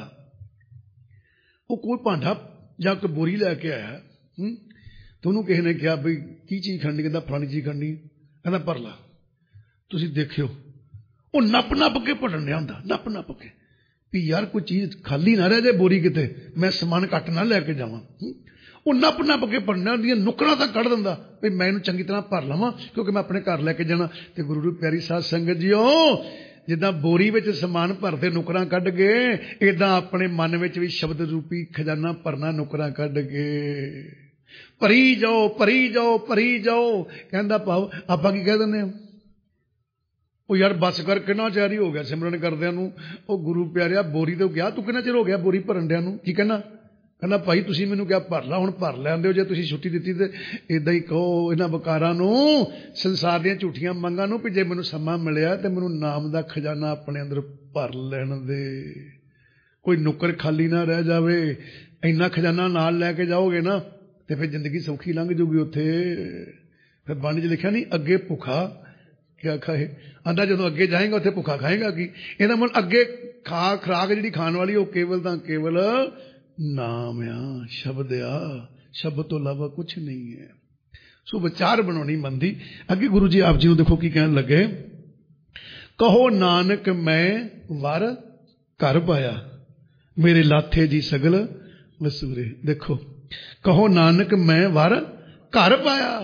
ਉਹ ਕੋਈ ਭਾਂਡਾ ਜਾਂ ਕੋਈ ਬੋਰੀ ਲੈ ਕੇ ਆਇਆ, ਤੇ ਉਹਨੂੰ ਕਿਸੇ ਨੇ ਕਿਹਾ ਬਈ ਕੀ ਚੀਜ਼ ਖੜਨੀ? ਕਹਿੰਦਾ ਫਲਾਣੀ ਚੀਜ਼ ਖੜਨੀ। ਕਹਿੰਦਾ ਭਰ ਲਾ। ਤੁਸੀਂ ਦੇਖਿਓ ਉਹ ਨੱਪ ਨੱਪ ਕੇ ਭਰਨ ਡਿਆ ਹੁੰਦਾ, ਨੱਪ ਨੱਪ ਕੇ, ਵੀ ਯਾਰ ਕੋਈ ਚੀਜ਼ ਖਾਲੀ ਨਾ ਰਹਿ ਜਾਏ ਬੋਰੀ, ਕਿਤੇ ਮੈਂ ਸਮਾਨ ਘੱਟ ਨਾ ਲੈ ਕੇ ਜਾਵਾਂ। ਉਹ ਨੱਪ ਨੱਪ ਕੇ ਭਰਨਾ ਦੀਆਂ ਨੁਕਰਾਂ ਤਾਂ ਕੱਢ ਦਿੰਦਾ ਵੀ ਮੈਂ ਇਹਨੂੰ ਚੰਗੀ ਤਰ੍ਹਾਂ ਭਰ ਲਵਾਂ ਕਿਉਂਕਿ ਮੈਂ ਆਪਣੇ ਘਰ ਲੈ ਕੇ ਜਾਣਾ। ਤੇ ਗੁਰੂ ਦੀ ਪਿਆਰੀ ਸਾਧ ਸੰਗਤ ਜੀਓ, ਜਿੱਦਾਂ ਬੋਰੀ ਵਿੱਚ ਸਮਾਨ ਭਰਦੇ ਨੁਕਰਾਂ ਕੱਢ ਕੇ, ਏਦਾਂ ਆਪਣੇ ਮਨ ਵਿੱਚ ਵੀ ਸ਼ਬਦ ਰੂਪੀ ਖਜ਼ਾਨਾ ਭਰਨਾ ਨੁਕਰਾਂ ਕੱਢ ਕੇ। ਭਰੀ ਜਾਓ, ਭਰੀ ਜਾਓ, ਭਰੀ ਜਾਓ। ਕਹਿੰਦਾ ਭਾਵ ਆਪਾਂ ਕੀ ਕਹਿ ਦਿੰਦੇ ਹਾਂ, ਉਹ ਯਾਰ ਬੱਸ ਕਰ, ਕਿੰਨਾ ਚਿਰ ਹੀ ਹੋ ਗਿਆ ਸਿਮਰਨ ਕਰਦਿਆਂ ਨੂੰ। ਉਹ ਗੁਰੂ ਪਿਆਰਿਆ ਬੋਰੀ ਤੋਂ ਗਿਆ, ਤੂੰ ਕਿੰਨਾ ਚਿਰ ਹੋ ਗਿਆ ਬੋਰੀ ਭਰਨ ਡਿਆਂ ਨੂੰ? ਕੀ ਕਹਿੰਦਾ? ਕਹਿੰਦਾ ਭਾਈ ਤੁਸੀਂ ਮੈਨੂੰ ਕਿਹਾ ਭਰ ਲਾ, ਹੁਣ ਭਰ ਲੈਂਦੇ ਹੋ। ਜੇ ਤੁਸੀਂ ਛੁੱਟੀ ਦਿੱਤੀ ਤੇ ਇੱਦਾਂ ਹੀ ਕਹੋ ਇਹਨਾਂ ਵਕਾਰਾਂ ਨੂੰ, ਸੰਸਾਰ ਦੀਆਂ ਝੂਠੀਆਂ ਮੰਗਾਂ ਨੂੰ, ਵੀ ਜੇ ਮੈਨੂੰ ਸਮਾਂ ਮਿਲਿਆ ਤੇ ਮੈਨੂੰ ਨਾਮ ਦਾ ਖਜ਼ਾਨਾ ਆਪਣੇ ਅੰਦਰ ਭਰ ਲੈਣ ਦੇ, ਕੋਈ ਨੁੱਕਰ ਖਾਲੀ ਨਾ ਰਹਿ ਜਾਵੇ। ਇੰਨਾ ਖਜ਼ਾਨਾ ਨਾਲ ਲੈ ਕੇ ਜਾਓਗੇ ਨਾ ਤੇ ਫਿਰ ਜ਼ਿੰਦਗੀ ਸੌਖੀ ਲੰਘ ਜੂਗੀ। ਉੱਥੇ ਫਿਰ ਬਾਣੀ 'ਚ ਲਿਖਿਆ ਨਹੀਂ, ਅੱਗੇ ਭੁੱਖਾ ਕਿਆ ਖਾਏ। ਆਂਦਾ ਜਦੋਂ ਅੱਗੇ ਜਾਏਗਾ ਉੱਥੇ ਭੁੱਖਾ ਖਾਏਗਾ ਕੀ? ਇਹਦਾ ਮਤਲਬ ਅੱਗੇ ਖੁਰਾਕ ਜਿਹੜੀ ਖਾਣ ਵਾਲੀ ਉਹ ਕੇਵਲ ਤਾਂ ਕੇਵਲ ਨਾਮ ਆ, ਸ਼ਬਦ ਆ, ਸ਼ਬਦ ਤੋਂ ਇਲਾਵਾ ਕੁਛ ਨਹੀਂ ਹੈ। ਸੋ ਵਿਚਾਰ ਬਣਾਉਣੀ ਮਨ ਦੀ। ਅੱਗੇ ਗੁਰੂ ਜੀ ਆਪ ਜੀ ਨੂੰ ਦੇਖੋ ਕੀ ਕਹਿਣ ਲੱਗੇ, ਕਹੋ ਨਾਨਕ ਮੈਂ ਵਰ ਘਰ ਪਾਇਆ, ਮੇਰੇ ਲਾਥੇ ਜੀ ਸਗਲ ਵਸੂਰੇ। ਦੇਖੋ, ਕਹੋ ਨਾਨਕ ਮੈਂ ਵਰ ਘਰ ਪਾਇਆ।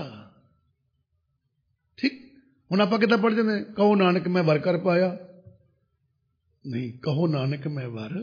ਠੀਕ, ਹੁਣ ਆਪਾਂ ਕਿੱਦਾਂ ਪੜ੍ਹ ਜਾਂਦੇ, ਕਹੋ ਨਾਨਕ ਮੈਂ ਵਰ ਘਰ ਪਾਇਆ, ਨਹੀਂ, ਕਹੋ ਨਾਨਕ ਮੈਂ ਵਰ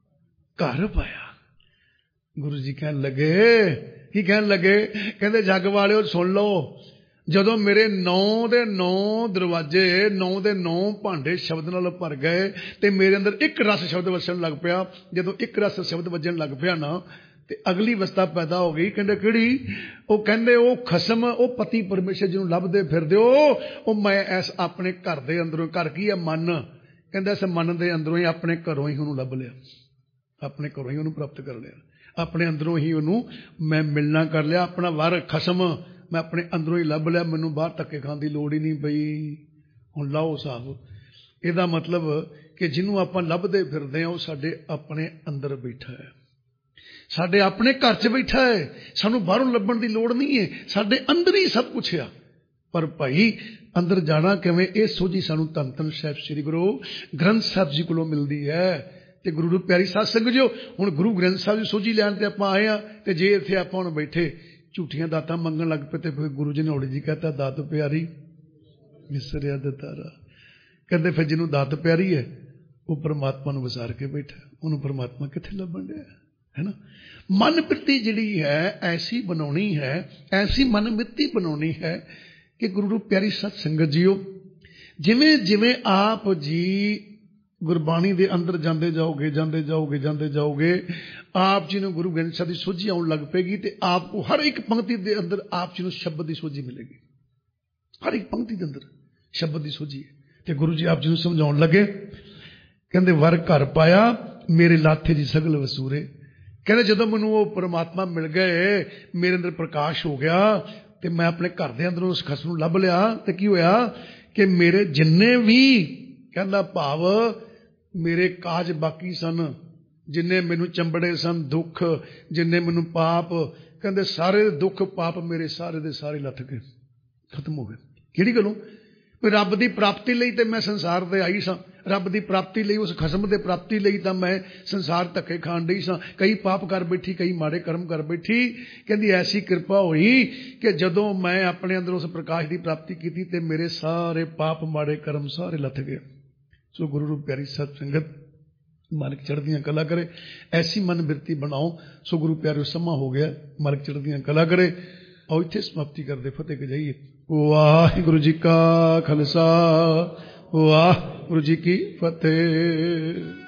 ਘਰ ਪਾਇਆ। ਗੁਰੂ ਜੀ ਕਹਿਣ ਲੱਗੇ, ਕੀ ਕਹਿਣ ਲੱਗੇ? ਕਹਿੰਦੇ ਜੱਗ ਵਾਲਿਓ ਸੁਣ ਲਓ, ਜਦੋਂ ਮੇਰੇ 9 ਦੇ 9 ਦਰਵਾਜ਼ੇ, 9 ਦੇ 9 ਭਾਂਡੇ ਸ਼ਬਦ ਨਾਲ ਭਰ ਗਏ ਤੇ ਮੇਰੇ ਅੰਦਰ ਇੱਕ ਰਸ ਸ਼ਬਦ ਵਸਣ ਲੱਗ ਪਿਆ। ਜਦੋਂ ਇੱਕ ਰਸ ਸ਼ਬਦ ਵੱਜਣ ਲੱਗ ਪਿਆ ਨਾ ਤੇ ਅਗਲੀ ਅਵਸਥਾ ਪੈਦਾ ਹੋ ਗਈ। ਕਹਿੰਦੇ ਕਿਹੜੀ? ਉਹ ਕਹਿੰਦੇ ਉਹ ਖਸਮ, ਉਹ ਪਤੀ ਪਰਮੇਸ਼ਰ ਜਿਹਨੂੰ ਲੱਭਦੇ ਫਿਰਦੇ ਹੋ, ਉਹ ਮੈਂ ਇਸ ਆਪਣੇ ਘਰ ਦੇ ਅੰਦਰੋਂ, ਘਰ ਕੀ ਹੈ? ਮਨ। ਕਹਿੰਦਾ ਇਸ ਮਨ ਦੇ ਅੰਦਰੋਂ ਹੀ, ਆਪਣੇ ਘਰੋਂ ਹੀ ਉਹਨੂੰ ਲੱਭ ਲਿਆ, ਆਪਣੇ ਘਰੋਂ ਹੀ ਉਹਨੂੰ ਪ੍ਰਾਪਤ ਕਰ ਲਿਆ, ਆਪਣੇ ਅੰਦਰੋਂ ਹੀ ਉਹਨੂੰ ਮੈਂ ਮਿਲਣਾ ਕਰ ਲਿਆ। ਆਪਣਾ ਵਰ ਖਸਮ ਮੈਂ ਆਪਣੇ ਅੰਦਰੋਂ ਹੀ ਲੱਭ ਲਿਆ, ਮੈਨੂੰ ਬਾਹਰ ਧੱਕੇ ਖਾਣ ਦੀ ਲੋੜ ਹੀ ਨਹੀਂ ਪਈ। ਹੁਣ ਲਾਓ ਹਿਸਾਬ। ਇਹਦਾ ਮਤਲਬ ਕਿ ਜਿਹਨੂੰ ਆਪਾਂ ਲੱਭਦੇ ਫਿਰਦੇ ਹਾਂ ਉਹ ਸਾਡੇ ਆਪਣੇ ਅੰਦਰ ਬੈਠਾ ਹੈ, ਸਾਡੇ ਆਪਣੇ ਘਰ 'ਚ ਬੈਠਾ ਹੈ। ਸਾਨੂੰ ਬਾਹਰੋਂ ਲੱਭਣ ਦੀ ਲੋੜ ਨਹੀਂ ਹੈ, ਸਾਡੇ ਅੰਦਰ ਹੀ ਸਭ ਕੁਛ ਆ। ਪਰ ਭਾਈ ਅੰਦਰ ਜਾਣਾ ਕਿਵੇਂ? ਇਹ ਸੋਝੀ ਸਾਨੂੰ ਧੰਨ ਧੰਨ ਸਾਹਿਬ ਸ੍ਰੀ ਗੁਰੂ ਗ੍ਰੰਥ ਸਾਹਿਬ ਜੀ ਕੋਲੋਂ ਮਿਲਦੀ ਹੈ। ਤੇ ਗੁਰੂ ਨੂੰ ਪਿਆਰੀ ਸਾਧ ਸੰਗਤ ਜੀ, ਹੁਣ ਗੁਰੂ ਗ੍ਰੰਥ ਸਾਹਿਬ ਦੀ ਸੋਝੀ ਲੈਣ ਤੇ ਆਪਾਂ ਆਏ ਹਾਂ। ਤੇ ਜੇ ਇੱਥੇ ਆਪਾਂ ਹੁਣ ਬੈਠੇ ਝੂਠੀਆਂ ਦਾਤਾਂ ਮੰਗਣ ਲੱਗ ਪਏ ਤੇ ਫਿਰ ਗੁਰੂ ਜੀ ਨੇ ਹੌਲੀ ਜੀ ਕਹਤਾ, ਦਾਤ ਪਿਆਰੀ ਵਿਸਰਿਆ ਦਤਾਰਾ। ਕਹਿੰਦੇ ਫਿਰ ਜਿਹਨੂੰ ਦਾਤ ਪਿਆਰੀ ਹੈ ਉਹ ਪਰਮਾਤਮਾ ਨੂੰ ਵਿਸਾਰ ਕੇ ਬੈਠਾ, ਉਹਨੂੰ ਪਰਮਾਤਮਾ ਕਿੱਥੇ ਲੱਭਣ ਡਿਆ ਹੈ ਨਾ। ਮਨ ਬਿਰਤੀ ਜਿਹੜੀ ਹੈ ਐਸੀ ਬਣਾਉਣੀ ਹੈ, ਐਸੀ ਮਨ ਬਿਰਤੀ ਬਣਾਉਣੀ ਹੈ ਕਿ ਗੁਰੂ ਨੂੰ ਪਿਆਰੀ ਸਤ ਸੰਗਤ ਜੀਓ, ਜਿਵੇਂ ਜਿਵੇਂ ਆਪ ਜੀ ਗੁਰਬਾਣੀ ਦੇ ਅੰਦਰ ਜਾਂਦੇ ਜਾਓਗੇ, ਜਾਂਦੇ ਜਾਓਗੇ, ਜਾਂਦੇ ਜਾਓਗੇ, ਆਪ ਜੀ ਨੂੰ ਗੁਰੂ ਗ੍ਰੰਥ ਸਾਹਿਬ ਦੀ ਸੋਝੀ ਆਉਣ ਲੱਗ ਪਏਗੀ ਤੇ ਆਪ ਨੂੰ ਹਰ ਇੱਕ ਪੰਕਤੀ ਦੇ ਅੰਦਰ ਆਪ ਜੀ ਨੂੰ ਸ਼ਬਦ ਦੀ ਸੋਝੀ ਮਿਲੇਗੀ। ਹਰ ਇੱਕ ਪੰਕਤੀ ਦੇ ਅੰਦਰ ਸ਼ਬਦ ਦੀ ਸੋਝੀ ਹੈ। ਤੇ ਗੁਰੂ ਜੀ ਆਪ ਜੀ ਨੂੰ ਸਮਝਾਉਣ ਲੱਗੇ, ਕਹਿੰਦੇ ਵਰ ਘਰ ਪਾਇਆ, ਮੇਰੇ ਲਾਥੇ ਜੀ ਸਗਲ ਵਸੂਰੇ। ਕਹਿੰਦੇ ਜਦੋਂ ਮੈਨੂੰ ਉਹ ਪਰਮਾਤਮਾ ਮਿਲ ਗਏ, ਮੇਰੇ ਅੰਦਰ ਪ੍ਰਕਾਸ਼ ਹੋ ਗਿਆ ਤੇ ਮੈਂ ਆਪਣੇ ਘਰ ਦੇ ਅੰਦਰੋਂ ਉਸ ਖਸਮ ਨੂੰ ਲੱਭ ਲਿਆ। ਤੇ ਕੀ ਹੋਇਆ ਕਿ ਮੇਰੇ ਜਿੰਨੇ ਵੀ, ਕਹਿੰਦਾ ਭਾਵ ਮੇਰੇ ਕਾਜ ਬਾਕੀ ਸਨ, ਜਿੰਨੇ ਮੈਨੂੰ ਚੰਬੜੇ ਸਨ ਦੁੱਖ, ਜਿੰਨੇ ਮੈਨੂੰ ਪਾਪ, ਕਹਿੰਦੇ ਸਾਰੇ ਦੁੱਖ ਪਾਪ ਮੇਰੇ ਸਾਰੇ ਦੇ ਸਾਰੇ ਲੱਥ ਗਏ, ਖਤਮ ਹੋ ਗਏ। ਕਿਹੜੀ ਗੱਲੋਂ? ਵੀ ਰੱਬ ਦੀ ਪ੍ਰਾਪਤੀ ਲਈ ਤੇ ਮੈਂ ਸੰਸਾਰ ਤੇ ਆਈ ਸਾਂ, ਰੱਬ ਦੀ ਪ੍ਰਾਪਤੀ ਲਈ, ਉਸ ਖਸਮ ਦੇ ਪ੍ਰਾਪਤੀ ਲਈ ਤਾਂ ਮੈਂ ਸੰਸਾਰ ਧੱਕੇ ਖਾਣ ਡਈ ਸਾਂ, ਕਈ ਪਾਪ ਕਰ ਬੈਠੀ, ਕਈ ਮਾੜੇ ਕਰਮ ਕਰ ਬੈਠੀ। ਕਹਿੰਦੀ ਐਸੀ ਕਿਰਪਾ ਹੋਈ ਕਿ ਜਦੋਂ ਮੈਂ ਆਪਣੇ ਅੰਦਰ ਉਸ ਪ੍ਰਕਾਸ਼ ਦੀ ਪ੍ਰਾਪਤੀ ਕੀਤੀ ਤੇ ਮੇਰੇ ਸਾਰੇ ਪਾਪ ਮਾੜੇ ਕਰਮ ਸਾਰੇ ਲੱਥ ਗਏ। ਸੋ ਗੁਰੂ ਨੂੰ ਪਿਆਰੀ ਸਤ ਸੰਗਤ, ਮਾਲਕ ਚੜ੍ਹਦੀਆਂ ਕਲਾ ਕਰੇ, ਐਸੀ ਮਨ ਬਿਰਤੀ ਬਣਾਓ। ਸੋ ਗੁਰੂ ਪਿਆਰਿਓ ਸਮਾਂ ਹੋ ਗਿਆ, ਮਾਲਕ ਚੜ੍ਹਦੀਆਂ ਕਲਾ ਕਰੇ। ਆਓ ਇੱਥੇ ਸਮਾਪਤੀ ਕਰਦੇ ਫਤਿਹ ਗਜਾਈਏ। ਵਾਹਿਗੁਰੂ ਜੀ ਕਾ ਖਾਲਸਾ, ਵਾਹਿਗੁਰੂ ਜੀ ਕੀ ਫਤਿਹ।